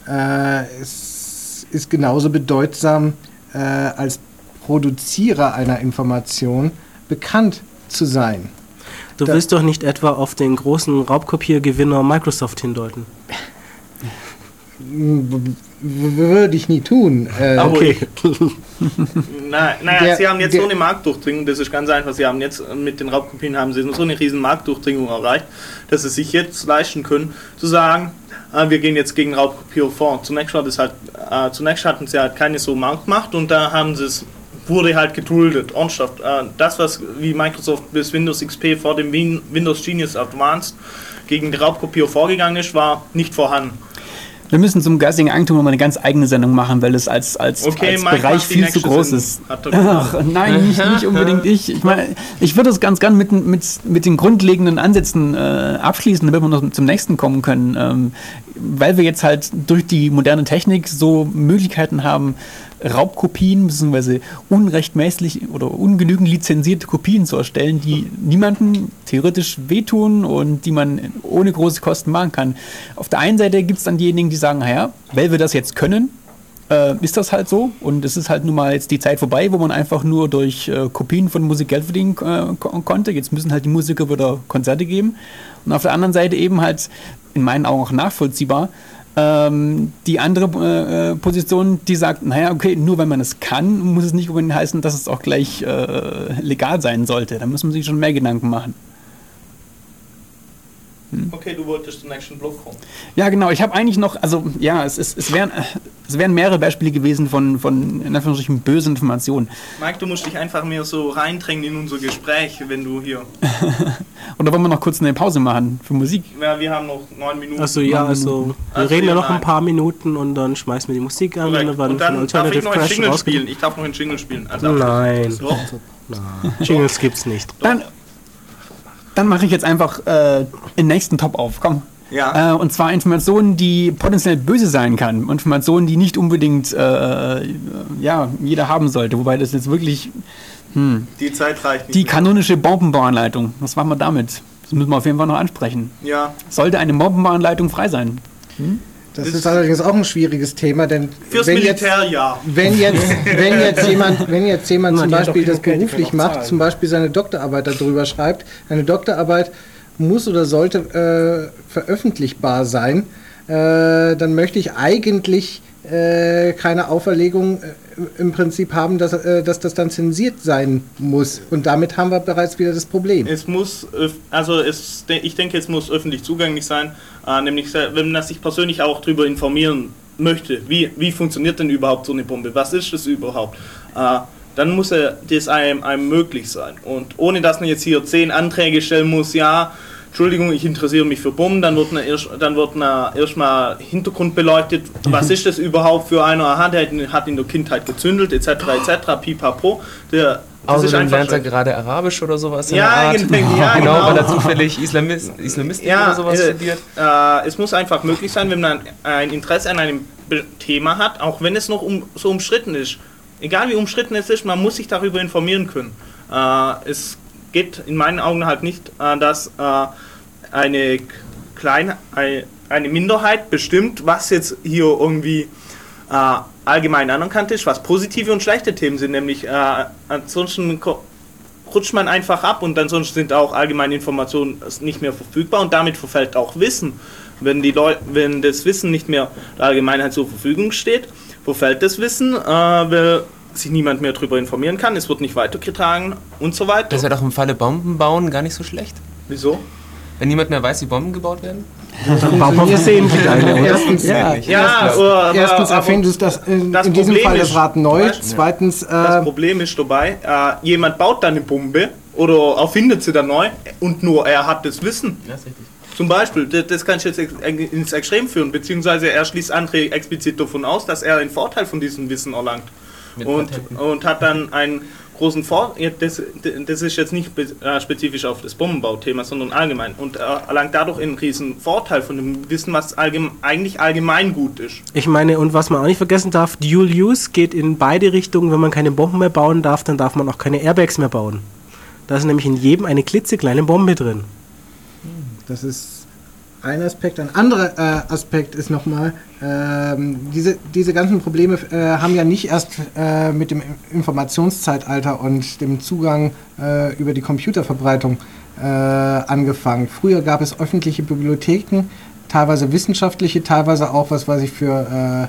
es ist genauso bedeutsam, als Produzierer einer Information bekannt zu sein. Du willst doch nicht etwa auf den großen Raubkopiergewinner Microsoft hindeuten? Würde ich nie tun. Okay. Naja, sie haben jetzt so eine Marktdurchdringung, das ist ganz einfach. Sie haben jetzt mit den Raubkopien haben sie so eine riesen Marktdurchdringung erreicht, dass sie sich jetzt leisten können, zu sagen, wir gehen jetzt gegen Raubkopie vor. Zunächst hatten sie halt keine so Marktmacht und da haben sie es, wurde halt geduldet, ernsthaft. Das, was wie Microsoft bis Windows XP vor dem Windows Genius Advanced gegen die Raubkopie vorgegangen ist, war nicht vorhanden. Wir müssen zum geistigen Eigentum nochmal eine ganz eigene Sendung machen, weil es als Bereich viel zu groß ist. Ach, nein, nicht unbedingt ich. Ich meine, ich würde es ganz gern mit den grundlegenden Ansätzen abschließen, damit wir noch zum nächsten kommen können. Weil wir jetzt halt durch die moderne Technik so Möglichkeiten haben, Raubkopien bzw. unrechtmäßig oder ungenügend lizenzierte Kopien zu erstellen, die niemandem theoretisch wehtun und die man ohne große Kosten machen kann. Auf der einen Seite gibt es dann diejenigen, die sagen, naja, weil wir das jetzt können, ist das halt so und es ist halt nun mal jetzt die Zeit vorbei, wo man einfach nur durch Kopien von Musik Geld verdienen konnte. Jetzt müssen halt die Musiker wieder Konzerte geben. Und auf der anderen Seite eben halt, in meinen Augen auch nachvollziehbar, die andere Position, die sagt, naja, okay, nur wenn man es kann, muss es nicht unbedingt heißen, dass es auch gleich legal sein sollte. Da muss man sich schon mehr Gedanken machen. Okay, du wolltest zum nächsten Block kommen. Ja, genau. Ich habe eigentlich noch, also ja, es wären mehrere Beispiele gewesen von in Anführungsstrichen bösen Informationen. Mike, du musst dich einfach mehr so reindrängen in unser Gespräch, wenn du hier... Oder wollen wir noch kurz eine Pause machen für Musik? Ja, wir haben noch 9 Minuten. Also ja, wir reden ja noch ein paar Minuten und dann schmeißen wir die Musik an. Und dann darf ich noch einen Jingle spielen. Ich darf noch einen Jingle spielen. Also nein. Jingles gibt's nicht. Dann mache ich jetzt einfach den nächsten Top auf. Komm. Ja. Und zwar Informationen, die potenziell böse sein kann. Informationen, die nicht unbedingt jeder haben sollte. Wobei das jetzt wirklich... Die Zeit reicht nicht. Die kanonische Bombenbauanleitung. Was machen wir damit? Das müssen wir auf jeden Fall noch ansprechen. Ja. Sollte eine Bombenbauanleitung frei sein? Das ist allerdings auch ein schwieriges Thema, denn fürs Militär, ja. Wenn jetzt jemand zum Beispiel das beruflich macht, zum Beispiel seine Doktorarbeit darüber schreibt, eine Doktorarbeit muss oder sollte veröffentlichbar sein, dann möchte ich eigentlich keine Auferlegung im Prinzip haben, dass das dann zensiert sein muss. Und damit haben wir bereits wieder das Problem. Ich denke, es muss öffentlich zugänglich sein, nämlich wenn man sich persönlich auch darüber informieren möchte, wie funktioniert denn überhaupt so eine Bombe, was ist das überhaupt, dann muss das einem möglich sein. Und ohne dass man jetzt hier 10 Anträge stellen muss, ja, Entschuldigung, ich interessiere mich für Bomben, dann wird erstmal Hintergrund beleuchtet, was ist das überhaupt für einer, aha, der hat in der Kindheit gezündelt, etc., pipapo. Also dann lernt er gerade Arabisch oder sowas? Ja, genau, weil er zufällig Islamisten oder sowas studiert. Es muss einfach möglich sein, wenn man ein Interesse an einem Thema hat, auch wenn es noch so umstritten ist. Egal wie umstritten es ist, man muss sich darüber informieren können. Es geht in meinen Augen halt nicht, dass eine Minderheit bestimmt, was jetzt hier irgendwie allgemein anerkannt ist, was positive und schlechte Themen sind, nämlich ansonsten rutscht man einfach ab und ansonsten sind auch allgemeine Informationen nicht mehr verfügbar und damit verfällt auch Wissen. Wenn das Wissen nicht mehr der Allgemeinheit zur Verfügung steht, verfällt das Wissen, weil sich niemand mehr darüber informieren kann, es wird nicht weitergetragen und so weiter. Das wäre doch im Falle Bomben bauen gar nicht so schlecht. Wieso? Wenn niemand mehr weiß, wie Bomben gebaut werden? Dann bauen wir versehentlich eine. Erstens erfindest du das in diesem Fall das Rad neu. Zweitens... das Problem ist dabei, jemand baut dann eine Bombe oder erfindet sie dann neu und nur er hat das Wissen. Ja, ist richtig. Zum Beispiel, das kann ich jetzt ins Extrem führen, beziehungsweise er schließt andere explizit davon aus, dass er einen Vorteil von diesem Wissen erlangt. Und hat dann einen großen Vorteil, das ist jetzt nicht spezifisch auf das Bombenbauthema, sondern allgemein, und erlangt dadurch einen riesen Vorteil von dem Wissen, was eigentlich allgemein gut ist. Ich meine, und was man auch nicht vergessen darf, Dual Use geht in beide Richtungen. Wenn man keine Bomben mehr bauen darf, dann darf man auch keine Airbags mehr bauen. Da ist nämlich in jedem eine klitzekleine Bombe drin. Das ist ein Aspekt. Ein anderer Aspekt ist nochmal, diese ganzen Probleme haben ja nicht erst mit dem Informationszeitalter und dem Zugang über die Computerverbreitung angefangen. Früher gab es öffentliche Bibliotheken, teilweise wissenschaftliche, teilweise auch, was weiß ich, für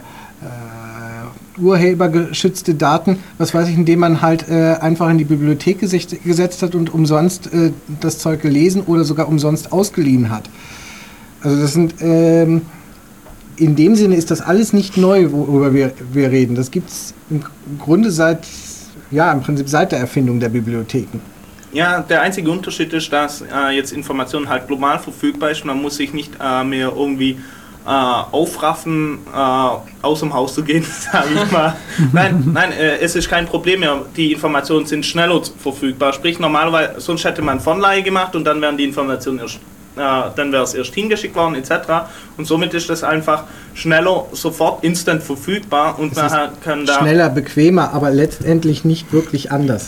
urhebergeschützte Daten, was weiß ich, indem man halt einfach in die Bibliothek gesetzt hat und umsonst das Zeug gelesen oder sogar umsonst ausgeliehen hat. Also das sind, in dem Sinne ist das alles nicht neu, worüber wir reden. Das gibt es im Grunde im Prinzip seit der Erfindung der Bibliotheken. Ja, der einzige Unterschied ist, dass jetzt Information halt global verfügbar ist. Man muss sich nicht mehr irgendwie aufraffen, aus dem Haus zu gehen, sage ich mal. Nein, es ist kein Problem mehr. Die Informationen sind schneller verfügbar. Sprich, normalerweise, sonst hätte man Vonleihe gemacht und dann wären die Informationen dann wäre es erst hingeschickt worden, etc. Und somit ist das einfach schneller, sofort, instant verfügbar und man kann da... Schneller, bequemer, aber letztendlich nicht wirklich anders.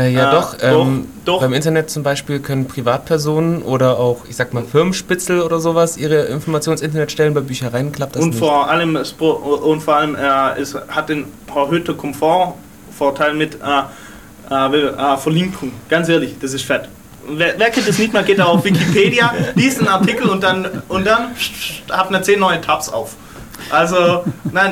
Doch. Beim Internet zum Beispiel können Privatpersonen oder auch, ich sag mal, Firmenspitzel oder sowas ihre Informationen ins Internet stellen. Bei Büchereien klappt das nicht. Vor allem es hat den erhöhten Komfortvorteil mit Verlinkung. Ganz ehrlich, das ist fett. Wer kennt das nicht, man geht da auf Wikipedia, liest einen Artikel und dann hat man 10 neue Tabs auf. Also, nein,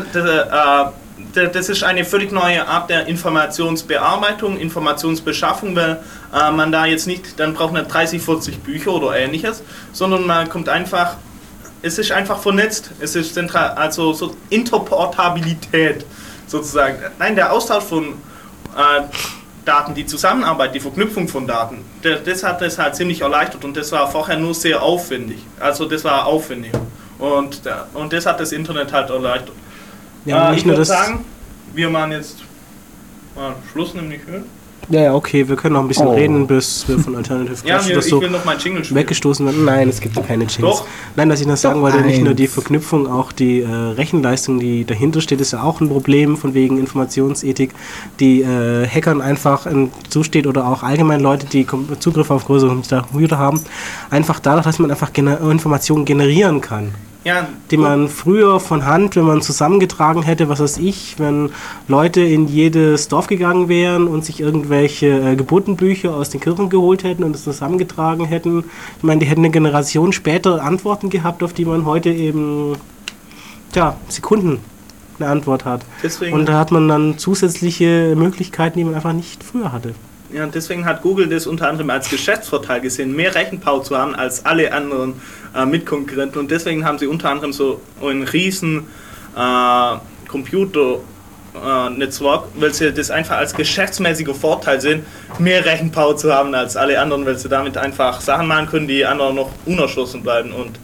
das ist eine völlig neue Art der Informationsbearbeitung, Informationsbeschaffung, weil man da jetzt nicht, dann braucht man 30, 40 Bücher oder ähnliches, sondern man kommt einfach, es ist einfach vernetzt, es ist zentral, also so Interportabilität sozusagen. Nein, der Austausch von Daten, die Zusammenarbeit, die Verknüpfung von Daten, das hat das halt ziemlich erleichtert und das war vorher nur sehr aufwendig. Also das war aufwendig und das hat das Internet halt erleichtert. Ja, ich würde sagen, wir machen jetzt mal Schluss, nämlich hören. Ja, okay, wir können noch ein bisschen reden, bis wir von Alternative Quatsch das so will noch meinen Jingle spielen. weggestoßen werden. Nein, es gibt ja keine Jingles. Doch. Nein, dass ich noch sagen wollte, nicht nur die Verknüpfung, auch die Rechenleistung, die dahinter steht, ist ja auch ein Problem von wegen Informationsethik, die Hackern einfach zusteht oder auch allgemein Leute, die Zugriff auf größere Computer haben, einfach dadurch, dass man einfach Informationen generieren kann. Ja, die man früher von Hand, wenn man zusammengetragen hätte, was weiß ich, wenn Leute in jedes Dorf gegangen wären und sich irgendwelche Geburtenbücher aus den Kirchen geholt hätten und es zusammengetragen hätten. Ich meine, die hätten eine Generation später Antworten gehabt, auf die man heute eben, Sekunden eine Antwort hat. Deswegen, und da hat man dann zusätzliche Möglichkeiten, die man einfach nicht früher hatte. Ja, und deswegen hat Google das unter anderem als Geschäftsvorteil gesehen, mehr Rechenpower zu haben als alle anderen Mitkonkurrenten. Und deswegen haben sie unter anderem so ein riesen Computernetzwerk, weil sie das einfach als geschäftsmäßiger Vorteil sehen, mehr Rechenpower zu haben als alle anderen, weil sie damit einfach Sachen machen können, die anderen noch unerschlossen bleiben. Und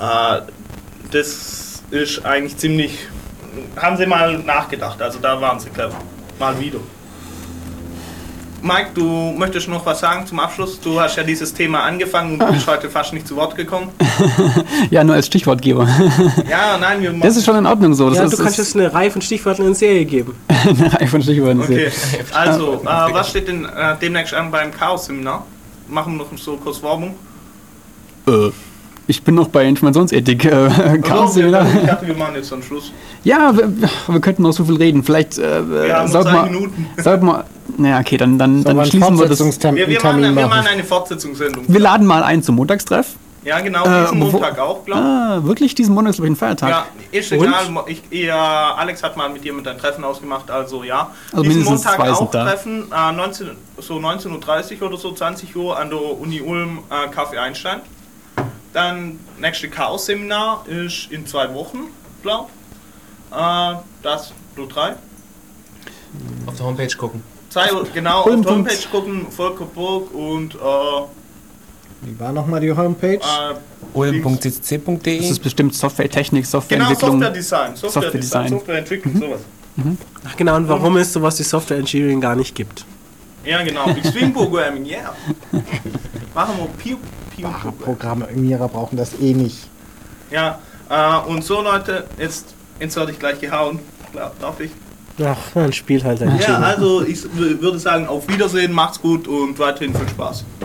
das ist eigentlich ziemlich... Haben sie mal nachgedacht, also da waren sie clever. Mal wieder. Mike, du möchtest noch was sagen zum Abschluss? Du hast ja dieses Thema angefangen und du bist heute fast nicht zu Wort gekommen. Ja, nur als Stichwortgeber. Ja, nein, wir machen... Das ist schon in Ordnung so. Du kannst jetzt eine Reihe von Stichworten in eine Serie geben. Eine Reihe von Stichworten in eine Serie. Okay, also, was steht denn demnächst an beim Chaos-Seminar? Machen wir noch so kurz Werbung. Ich bin noch bei Informationsethik. Chaos-Seminar. Ich dachte, wir machen jetzt einen Schluss. Ja, wir könnten noch so viel reden. Vielleicht wir haben noch 2 Minuten. Sollten wir... Naja, okay, dann schließen wir das. Wir machen eine Fortsetzungssendung. Wir laden mal ein zum Monatagstreff. Ja, genau, diesen Montag auch, glaube ich. Wirklich? Diesen Montag ist, glaube ich, ein Feiertag. Ja, ist egal. Alex hat mal mit jemandem ein Treffen ausgemacht, also ja. Also diesen Montag auch Treffen, 19:30 oder so, 20 Uhr an der Uni Ulm, Café Einstein. Dann nächste Chaos-Seminar ist in 2 Wochen, glaube ich. Das, du 3. Auf der Homepage gucken. Genau, auf der Homepage gucken, Volker Burg und... Wie war nochmal die Homepage? ulm.ccc.de. Das ist bestimmt Softwaretechnik, Softwareentwicklung. Genau, Softwaredesign, Softwareentwicklung, sowas. Ach genau, und warum ist sowas wie Software Engineering gar nicht gibt? Ja genau, Extreme Programming, yeah. Machen wir Programmierer brauchen das eh nicht. Ja, und so Leute, jetzt werde ich gleich gehauen, darf ich? Ach, man spielt halt ein Ja, also ich würde sagen, auf Wiedersehen, macht's gut und weiterhin viel Spaß.